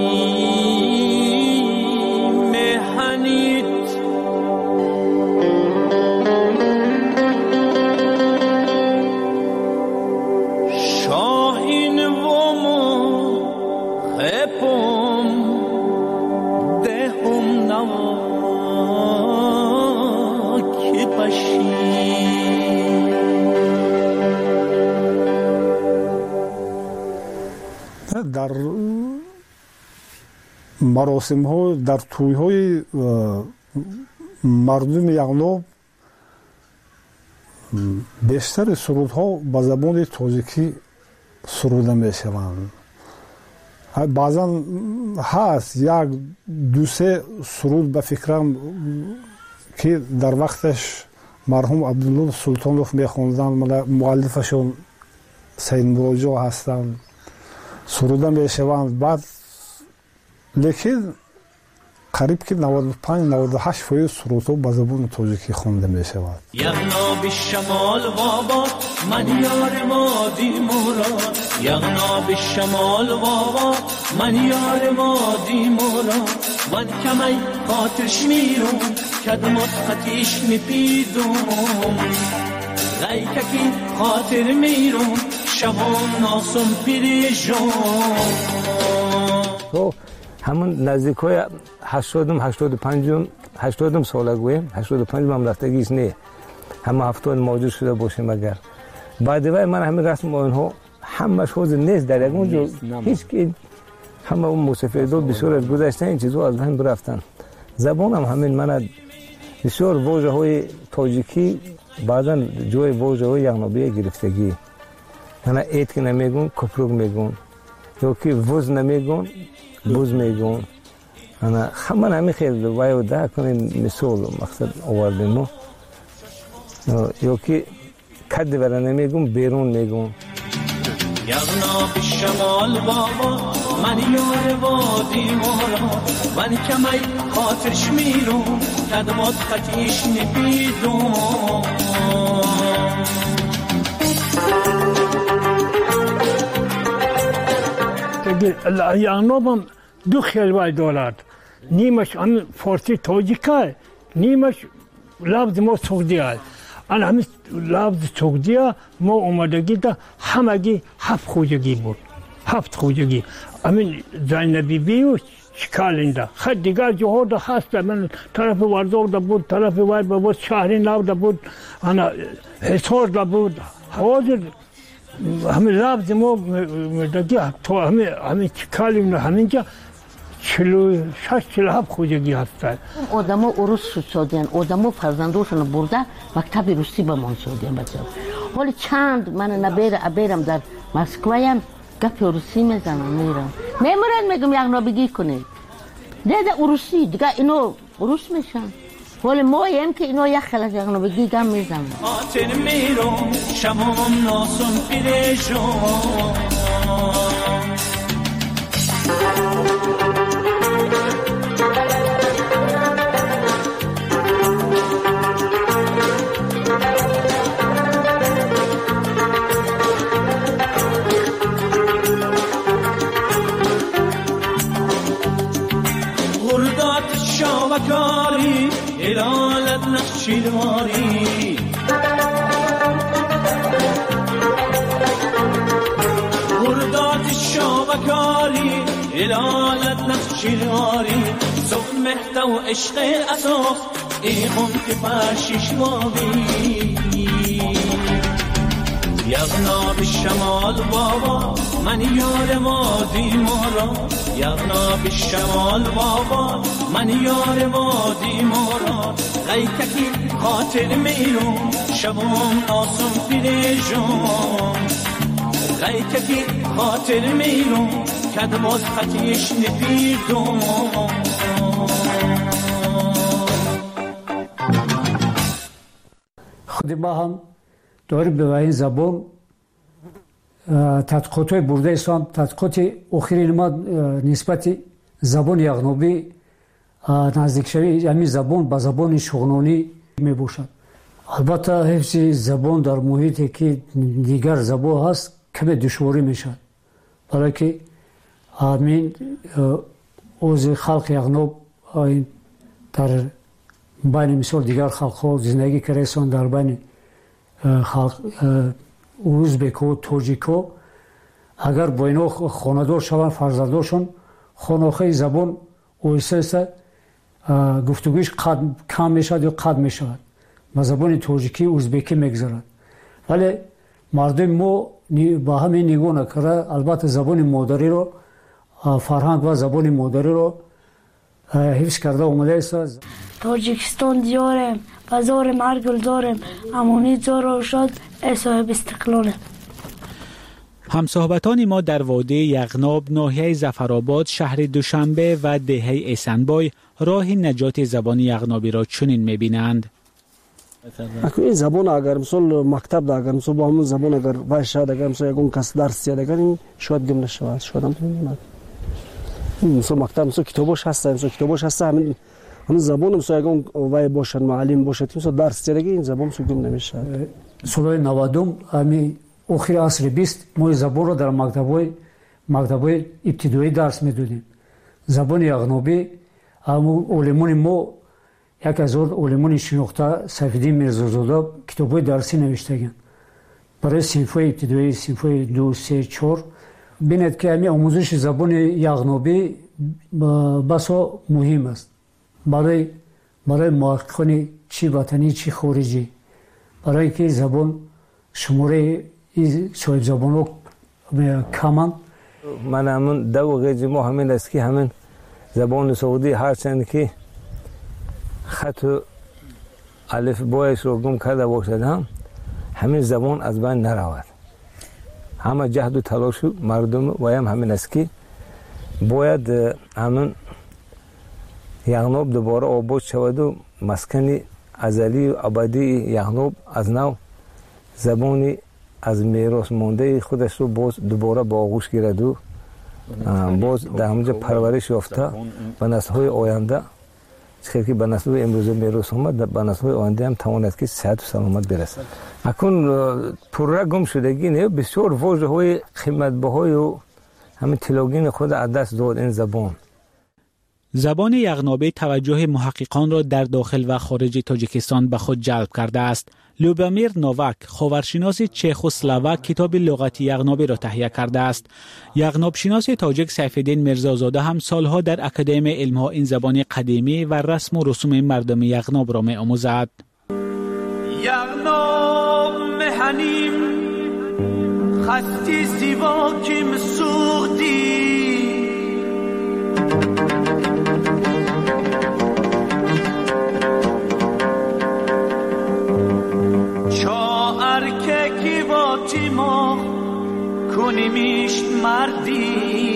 مهنید شاهین و ما خپم دهم نوا در مراسم ها، در توی های مردم یغناب بیشتر سرود ها به زبان تاجیکی سروده می شوند. بعضا هست 1-2 سرود به فکرم که در وقتش مرحوم عبدالله سلطانوف میخوندن، مؤلفشون سید مراجع هستند، سروده میشوند. بعد لیکن قریب که 95-98% سرودها به زبان تاجیکی خوانده میشود. یغناب شمال بابا من یار مادی مراد، یغناب شمال بابا من یار مادی مراد، من کمی خاطرش میرم کدمت خطیش میپیدم، غیککی خاطر میرم شبان ناسم پیریشم. تو همون نزدیک های 80 ساله گویم، 85 هم رفتگیش نه، همه 70 موجود شده باشیم. اگر بعد من همه رسم آنها همه شوز نیست در یکون جو هیچ که همه اون موسیقیدو بسیار از گذشته این چیزو از بین برفتن. زبان هم همین من بسیار واژه های تاجیکی بعدا جای واژه های یغنابی گرفتگی. من ایت که نمیگون کپروگ میگون، یا که وز نمیگون بوز میگون. انا همه همین خیلی وایو ده کنیم مثال مقصد آوردیم ما، یا که کد وره نمیگون بیرون میگون. یغناب شمال بابا من یار وادی مراد، من کمی خاطرش میرم کدمات خطیش نبیدم. یغناب هم 2 خیلوای دارد، نیمش آن فارسی تاجیکه، نیمش لفظ ما سوغدی است. آن همین لفظ چوکدیا ما اومدگی تا همگی 7 خوجگی بود 7 خوجگی همین زینبی بیو شکالنده خد دیگر جهور دا هست من طرف ورزاق دا بود طرف وای بود شهرین لاب دا بود انا حصار دا بود حاضر همین لفظ ما مدگی تو همین شکالیم همینجا 46-47 خوجگی هستن آدم ها عروس شدن آدم ها فرزندوشون برده مکتب روسی به من شدن بچه حالی چند من نبیرم در مسکویم گپ روسی میزنم میرم نمیرن میگم یغنابگی کنید دیده روسی دیگه اینو روس میشن حالی ما هم که اینو یک خلاص یغنابگی گم میزنم آتر میرم شمام ناسم پیرشون شاوکاری الالت نقشیدواری بردات شاوکاری الالت نقشیدواری صبح مهده و عشق اساس ایخون که پرشیش وابی یغنا به شمال بابا من یار وادی مارا یغنا به شمال بابا من یار وادی مارا غیککی خاطر میرم شبام ناسم پیرشون غیککی خاطر میرم کدماز خطیش نپیردم خود ما هم داریم به این زبان تحقیقات های برده ایستان تحقیقات اخیری ما نسبت زبان یغنابی نزدیک شوی همین زبان با زبان شغنانی می باشد البته حفظ زبان در محیطی که دیگر زبان هست کمی دشواری می شد برای که همین اوضاع خلق یغناب در بین مثال دیگر خلق ها زندگی کردن در بین ازبک و تاجیک ها اگر با اینا خاندار شوند فرزنداشون خانواده زبان اویسه گفتگویش کم میشد یا قد میشود با زبان تاجیکی ازبکی میگذرد ولی مردم ما با همین نگاه نکرده البته زبان مادری رو فرهنگ و زبان مادری رو حفظ کرده اومده است تاجیکستان دیارم بازارم هر گل دارم امونی زار شد صاحب استقلالم همصحبتان ما در وادی یغناب ناحیه ظفرآباد شهر دوشنبه و دهه ایسنبای راه نجات زبان یغنابی را چنین می‌بینند. این زبان اگر مثلا مکتب دا اگر مثلا با همون زبان اگر باشه اگر مثلا یکون کس درس یاد اگر این شاید گم نشود شاید هم نمی‌دونم مثلا مکتب مثلا کتابش هست مثلا کتابش هست همین زبان مثلا یکون وای باشن معلم باشد مثلا درس یاد این زبان مثلا گم نمیشه سال 90 همین آخر عصر 20 ما زبان را در مکتب‌های ابتدایی درس می‌دادیم زبان یغنابی همون علمان ما یک از علمان شناخته سیفالدین میرزازاده کتاب‌های درسی نوشته‌اند برای صنف‌های ابتدایی صنف‌های 2 3 4 ببینید که همین آموزش زبان یغنابی بسا مهم است برای محققان چی وطنی چی خارجی برای که زبان شماره صاحب زبان ها کمند من همون دو ما همین است که همین زبان سعودی هرچند که خط و الف بایش رو گم کرده باشد هم همین زبان از بین نرود همه جهد و تلاش مردم و همین است که باید همین یغناب دوباره آباد شود و مسکن ازلی و ابدی یغناب از نو زبانی از میراث مانده خودش رو باز دوباره با آغوش گیرد و باز در همونجا پرورش یافته به نسل‌های آینده چیزی که به نسل امروز میراث آمد به نسل‌های آینده هم تواند که صحت و سلامت برسد اکنون پرره گم شدگی نه بسیار واژه‌های قیمت بهای و همین تلاگین خود از دست داد این زبان زبان یغنابی توجه محققان را در داخل و خارج تاجیکستان به خود جلب کرده است. لوبامیر نوواک، خاورشناس چخ و اسلواک، کتاب لغت یغنابی را تهیه کرده است. یغنابشناس تاجیک سیفالدین میرزازاده هم سالها در اکادمی علمها این زبان قدیمی و رسم و رسوم مردم یغناب را می‌آموزد. یغناب مهنیم خستی زیبا کم سوختی ارککی با تیما کنیمیشت مردی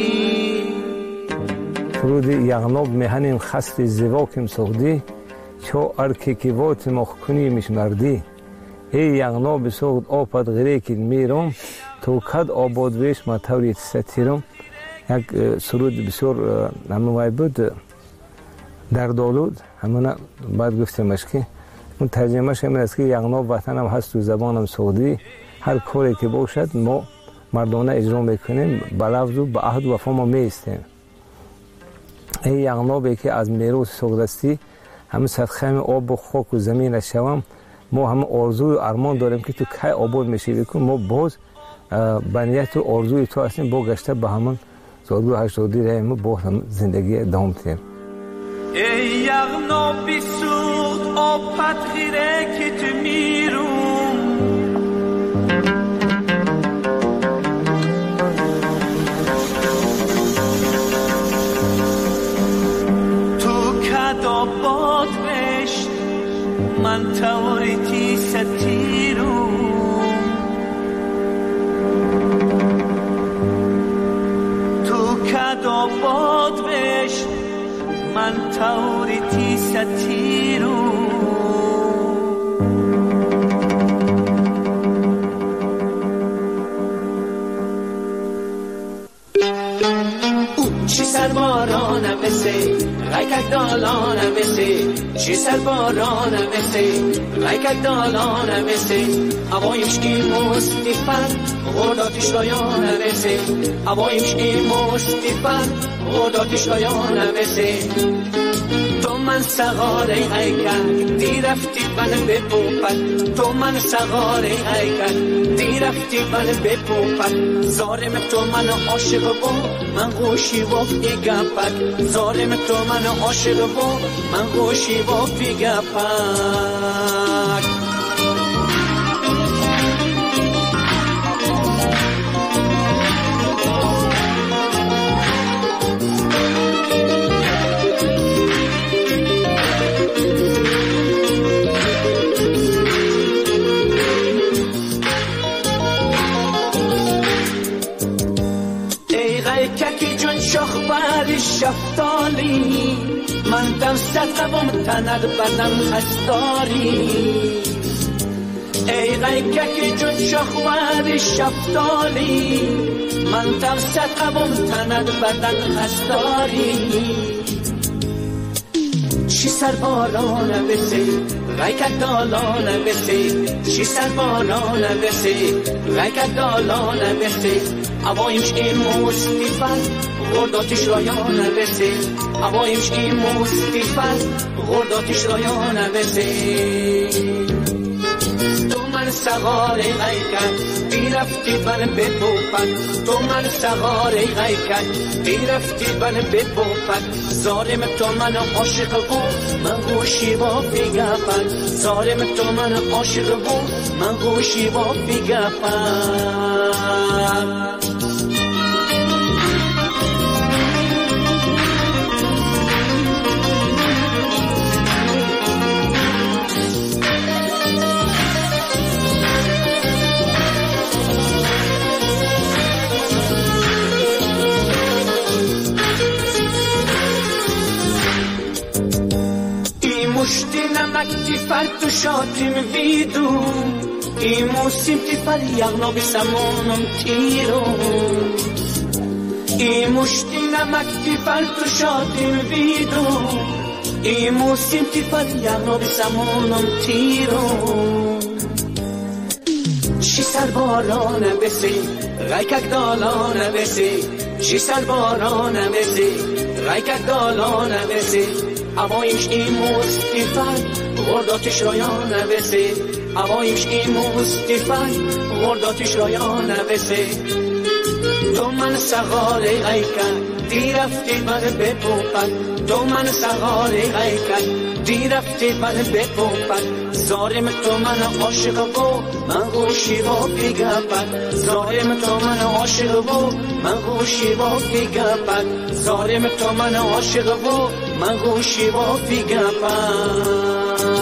سرود یغناب میهنیم خست زواکم سخدی چو ارککی با تیما کنیمیشت مردی ای یغناب سخد آپد غریکید میرم تو کد آباد ویش ما توریت ستیرم. یک سرود بسیار همه بود در دالود همونه باید گفتمش که اون ترجمهش همین است که یغناب وطنم هست تو زبانم سعودی، هر کاری که باشد ما مردانه اجرا میکنیم، به لفظ و به عهد و وفا ما میستیم. ای یغنابی که از میراث سعودستی همه صدقه آب و خاک و زمین شوم، ما همه آرزو و ارمان داریم که تو کی آباد میشی بکن، ما باز بنیت و آرزوی تو هستیم با گشته به همون زادگو هشتادی رهیم با هم زندگی ادامه تیم. ای یغنابی سوخت آبت غیره که تو میروم تو کد آباد بشت من توریتی ستیروم تو کد آباد بشت من توریتی ستیرو چی سربارانه بسی غیکک دالانه بسی چی سربارانه بسی غیکک دالانه بسی هوایش کی مستفن غرداتش رایانه بسی هوایش کی مستفن غرداتش رایانه بسی تو من سغاره غیکک دی رفتی من به پوپک تو من سغاره غیکک دی رفتی من به پوپک زارم تو من عاشق با من گوشی و پیگپک زارم تو من عاشق با من گوشی و پیگپک شفتالی من دم صدقم تند بدم خستاری ای غیکک جون شخوار شفتالی من دم صدقم تند بدم خستاری شی سربارانه بسی غیکک دالانه بسی شی سربارانه بسی غیکک دالانه بسی هوایش این مستفن غرداتش رایانه بسی هوایش این مستفن غرداتش رایانه بسی تو من سغاره غیکک دی رفتی من به پوپک تو من سغاره غیکک دی رفتی من به پوپک زارم تو من عاشق و من گوشی با پیگپک زارم تو من عاشق و من گوشی با پیگپک مشتی نمک تیفر تو شاتیم ویدو ای موسیم تیفر یغنابی سمونم تیرو ای مشتی نمک تیفر تو شاتیم ویدو ای موسیم تیفر یغنابی سمونم تیرو شی سربارانه بسی غیکک دالانه بسی شی سربارانه بسی رایکت دالانه بسی اوایش این مستفر غرداتش رایانه بسی اوایش این مستفر غرداتش رایانه بسی تو من سغاله ایکن دی رفتی بر بپوپن تو من سغاله ایکن دی رفتی بر بپوپن زارم تو من عاشق و من گوشی و بیگپن زارم تو من عاشق و من گوشی و بیگپن زارم تو من عاشق و من گوشی و بیگپن.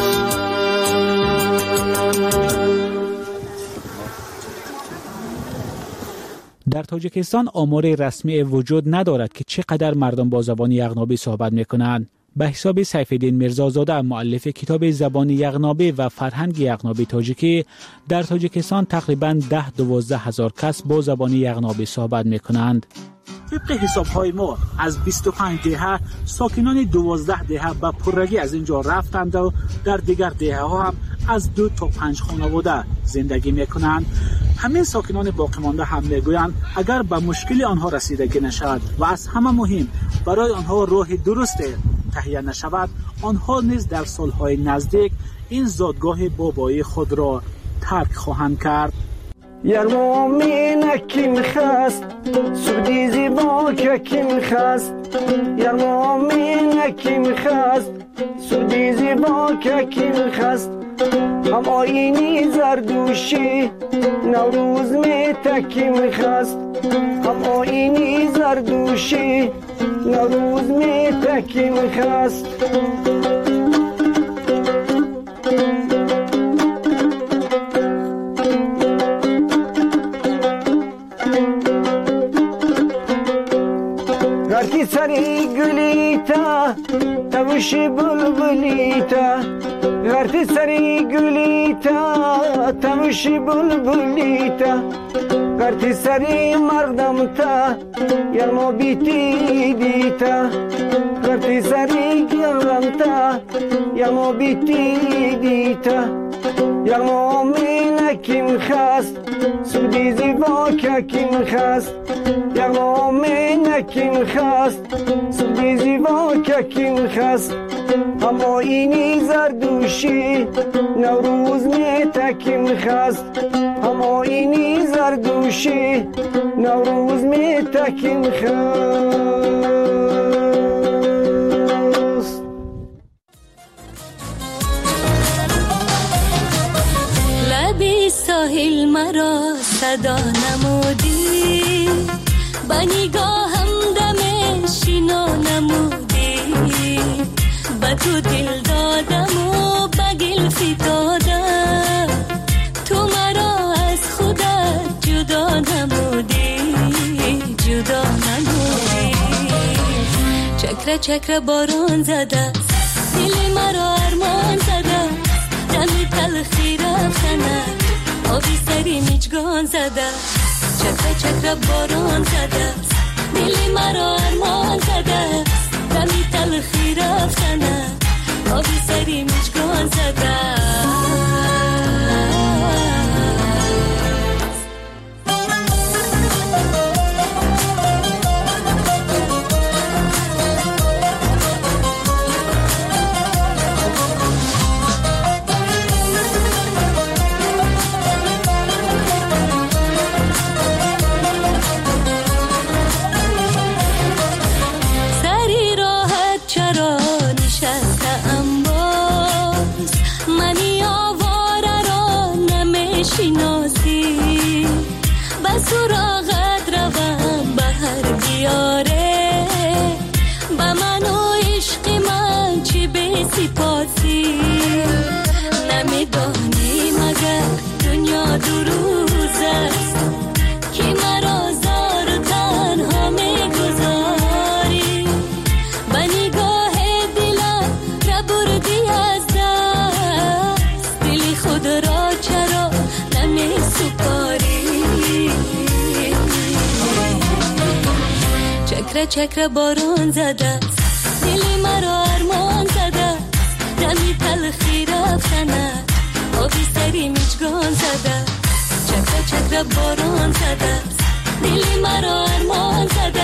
در تاجیکستان آمار رسمی وجود ندارد که چقدر مردم با زبان یغنابی صحبت میکنند. به حساب سیفالدین میرزازاده مؤلف کتاب زبان یغنابی و فرهنگ یغنابی تاجیکی در تاجیکستان تقریباً 10-12 هزار کس با زبان یغنابی صحبت میکنند. طبق حساب‌های ما از 25 دهه ساکنان 12 دهه به پرگی از اینجا رفتند و در دیگر دهه ها هم از 2 تا 5 خانواده زندگی میکنند. همه ساکنان باقی مانده هم میگویند اگر به مشکل آنها رسیدگی نشود و از همه مهم برای آنها راه درست تهیه نشود آنها نیز در سالهای نزدیک این زادگاه بابایی خود را ترک خواهند کرد. یرمومین کیم خست سودی زیبا که کیم خست یرمومین کیم خست سودی زیبا که کیم خست هم آینی زردوشی نوروز می تکیم خست هم آینی زردوشی نوروز می تکیم خست غرتی سری گلیتا تمشی بلبلیتا غرتی سری گلیتا تمشی بلبلیتا غرتی سری مردم تا یرمو بیتی دیتا غرتی سری گرم تا یرمو بیتی دیتا یرمو مین کیم خست سودی زیبا که کیم خست یرمو مین کیم خست سودی زیبا که کیم خست هم آینی زردوشی نوروز می تکیم خست هم آینی زردوشی نوروز می تکیم خست. لبی ساحل مرا صدا نمودی با نگاهم دم شینا نمودی با تو دل دادم و با گل فتادم تو مرا از خودت جدا نمودی جدا نمودی چکره چکره باران زده دل مرا ارمان زده دمی تلخی رفتنه آبی سری میچگان زده چکره چکره باران زده دل مرا ارمان زده دمی تلخی رفتنه آبی سری میچگان زده. سراغت روم بهر بیاره با من و عشق من چی به سپاسی نمیدانی مگر دنیا دو روز است که مرا زار و تنها میگذاری با نگاه دلم را بردی از دست دلی خود را چرا نمیسپاری چکره چکره باران زده دل مرا ارمان زده دمی تلخی رفتنه آبی سری میچگان زده چکره چکره باران زده دل مرا ارمان زده